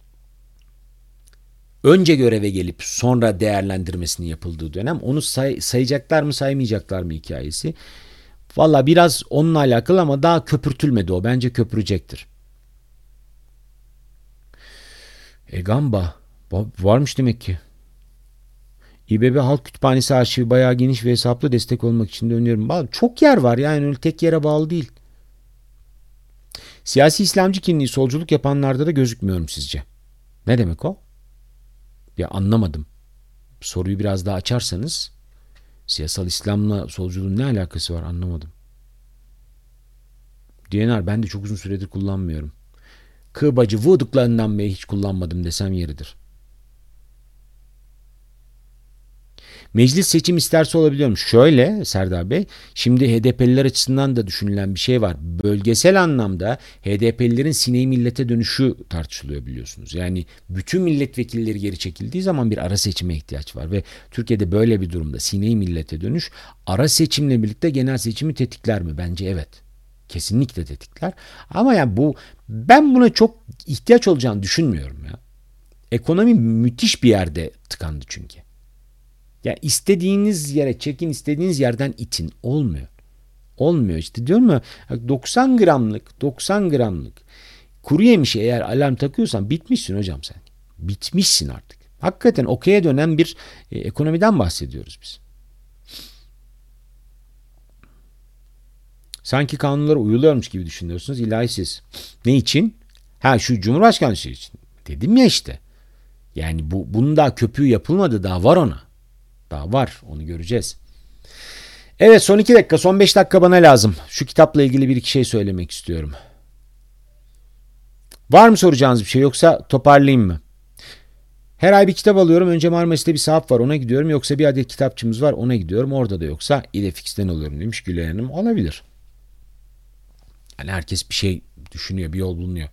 Önce göreve gelip sonra değerlendirmesinin yapıldığı dönem. Onu sayacaklar mı saymayacaklar mı hikayesi. Valla biraz onunla alakalı ama daha köpürtülmedi o. Bence köpürecektir. Gamba. Varmış demek ki. İBB Halk Kütüphanesi arşivi bayağı geniş ve hesaplı, destek olmak için de öneriyorum. Çok yer var yani, öyle tek yere bağlı değil. Siyasi İslamcı kimliği solculuk yapanlarda da gözükmüyorum sizce? Ne demek o? Ya anlamadım. Soruyu biraz daha açarsanız, siyasal İslam'la solculuğun ne alakası var anlamadım. DNR ben de çok uzun süredir kullanmıyorum. Kıbacı vurduklarından beri hiç kullanmadım desem yeridir. Meclis seçim isterse olabiliyormuş. Şöyle Serdar Bey, şimdi HDP'liler açısından da düşünülen bir şey var. Bölgesel anlamda HDP'lilerin sineği millete dönüşü tartışılıyor biliyorsunuz. Yani bütün milletvekilleri geri çekildiği zaman bir ara seçime ihtiyaç var ve Türkiye'de böyle bir durumda sineği millete dönüş ara seçimle birlikte genel seçimi tetikler mi? Bence evet. Kesinlikle tetikler. Ama yani ben buna çok ihtiyaç olacağını düşünmüyorum ya. Ekonomi müthiş bir yerde tıkandı çünkü. Ya istediğiniz yere çekin, istediğiniz yerden itin. Olmuyor. Olmuyor işte, diyorum ya, 90 gramlık kuru yemişe eğer alarm takıyorsan bitmişsin hocam sen. Bitmişsin artık. Hakikaten okey'e dönen bir ekonomiden bahsediyoruz biz. Sanki kanunlara uyuluyormuş gibi düşünüyorsunuz. İlahi siz. Ne için? Şu Cumhurbaşkanlığı şey için. Dedim ya işte. Yani bunun daha köpüğü yapılmadı, daha var ona. Daha var, onu göreceğiz. Evet, son 2 dakika, son 5 dakika bana lazım. Şu kitapla ilgili bir iki şey söylemek istiyorum. Var mı soracağınız bir şey, yoksa toparlayayım mı? Her ay bir kitap alıyorum. Önce Marmaris'te bir sahaf var, ona gidiyorum. Yoksa bir adet kitapçımız var, ona gidiyorum. Orada da yoksa İdefix'ten alıyorum demiş Gülay Hanım. Olabilir. Yani herkes bir şey düşünüyor, bir yol bulunuyor.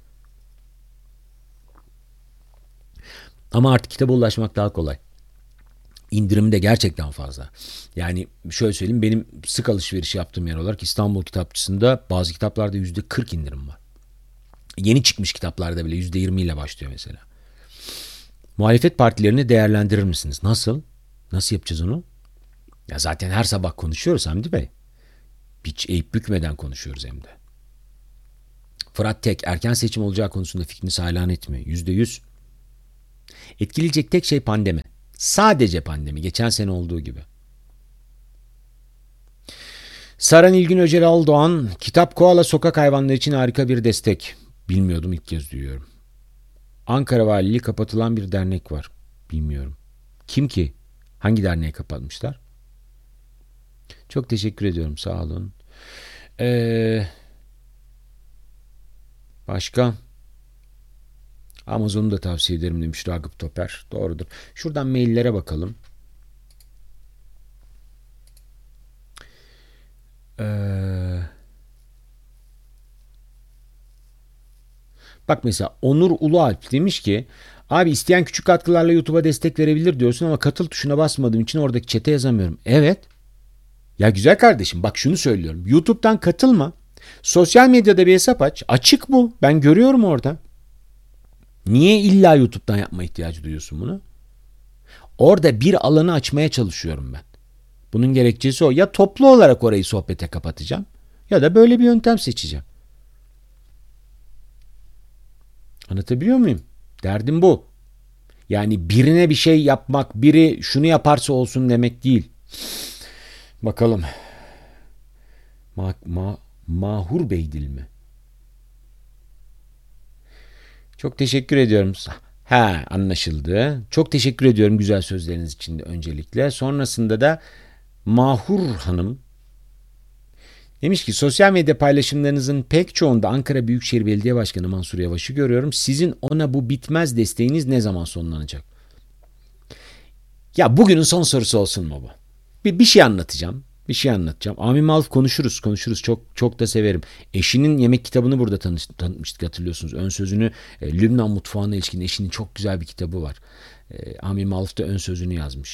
Ama artık kitaba ulaşmak daha kolay. İndirimi de gerçekten fazla. Yani şöyle söyleyeyim, benim sık alışveriş yaptığım yer olarak İstanbul Kitapçısı'nda bazı kitaplarda %40 indirim var. Yeni çıkmış kitaplarda bile %20 ile başlıyor mesela. Muhalefet partilerini değerlendirir misiniz? Nasıl? Nasıl yapacağız onu? Ya zaten her sabah konuşuyoruz Hamdi Bey. Hiç eğip bükmeden konuşuyoruz hem de. Fırat Tek erken seçim olacağı konusunda fikrini hala net mi? %100. Etkileyecek tek şey pandemi. Sadece pandemi. Geçen sene olduğu gibi. Sara Nilgün Öceral Doğan, kitap koala sokak hayvanları için harika bir destek. Bilmiyordum, ilk kez duyuyorum. Ankara Valiliği kapatılan bir dernek var. Bilmiyorum. Kim ki? Hangi derneği kapatmışlar? Çok teşekkür ediyorum, sağ olun. Başka? Amazon'u da tavsiye ederim demiş Ragıp Toper. Doğrudur. Şuradan maillere bakalım. Bak mesela Onur Ulualp demiş ki abi isteyen küçük katkılarla YouTube'a destek verebilir diyorsun ama katıl tuşuna basmadığım için oradaki chat'e yazamıyorum. Evet. Ya güzel kardeşim, bak şunu söylüyorum. YouTube'dan katılma. Sosyal medyada bir hesap aç. Açık bu. Ben görüyorum orada. Niye illa YouTube'dan yapma ihtiyacı duyuyorsun bunu? Orada bir alanı açmaya çalışıyorum ben. Bunun gerekçesi o. Ya toplu olarak orayı sohbete kapatacağım ya da böyle bir yöntem seçeceğim. Anlatabiliyor muyum? Derdim bu. Yani birine bir şey yapmak, biri şunu yaparsa olsun demek değil. Bakalım. Mahur Beydil mi? Çok teşekkür ediyorum. Ha, anlaşıldı. Çok teşekkür ediyorum güzel sözleriniz için de öncelikle. Sonrasında da Mahur Hanım demiş ki sosyal medya paylaşımlarınızın pek çoğunda Ankara Büyükşehir Belediye Başkanı Mansur Yavaş'ı görüyorum. Sizin ona bu bitmez desteğiniz ne zaman sonlanacak? Ya bugünün son sorusu olsun mu bu? Bir şey anlatacağım. Bir şey anlatacağım. Amin Maluf konuşuruz. Çok da severim. Eşinin yemek kitabını burada tanıtmıştık, hatırlıyorsunuz. Ön sözünü Lübnan mutfağına ilişkin eşinin çok güzel bir kitabı var. Amin Maluf da ön sözünü yazmış.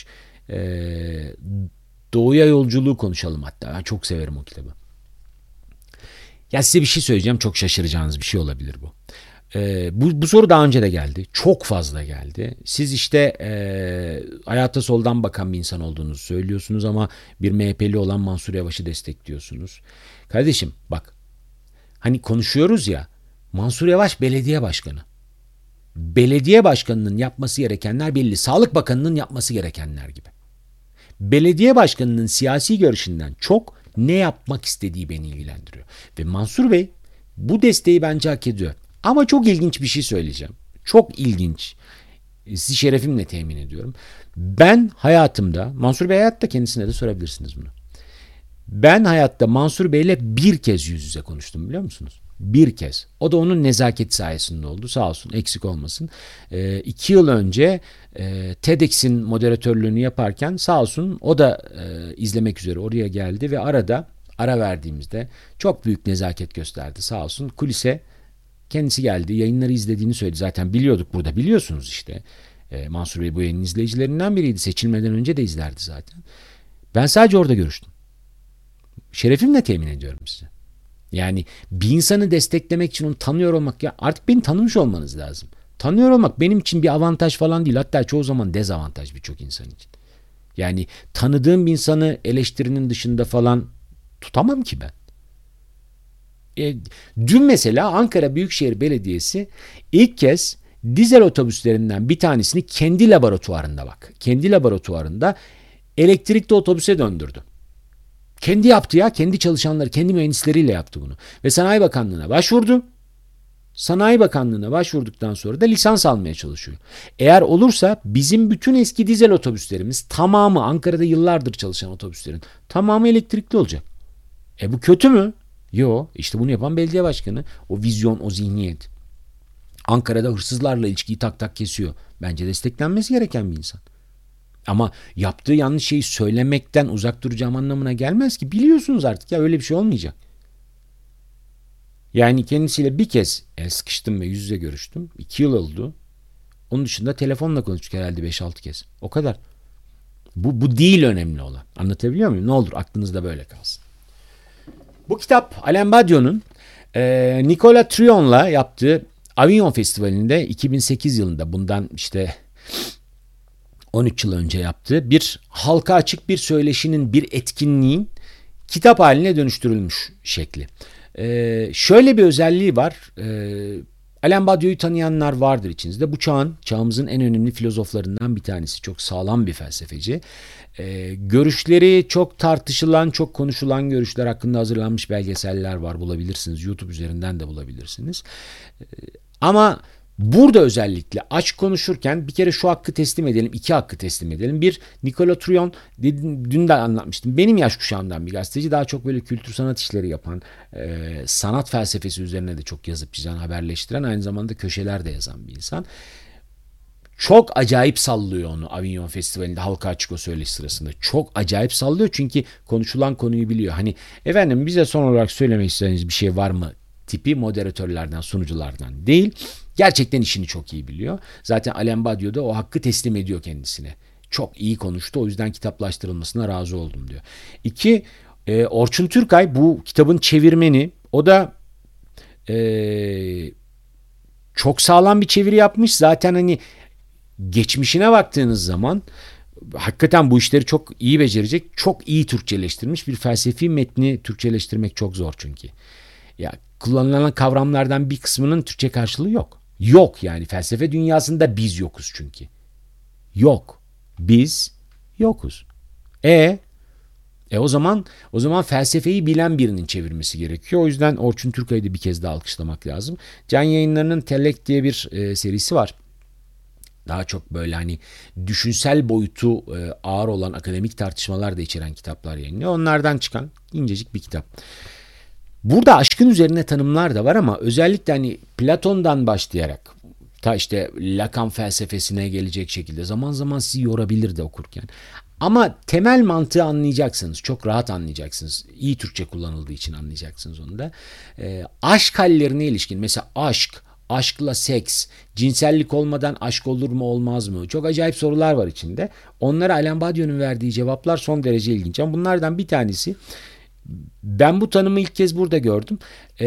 Doğuya yolculuğu konuşalım hatta. Ben çok severim o kitabı. Ya size bir şey söyleyeceğim. Çok şaşıracağınız bir şey olabilir bu. Bu soru daha önce de geldi. Çok fazla geldi. Siz işte hayata soldan bakan bir insan olduğunuzu söylüyorsunuz ama bir MHP'li olan Mansur Yavaş'ı destekliyorsunuz. Kardeşim bak, hani konuşuyoruz ya, Mansur Yavaş belediye başkanı. Belediye başkanının yapması gerekenler belli. Sağlık Bakanı'nın yapması gerekenler gibi. Belediye başkanının siyasi görüşünden çok ne yapmak istediği beni ilgilendiriyor. Ve Mansur Bey bu desteği bence hak ediyor. Ama çok ilginç bir şey söyleyeceğim. Çok ilginç. Sizi şerefimle temin ediyorum. Ben hayatımda, Mansur Bey hayatta, kendisine de sorabilirsiniz bunu. Ben hayatta Mansur Bey'le bir kez yüz yüze konuştum, biliyor musunuz? Bir kez. O da onun nezaketi sayesinde oldu. Sağ olsun, eksik olmasın. 2 yıl önce TEDx'in moderatörlüğünü yaparken sağ olsun o da izlemek üzere oraya geldi ve ara verdiğimizde çok büyük nezaket gösterdi. Sağ olsun kulise kendisi geldi. Yayınları izlediğini söyledi. Zaten biliyorduk burada, biliyorsunuz işte. Mansur Bey bu yayının izleyicilerinden biriydi. Seçilmeden önce de izlerdi zaten. Ben sadece orada görüştüm. Şerefimle temin ediyorum size. Yani bir insanı desteklemek için onu tanıyor olmak, ya artık beni tanımış olmanız lazım. Tanıyor olmak benim için bir avantaj falan değil. Hatta çoğu zaman dezavantaj birçok insan için. Yani tanıdığım bir insanı eleştirinin dışında falan tutamam ki ben. Dün mesela Ankara Büyükşehir Belediyesi ilk kez dizel otobüslerinden bir tanesini kendi laboratuvarında elektrikli otobüse döndürdü. Kendi yaptı ya, kendi çalışanları, kendi mühendisleriyle yaptı bunu. Ve Sanayi Bakanlığı'na başvurdu. Sanayi Bakanlığı'na başvurduktan sonra da lisans almaya çalışıyor. Eğer olursa bizim bütün eski dizel otobüslerimiz, tamamı Ankara'da yıllardır çalışan otobüslerin tamamı elektrikli olacak. Bu kötü mü? Yo, işte bunu yapan belediye başkanı. O vizyon, o zihniyet. Ankara'da hırsızlarla ilişkiyi tak tak kesiyor. Bence desteklenmesi gereken bir insan. Ama yaptığı yanlış şeyi söylemekten uzak duracağım anlamına gelmez ki. Biliyorsunuz artık ya, öyle bir şey olmayacak. Yani kendisiyle bir kez el sıkıştım ve yüz yüze görüştüm. 2 yıl oldu. Onun dışında telefonla konuştuk herhalde 5-6 kez. O kadar. Bu değil önemli olan. Anlatabiliyor muyum? Ne olur aklınızda böyle kalsın. Bu kitap Alain Badiou'nun Nicolas Trion'la yaptığı Avignon Festivali'nde 2008 yılında, bundan işte 13 yıl önce yaptığı bir halka açık bir söyleşinin, bir etkinliğin kitap haline dönüştürülmüş şekli. Şöyle bir özelliği var. Alain Badiou'yu tanıyanlar vardır içinizde. Bu çağımızın en önemli filozoflarından bir tanesi. Çok sağlam bir felsefeci. Görüşleri çok tartışılan, çok konuşulan görüşler hakkında hazırlanmış belgeseller var. Bulabilirsiniz. YouTube üzerinden de bulabilirsiniz. Ama burada özellikle aşk konuşurken bir kere şu hakkı teslim edelim, iki hakkı teslim edelim. Bir, Nicolas Truon, dün de anlatmıştım. Benim yaş kuşağımdan bir gazeteci, daha çok böyle kültür sanat işleri yapan, sanat felsefesi üzerine de çok yazıp çizen, haberleştiren, aynı zamanda köşeler de yazan bir insan. Çok acayip sallıyor onu Avignon Festivali'nde halka açık o söyleşi sırasında. Çok acayip sallıyor çünkü konuşulan konuyu biliyor. Hani efendim bize son olarak söylemek istediğiniz bir şey var mı tipi moderatörlerden, sunuculardan değil. Gerçekten işini çok iyi biliyor. Zaten Alain Badiou da o hakkı teslim ediyor kendisine. Çok iyi konuştu, o yüzden kitaplaştırılmasına razı oldum diyor. İki, Orçun Türkay bu kitabın çevirmeni. O da çok sağlam bir çeviri yapmış. Zaten hani geçmişine baktığınız zaman hakikaten bu işleri çok iyi becerecek, çok iyi Türkçeleştirmiş bir felsefi metni Türkçeleştirmek çok zor çünkü. Ya kullanılan kavramlardan bir kısmının Türkçe karşılığı yok. Yok yani felsefe dünyasında biz yokuz çünkü. Yok. Biz yokuz. O zaman felsefeyi bilen birinin çevirmesi gerekiyor. O yüzden Orçun Türkay'ı da bir kez daha alkışlamak lazım. Can Yayınları'nın Tellek diye bir serisi var. Daha çok böyle hani düşünsel boyutu ağır olan akademik tartışmalar da içeren kitaplar yayınlıyor. Onlardan çıkan incecik bir kitap. Burada aşkın üzerine tanımlar da var ama özellikle hani Platon'dan başlayarak ta işte Lacan felsefesine gelecek şekilde zaman zaman sizi yorabilir de okurken. Ama temel mantığı anlayacaksınız. Çok rahat anlayacaksınız. İyi Türkçe kullanıldığı için anlayacaksınız onu da. Aşk hallerine ilişkin mesela aşkla seks, cinsellik olmadan aşk olur mu olmaz mı? Çok acayip sorular var içinde. Onlara Alain Badiou'nun verdiği cevaplar son derece ilginç. Ama bunlardan bir tanesi, ben bu tanımı ilk kez burada gördüm.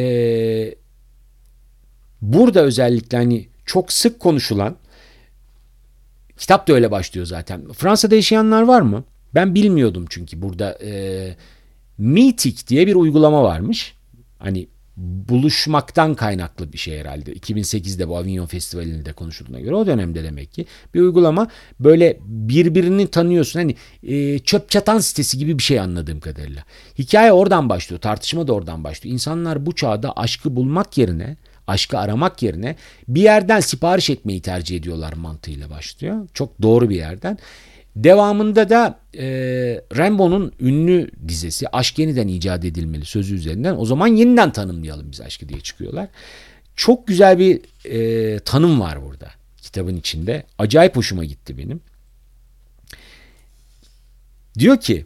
Burada özellikle hani çok sık konuşulan, kitap da öyle başlıyor zaten. Fransa'da yaşayanlar var mı? Ben bilmiyordum çünkü burada Meetic diye bir uygulama varmış. Hani buluşmaktan kaynaklı bir şey herhalde. 2008'de bu Avignon Festivali'nde konuşulduğuna göre o dönemde demek ki bir uygulama, böyle birbirini tanıyorsun. Hani çöp çatan sitesi gibi bir şey anladığım kadarıyla. Hikaye oradan başlıyor. Tartışma da oradan başlıyor. İnsanlar bu çağda aşkı bulmak yerine, aşkı aramak yerine bir yerden sipariş etmeyi tercih ediyorlar mantığıyla başlıyor. Çok doğru bir yerden. Devamında da Rimbaud'un ünlü dizesi Aşk Yeniden İcat Edilmeli sözü üzerinden o zaman yeniden tanımlayalım biz aşkı diye çıkıyorlar. Çok güzel bir tanım var burada kitabın içinde. Acayip hoşuma gitti benim. Diyor ki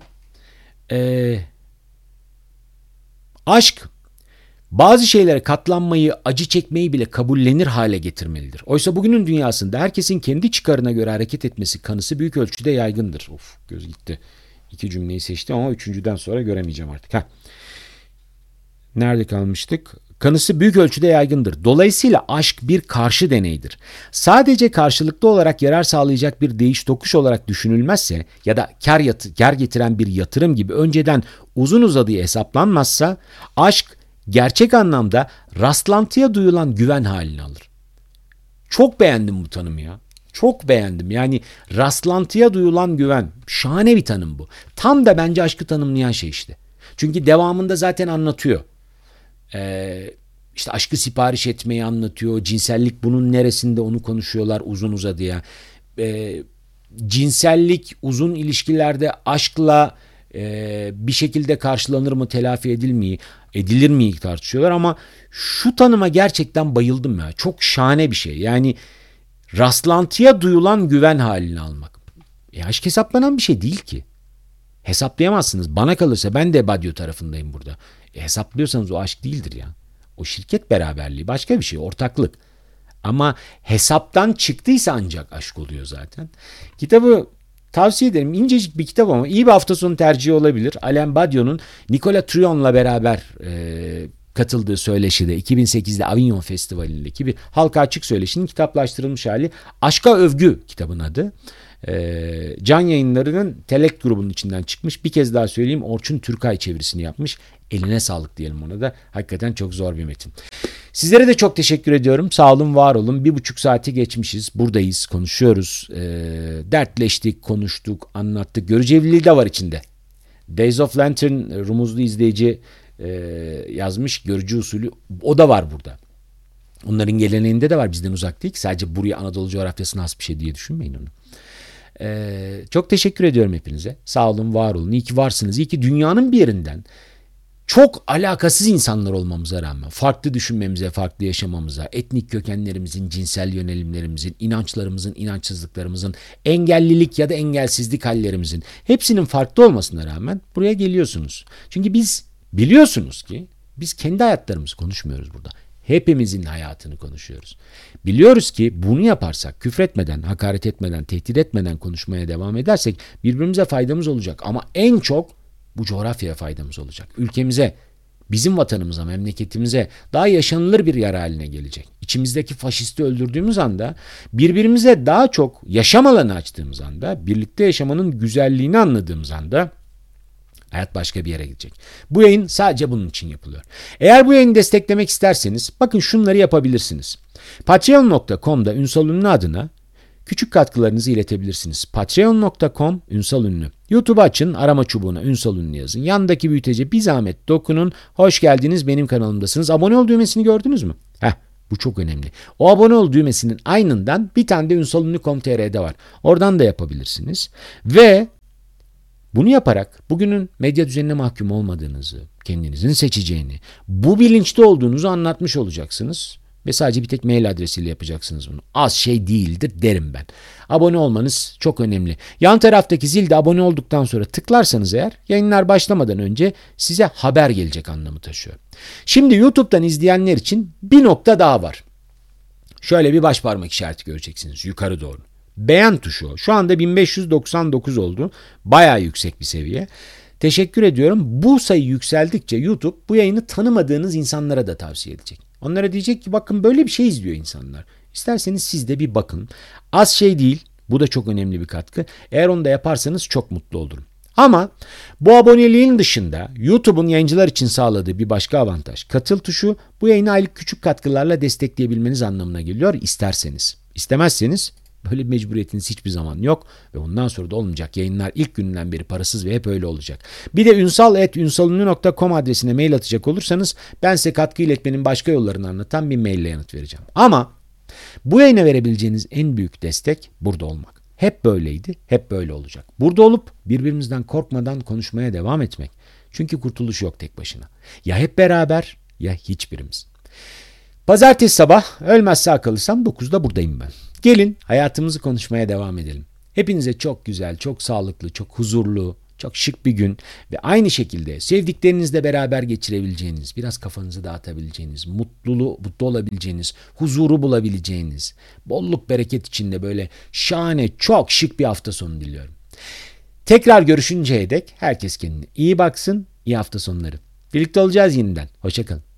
aşk bazı şeylere katlanmayı, acı çekmeyi bile kabullenir hale getirmelidir. Oysa bugünün dünyasında herkesin kendi çıkarına göre hareket etmesi kanısı büyük ölçüde yaygındır. Of, göz gitti. 2 cümleyi seçtim ama 3.'den sonra göremeyeceğim artık. Nerede kalmıştık? Kanısı büyük ölçüde yaygındır. Dolayısıyla aşk bir karşı deneydir. Sadece karşılıklı olarak yarar sağlayacak bir değiş tokuş olarak düşünülmezse ya da kar getiren bir yatırım gibi önceden uzun uzadıya hesaplanmazsa aşk gerçek anlamda rastlantıya duyulan güven halini alır. Çok beğendim bu tanımı ya. Çok beğendim. Yani rastlantıya duyulan güven. Şahane bir tanım bu. Tam da bence aşkı tanımlayan şey işte. Çünkü devamında zaten anlatıyor. İşte aşkı sipariş etmeyi anlatıyor. Cinsellik bunun neresinde onu konuşuyorlar uzun uzadıya. Cinsellik uzun ilişkilerde aşkla bir şekilde karşılanır mı, telafi edilir mi tartışıyorlar ama şu tanıma gerçekten bayıldım ya. Çok şahane bir şey. Yani rastlantıya duyulan güven halini almak. Aşk hesaplanan bir şey değil ki. Hesaplayamazsınız. Bana kalırsa ben de Badiou tarafındayım burada. Hesaplıyorsanız o aşk değildir ya. O şirket beraberliği başka bir şey, ortaklık. Ama hesaptan çıktıysa ancak aşk oluyor zaten. Kitabı tavsiye ederim. İncecik bir kitap ama iyi bir hafta sonu tercihi olabilir. Alain Badiou'nun Nicolas Truon'la beraber katıldığı söyleşide 2008'de Avignon Festivali'ndeki bir halka açık söyleşinin kitaplaştırılmış hali. Aşka Övgü kitabın adı. Can Yayınları'nın Telekt grubunun içinden çıkmış. Bir kez daha söyleyeyim, Orçun Türkay çevirisini yapmış. Eline sağlık diyelim ona da. Hakikaten çok zor bir metin. Sizlere de çok teşekkür ediyorum. Sağ olun, var olun. 1,5 saati geçmişiz. Buradayız, konuşuyoruz. Dertleştik, konuştuk, anlattık. Görücü evliliği de var içinde. Days of Lantern rumuzlu izleyici yazmış. Görücü usulü, o da var burada. Onların geleneğinde de var, bizden uzak değil. Sadece buraya, Anadolu coğrafyasına has bir şey diye düşünmeyin onu. Çok teşekkür ediyorum hepinize. Sağ olun, var olun. İyi ki varsınız. İyi ki dünyanın bir yerinden çok alakasız insanlar olmamıza rağmen, farklı düşünmemize, farklı yaşamamıza, etnik kökenlerimizin, cinsel yönelimlerimizin, inançlarımızın, inançsızlıklarımızın, engellilik ya da engelsizlik hallerimizin hepsinin farklı olmasına rağmen buraya geliyorsunuz. Çünkü biz biliyorsunuz ki biz kendi hayatlarımızı konuşmuyoruz burada. Hepimizin hayatını konuşuyoruz. Biliyoruz ki bunu yaparsak, küfretmeden, hakaret etmeden, tehdit etmeden konuşmaya devam edersek birbirimize faydamız olacak. Ama en çok bu coğrafyaya faydamız olacak. Ülkemize, bizim vatanımıza, memleketimize daha yaşanılır bir yer haline gelecek. İçimizdeki faşisti öldürdüğümüz anda, birbirimize daha çok yaşam alanı açtığımız anda, birlikte yaşamanın güzelliğini anladığımız anda hayat başka bir yere gidecek. Bu yayın sadece bunun için yapılıyor. Eğer bu yayını desteklemek isterseniz bakın şunları yapabilirsiniz. Patreon.com'da Ünsal Ünlü adına küçük katkılarınızı iletebilirsiniz. Patreon.com Ünsal Ünlü. YouTube açın, arama çubuğuna Ünsal Ünlü yazın. Yandaki büyütece bir zahmet dokunun. Hoş geldiniz, benim kanalımdasınız. Abone ol düğmesini gördünüz mü? Bu çok önemli. O abone ol düğmesinin aynından bir tane de ünsalünlü.com.tr'de var. Oradan da yapabilirsiniz. Ve bunu yaparak bugünün medya düzenine mahkum olmadığınızı, kendinizin seçeceğini, bu bilinçte olduğunuzu anlatmış olacaksınız. Ve sadece bir tek mail adresiyle yapacaksınız bunu. Az şey değildir derim ben. Abone olmanız çok önemli. Yan taraftaki zilde abone olduktan sonra tıklarsanız eğer, yayınlar başlamadan önce size haber gelecek anlamı taşıyor. Şimdi YouTube'dan izleyenler için bir nokta daha var. Şöyle bir baş parmak işareti göreceksiniz yukarı doğru. Beğen tuşu o. Şu anda 1599 oldu. Bayağı yüksek bir seviye. Teşekkür ediyorum. Bu sayı yükseldikçe YouTube bu yayını tanımadığınız insanlara da tavsiye edecek. Onlara diyecek ki bakın böyle bir şey izliyor insanlar. İsterseniz siz de bir bakın. Az şey değil. Bu da çok önemli bir katkı. Eğer onu da yaparsanız çok mutlu olurum. Ama bu aboneliğin dışında YouTube'un yayıncılar için sağladığı bir başka avantaj. Katıl tuşu, bu yayını aylık küçük katkılarla destekleyebilmeniz anlamına geliyor isterseniz. İstemezseniz böyle bir mecburiyetiniz hiçbir zaman yok ve ondan sonra da olmayacak. Yayınlar ilk günden beri parasız ve hep öyle olacak. Bir de ünsal@ünsalünlü.com adresine mail atacak olursanız ben size katkı iletmenin başka yollarını anlatan bir maille yanıt vereceğim. Ama bu yayına verebileceğiniz en büyük destek burada olmak. Hep böyleydi, hep böyle olacak. Burada olup birbirimizden korkmadan konuşmaya devam etmek. Çünkü kurtuluş yok tek başına. Ya hep beraber ya hiçbirimiz. Pazartesi sabah ölmezse kalırsam 9'da buradayım ben. Gelin hayatımızı konuşmaya devam edelim. Hepinize çok güzel, çok sağlıklı, çok huzurlu, çok şık bir gün ve aynı şekilde sevdiklerinizle beraber geçirebileceğiniz, biraz kafanızı dağıtabileceğiniz, mutlu olabileceğiniz, huzuru bulabileceğiniz, bolluk bereket içinde böyle şahane, çok şık bir hafta sonu diliyorum. Tekrar görüşünceye dek herkes kendine iyi baksın, iyi hafta sonları. Birlikte olacağız yeniden. Hoşça kalın.